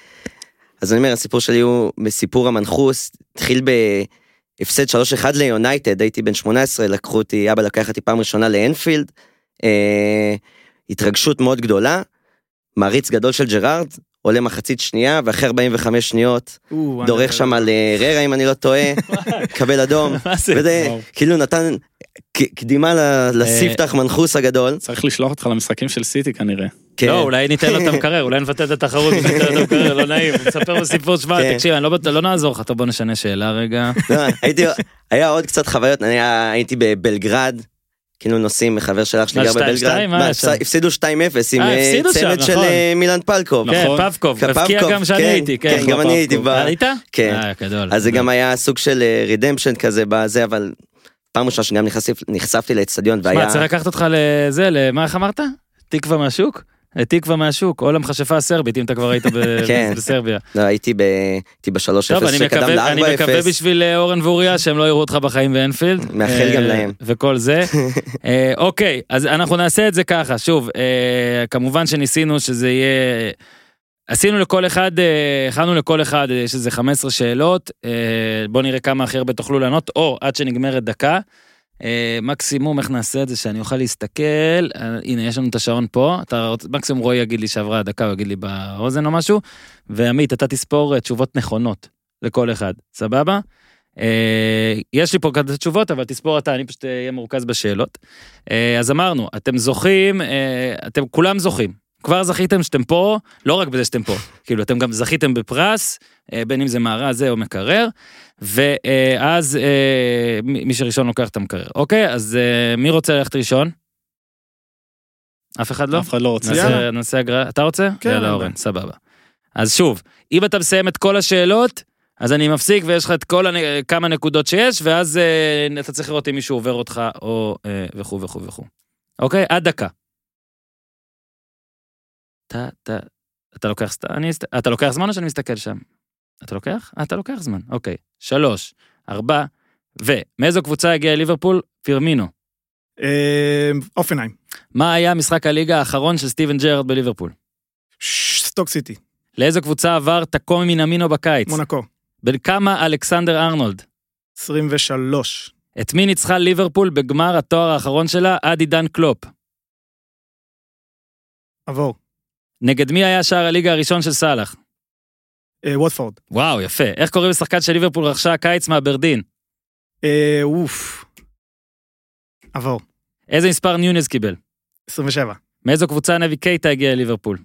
אז אני אומר, הסיפור שלי הוא בסיפור המנחוס, התחיל ב... הפסד שלוש אחד ליונייטד, הייתי בן שמונה עשרה, לקחו אותי, אבא לקח אותי פעם ראשונה לאנפילד, אה, התרגשות מאוד גדולה, מעריץ גדול של ג'רארד, עולה מחצית שנייה, ואחרי ארבעים וחמש שניות, דורך שם על ררה, אם אני לא טועה, קבל אדום, וזה כאילו נתן קדימה לספתח מנחוס הגדול. צריך לשלוח אותך למשחקים של סיטי כנראה. לא, אולי ניתן לו את המקרר, אולי נפתת את התחרות, ניתן לו את המקרר, לא נעים, נספר בסיפור שבא, תקשיב, אני לא נעזור לך, טוב בוא נשנה שאלה רגע. היה עוד קצת חוויות, הייתי בבלגרד, כאילו נוסעים מחבר שלך שלי גר בבלגרד, הפסידו שתיים אפס עם צמד של מילן פלקוב. כן, פבקוב, הפקיע גם שאני הייתי. כן, גם אני הייתי. היית? כן, אז זה גם היה סוג של רידמפשן כזה בזה, אבל פעם ראשונה שגם נחשפתי לאצטדיון והיה... מה, צריך לקחת אותך לזה, למה איך אמרת? תקווה מהשוק? תקווה מהשוק, או למחשפה הסרבית, אם אתה כבר היית בסרביה. לא, הייתי בשלוש אפס שקדם ל-ארבע אפס. אני מקווה בשביל אורן ואוריה, שהם לא יראו אותך בחיים באנפילד. מאחל גם להם. וכל זה. אוקיי, אז אנחנו נעשה את זה ככה, שוב, כמובן שניסינו שזה יהיה... עשינו לכל אחד, הכנו לכל אחד, יש איזה חמש עשרה שאלות, בואו נראה כמה הכי הרבה תוכלו לענות, או עד שנגמרת דקה. מקסימום איך נעשה את זה שאני אוכל להסתכל, הנה יש לנו את השעון פה, מקסימום רועי יגיד לי שעברה הדקה, הוא יגיד לי באוזן או משהו, ועמית אתה תספור תשובות נכונות לכל אחד, סבבה? יש לי פה כזה תשובות, אבל תספור אתה, אני פשוט אהיה מרוכז בשאלות. אז אמרנו, אתם זוכים, אתם כולם זוכים, כבר זכיתם שאתם פה, לא רק בזה שאתם פה, כאילו אתם גם זכיתם בפרס, בין אם זה מערה זה או מקרר, ואז מי שראשון לוקח את המקרר. אוקיי, אז מי רוצה ללכת ראשון? אף אחד לא? אף אחד לא רוצה. נעשה הגרעה, אתה רוצה? כן. יאללה אורן, סבבה. אז שוב, אם אתה מסיים את כל השאלות, אז אני מפסיק ויש לך את כל כמה נקודות שיש, ואז אתה צריך לראות אם מישהו עובר אותך, או וכו' וכו' וכו'. אוקיי, עד דקה. אתה, אתה, אתה לוקח, אני, אתה לוקח זמן או שאני מסתכל שם? אתה לוקח? אתה לוקח זמן, אוקיי. שלוש, ארבע, ומאיזו קבוצה הגיעה ליברפול? פירמינו. אופנהיים. מה היה משחק הליגה האחרון של סטיבן ג'רארד בליברפול? סטוק סיטי. לאיזו קבוצה עבר תקומי מינמינו בקיץ? מונקו. בין כמה אלכסנדר ארנולד? עשרים ושלוש. את מי ניצחה ליברפול בגמר התואר האחרון שלה עד עידן קלופ? עבור. נגד מי היה שער הליגה הראשון של סלאח? ווטפורד. וואו, יפה. איך קוראים לשחקן של ליברפול רכשה הקיץ מהברדין? אוף. עבור. איזה מספר ניונז קיבל? עשרים ושבע. מאיזו קבוצה נבי קייטה הגיע לליברפול?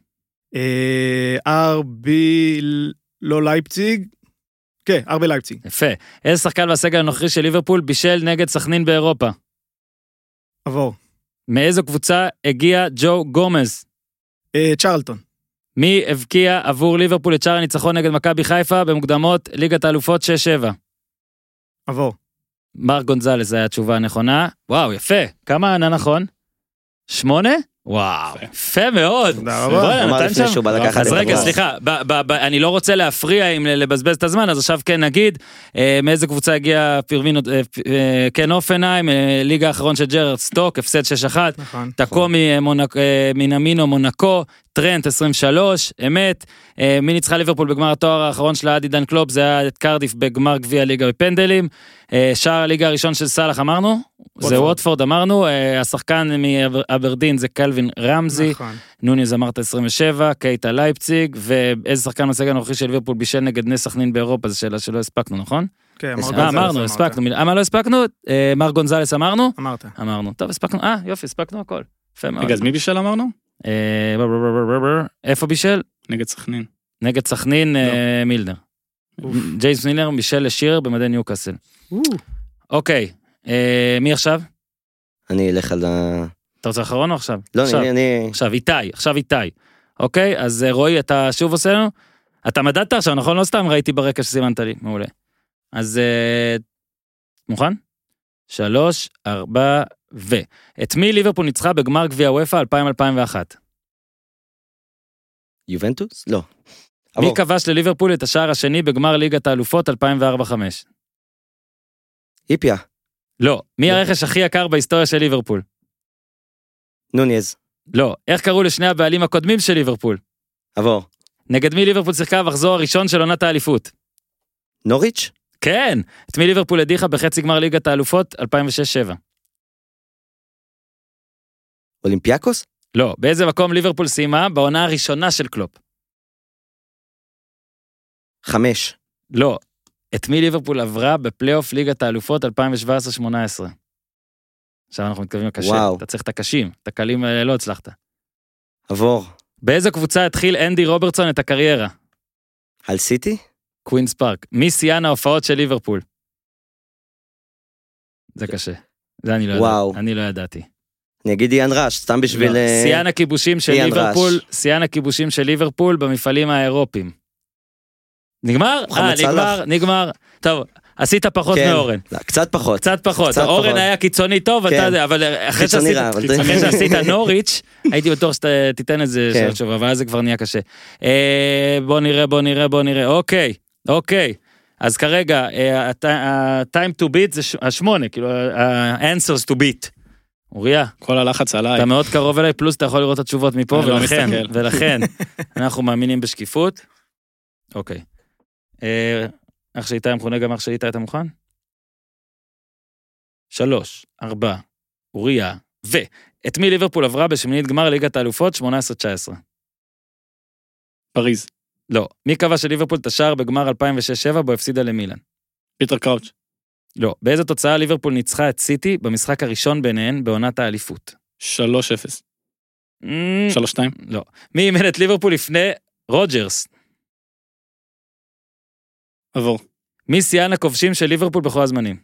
ארבי לא לייפציג. כן, ארבי לייפציג. יפה. איזה שחקן והסגל הנוכחי של ליברפול בישל נגד סכנין באירופה? עבור. מאיזו קבוצה הגיע ג'ו גומז? צ'רלטון. מי הבקיע עבור ליברפול את שער הניצחון נגד מכבי חיפה במוקדמות ליגת האלופות שש שבע? עבור. מרק גונזלס, זו הייתה התשובה הנכונה. וואו, יפה. כמה ענה נכון? שמונה? וואו, יפה מאוד. תודה רבה. אז רגע, סליחה, אני לא רוצה להפריע אם לבזבז את הזמן, אז עכשיו כן נגיד, מאיזה קבוצה הגיע פירמינו, כן אופנהיים, ליגה האחרון של ג'רארד סטוק, הפסד שש אחת, תקומי מינמינו מונקו, טרנט עשרים ושלוש, אמת, מי ניצחה ליברפול בגמר התואר האחרון של עד עידן קלופ, זה היה את קרדיף בגמר גביע ליגה בפנדלים, שער הליגה הראשון של סלאח אמרנו, זה ווטפורד אמרנו, השחקן מאברדין זה קלווין רמזי, נכון. נוניז אמרת עשרים ושבע, קייטה לייפציג, ואיזה שחקן בסגל הנוכחי של ליברפול בישל נגד בני סכנין באירופה, זו שאלה שלא הספקנו, נכון? כן, אה, אמרנו, הספקנו, מה לא הספקנו? מר גונזלס אמרנו? אמרת. אמרנו, טוב, הספקנו, אה, יופי, הספקנו הכל. רגע, אז מי בישל אמרנו? איפה בישל? נגד סכנין. נגד סכנין מילדר. ג'יימס מילר בישל לשיר במדי ניוקאסל. אוקיי, מי עכשיו? אני אלך על ה... אתה רוצה אחרון או עכשיו? לא, אני, אני... עכשיו, איתי, עכשיו איתי. אוקיי, אז רועי, אתה שוב עושה לנו? אתה מדדת עכשיו, נכון? לא סתם ראיתי ברקע שסימנת לי, מעולה. אז, מוכן? שלוש, ארבע, ו. את מי ליברפול ניצחה בגמר גביע וופא אלפיים אלפיים ואחת? יובנטוס? לא. מי כבש לליברפול את השער השני בגמר ליגת האלופות אלפיים וארבע חמש? איפיה. לא. מי הרכש הכי יקר בהיסטוריה של ליברפול? נוניז. לא. איך קראו לשני הבעלים הקודמים של ליברפול? עבור. נגד מי ליברפול שיחקה במחזור הראשון של עונת האליפות? נוריץ'? כן. את מי ליברפול הדיחה בחצי גמר ליגת האלופות אלפיים ושש שבע? אולימפיאקוס? לא. באיזה מקום ליברפול סיימה בעונה הראשונה של קלופ? חמש. לא. את מי ליברפול עברה בפלייאוף ליגת האלופות אלפיים שבע עשרה שמונה עשרה? עכשיו אנחנו מתכוונים לקשה. וואו. אתה צריך את הקשים. את הקלים לא הצלחת. עבור. באיזה קבוצה התחיל אנדי רוברטסון את הקריירה? על סיטי? קווינס פארק. מי שיאן ההופעות של ליברפול? זה קשה. זה אני לא ידעתי. אני לא ידעתי. אני אגיד איאן ראש, סתם בשביל... לא. שיאן הכיבושים של ליברפול, שיאן הכיבושים של ליברפול במפעלים האירופיים. נגמר? אה, נגמר, נגמר. טוב, עשית פחות מאורן. קצת פחות. קצת פחות. אורן היה קיצוני טוב, אבל אחרי שעשית נוריץ', הייתי בטוח שתיתן את זה שוב, אבל אז זה כבר נהיה קשה. בוא נראה, בוא נראה, בוא נראה. אוקיי, אוקיי. אז כרגע, ה-time to beat זה השמונה, כאילו, ה-answers to beat. אוריה. כל הלחץ עליי. אתה מאוד קרוב אליי, פלוס אתה יכול לראות את התשובות מפה, ולכן, ולכן, אנחנו מאמינים בשקיפות. אוקיי. אח שאיתה מכונה גם אח שאיתה, אתה מוכן? שלוש, ארבע, אוריה, ו. את מי ליברפול עברה בשמינית גמר ליגת האלופות שמונה עשרה תשע עשרה? פריז. לא. מי קבע של ליברפול את השער בגמר אלפיים ושש שבע בו הפסידה למילאן? פיטר קראוץ'. לא. באיזו תוצאה ליברפול ניצחה את סיטי במשחק הראשון ביניהן בעונת האליפות? שלוש אפס. שלוש שתיים? לא. מי אימן את ליברפול לפני רוג'רס? עבור. מי שיאן הכובשים של ליברפול בכל הזמנים?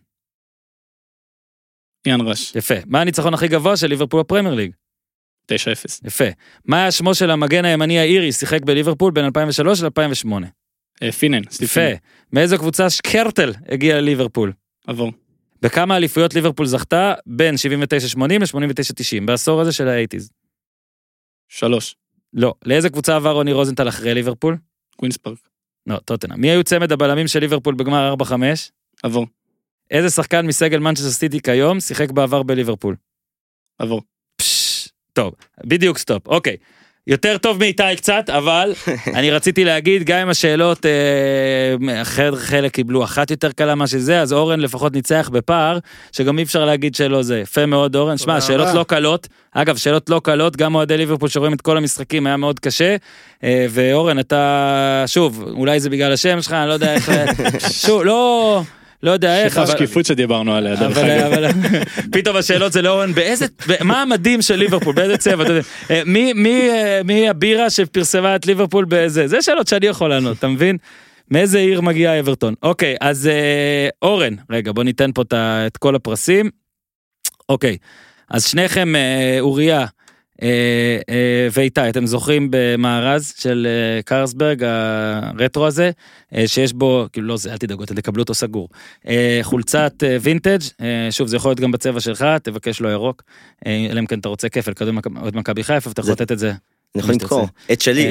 איאן ראש. יפה. מה הניצחון הכי גבוה של ליברפול בפרמייר ליג? תשע אפס. יפה. מה היה שמו של המגן הימני האירי שיחק בליברפול בין אלפיים ושלוש ל-אלפיים ושמונה? פינן. יפה. מאיזו קבוצה שקרטל הגיע לליברפול? עבור. בכמה אליפויות ליברפול זכתה בין שבעים ותשע שמונים ל-שמונים ותשע תשעים, בעשור הזה של ה-שמונים? שלוש. לא. לאיזה קבוצה עבר רוני רוזנטל אחרי ליברפול? קווינס פארק. לא, טוטנהאם. מי היו צמד הבלמים של ליברפול בגמר ארבע חמש? עבור. איזה שחקן מסגל מנצ'סטר סיטי כיום שיחק בעבר בליברפול? עבור. פש, טוב, בדיוק סטופ, אוקיי. יותר טוב מאיתי קצת, אבל אני רציתי להגיד, גם אם השאלות, אה, אחר חלק קיבלו אחת יותר קלה מה שזה, אז אורן לפחות ניצח בפער, שגם אי אפשר להגיד שלא זה. יפה מאוד אורן, שמע, שאלות לא קלות, אגב, שאלות לא קלות, גם אוהדי ליברפול שרואים את כל המשחקים, היה מאוד קשה, אה, ואורן, אתה, שוב, אולי זה בגלל השם שלך, אני לא יודע איך, שוב, לא... לא יודע איך, אבל... שקיפות שדיברנו עליה, דרך אגב. אבל פתאום השאלות זה לאורן, באיזה, מה המדים של ליברפול, באיזה צבע, אתה יודע, מי, מי, מי הבירה שפרסמה את ליברפול באיזה, זה שאלות שאני יכול לענות, אתה מבין? מאיזה עיר מגיעה אברטון? אוקיי, אז אורן, רגע, בוא ניתן פה את כל הפרסים. אוקיי, אז שניכם, אוריה, ואיתי, אתם זוכרים במארז של קרסברג, הרטרו הזה, שיש בו, כאילו לא זה, אל תדאגו, אתם תקבלו אותו סגור, חולצת וינטג', שוב, זה יכול להיות גם בצבע שלך, תבקש לו ירוק, אלא אם כן אתה רוצה כפל, כדור עוד מכבי חיפה, אתה יכול לתת את זה. אני יכול לתקור, את שלי.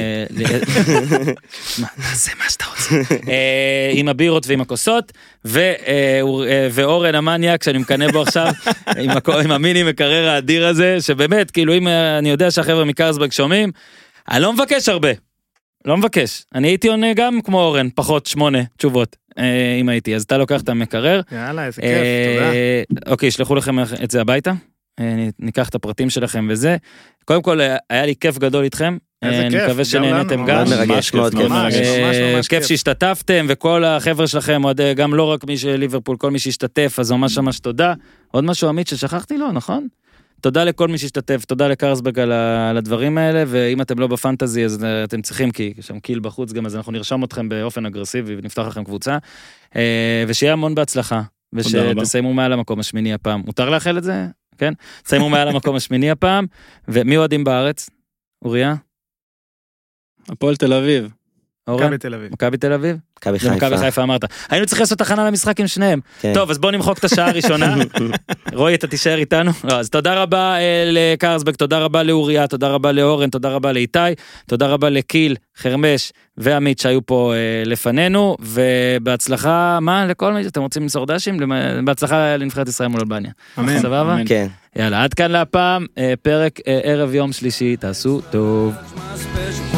זה מה שאתה רוצה. עם הבירות ועם הכוסות, ואורן המניאק, שאני מקנה בו עכשיו, עם המיני מקרר האדיר הזה, שבאמת, כאילו אם אני יודע שהחבר'ה מקרסברג שומעים, אני לא מבקש הרבה. לא מבקש. אני הייתי עונה גם כמו אורן, פחות שמונה תשובות, אם הייתי. אז אתה לוקח את המקרר. יאללה, איזה כיף, תודה. אוקיי, שלחו לכם את זה הביתה. ניקח את הפרטים שלכם וזה. קודם כל, היה לי כיף גדול איתכם. אני מקווה שנהנתם גם. מרגש, מאוד כיף. כיף שהשתתפתם, וכל החבר'ה שלכם, גם לא רק מי של ליברפול, כל מי שהשתתף, אז ממש ממש תודה. עוד משהו עמית ששכחתי לו, נכון? תודה לכל מי שהשתתף, תודה לקרסברג על הדברים האלה, ואם אתם לא בפנטזי, אז אתם צריכים, כי יש שם קיל בחוץ גם, אז אנחנו נרשום אתכם באופן אגרסיבי, ונפתח לכם קבוצה, ושיהיה המון בהצלחה, ושתסיימו מעל המקום השמיני הפעם. מותר לאחל את זה? כן? תסיימו מעל המקום השמיני הפעם, ומי אוהדים בארץ? אוריה? הפועל תל אביב. מכבי תל אביב. מכבי תל אביב? מכבי חיפה. מכבי חיפה אמרת. היינו צריכים לעשות הכנה למשחק עם שניהם. טוב, אז בואו נמחוק את השעה הראשונה. רועי, אתה תישאר איתנו? אז תודה רבה לקרסברג, תודה רבה לאוריה, תודה רבה לאורן, תודה רבה לאיתי, תודה רבה לקיל, חרמש ועמית שהיו פה לפנינו, ובהצלחה, מה לכל מי שאתם רוצים למסור דשים? בהצלחה לנבחרת ישראל מול אלבניה. אמן. סבבה? כן. יאללה, עד כאן להפעם, פרק ערב יום שלישי, תעשו טוב.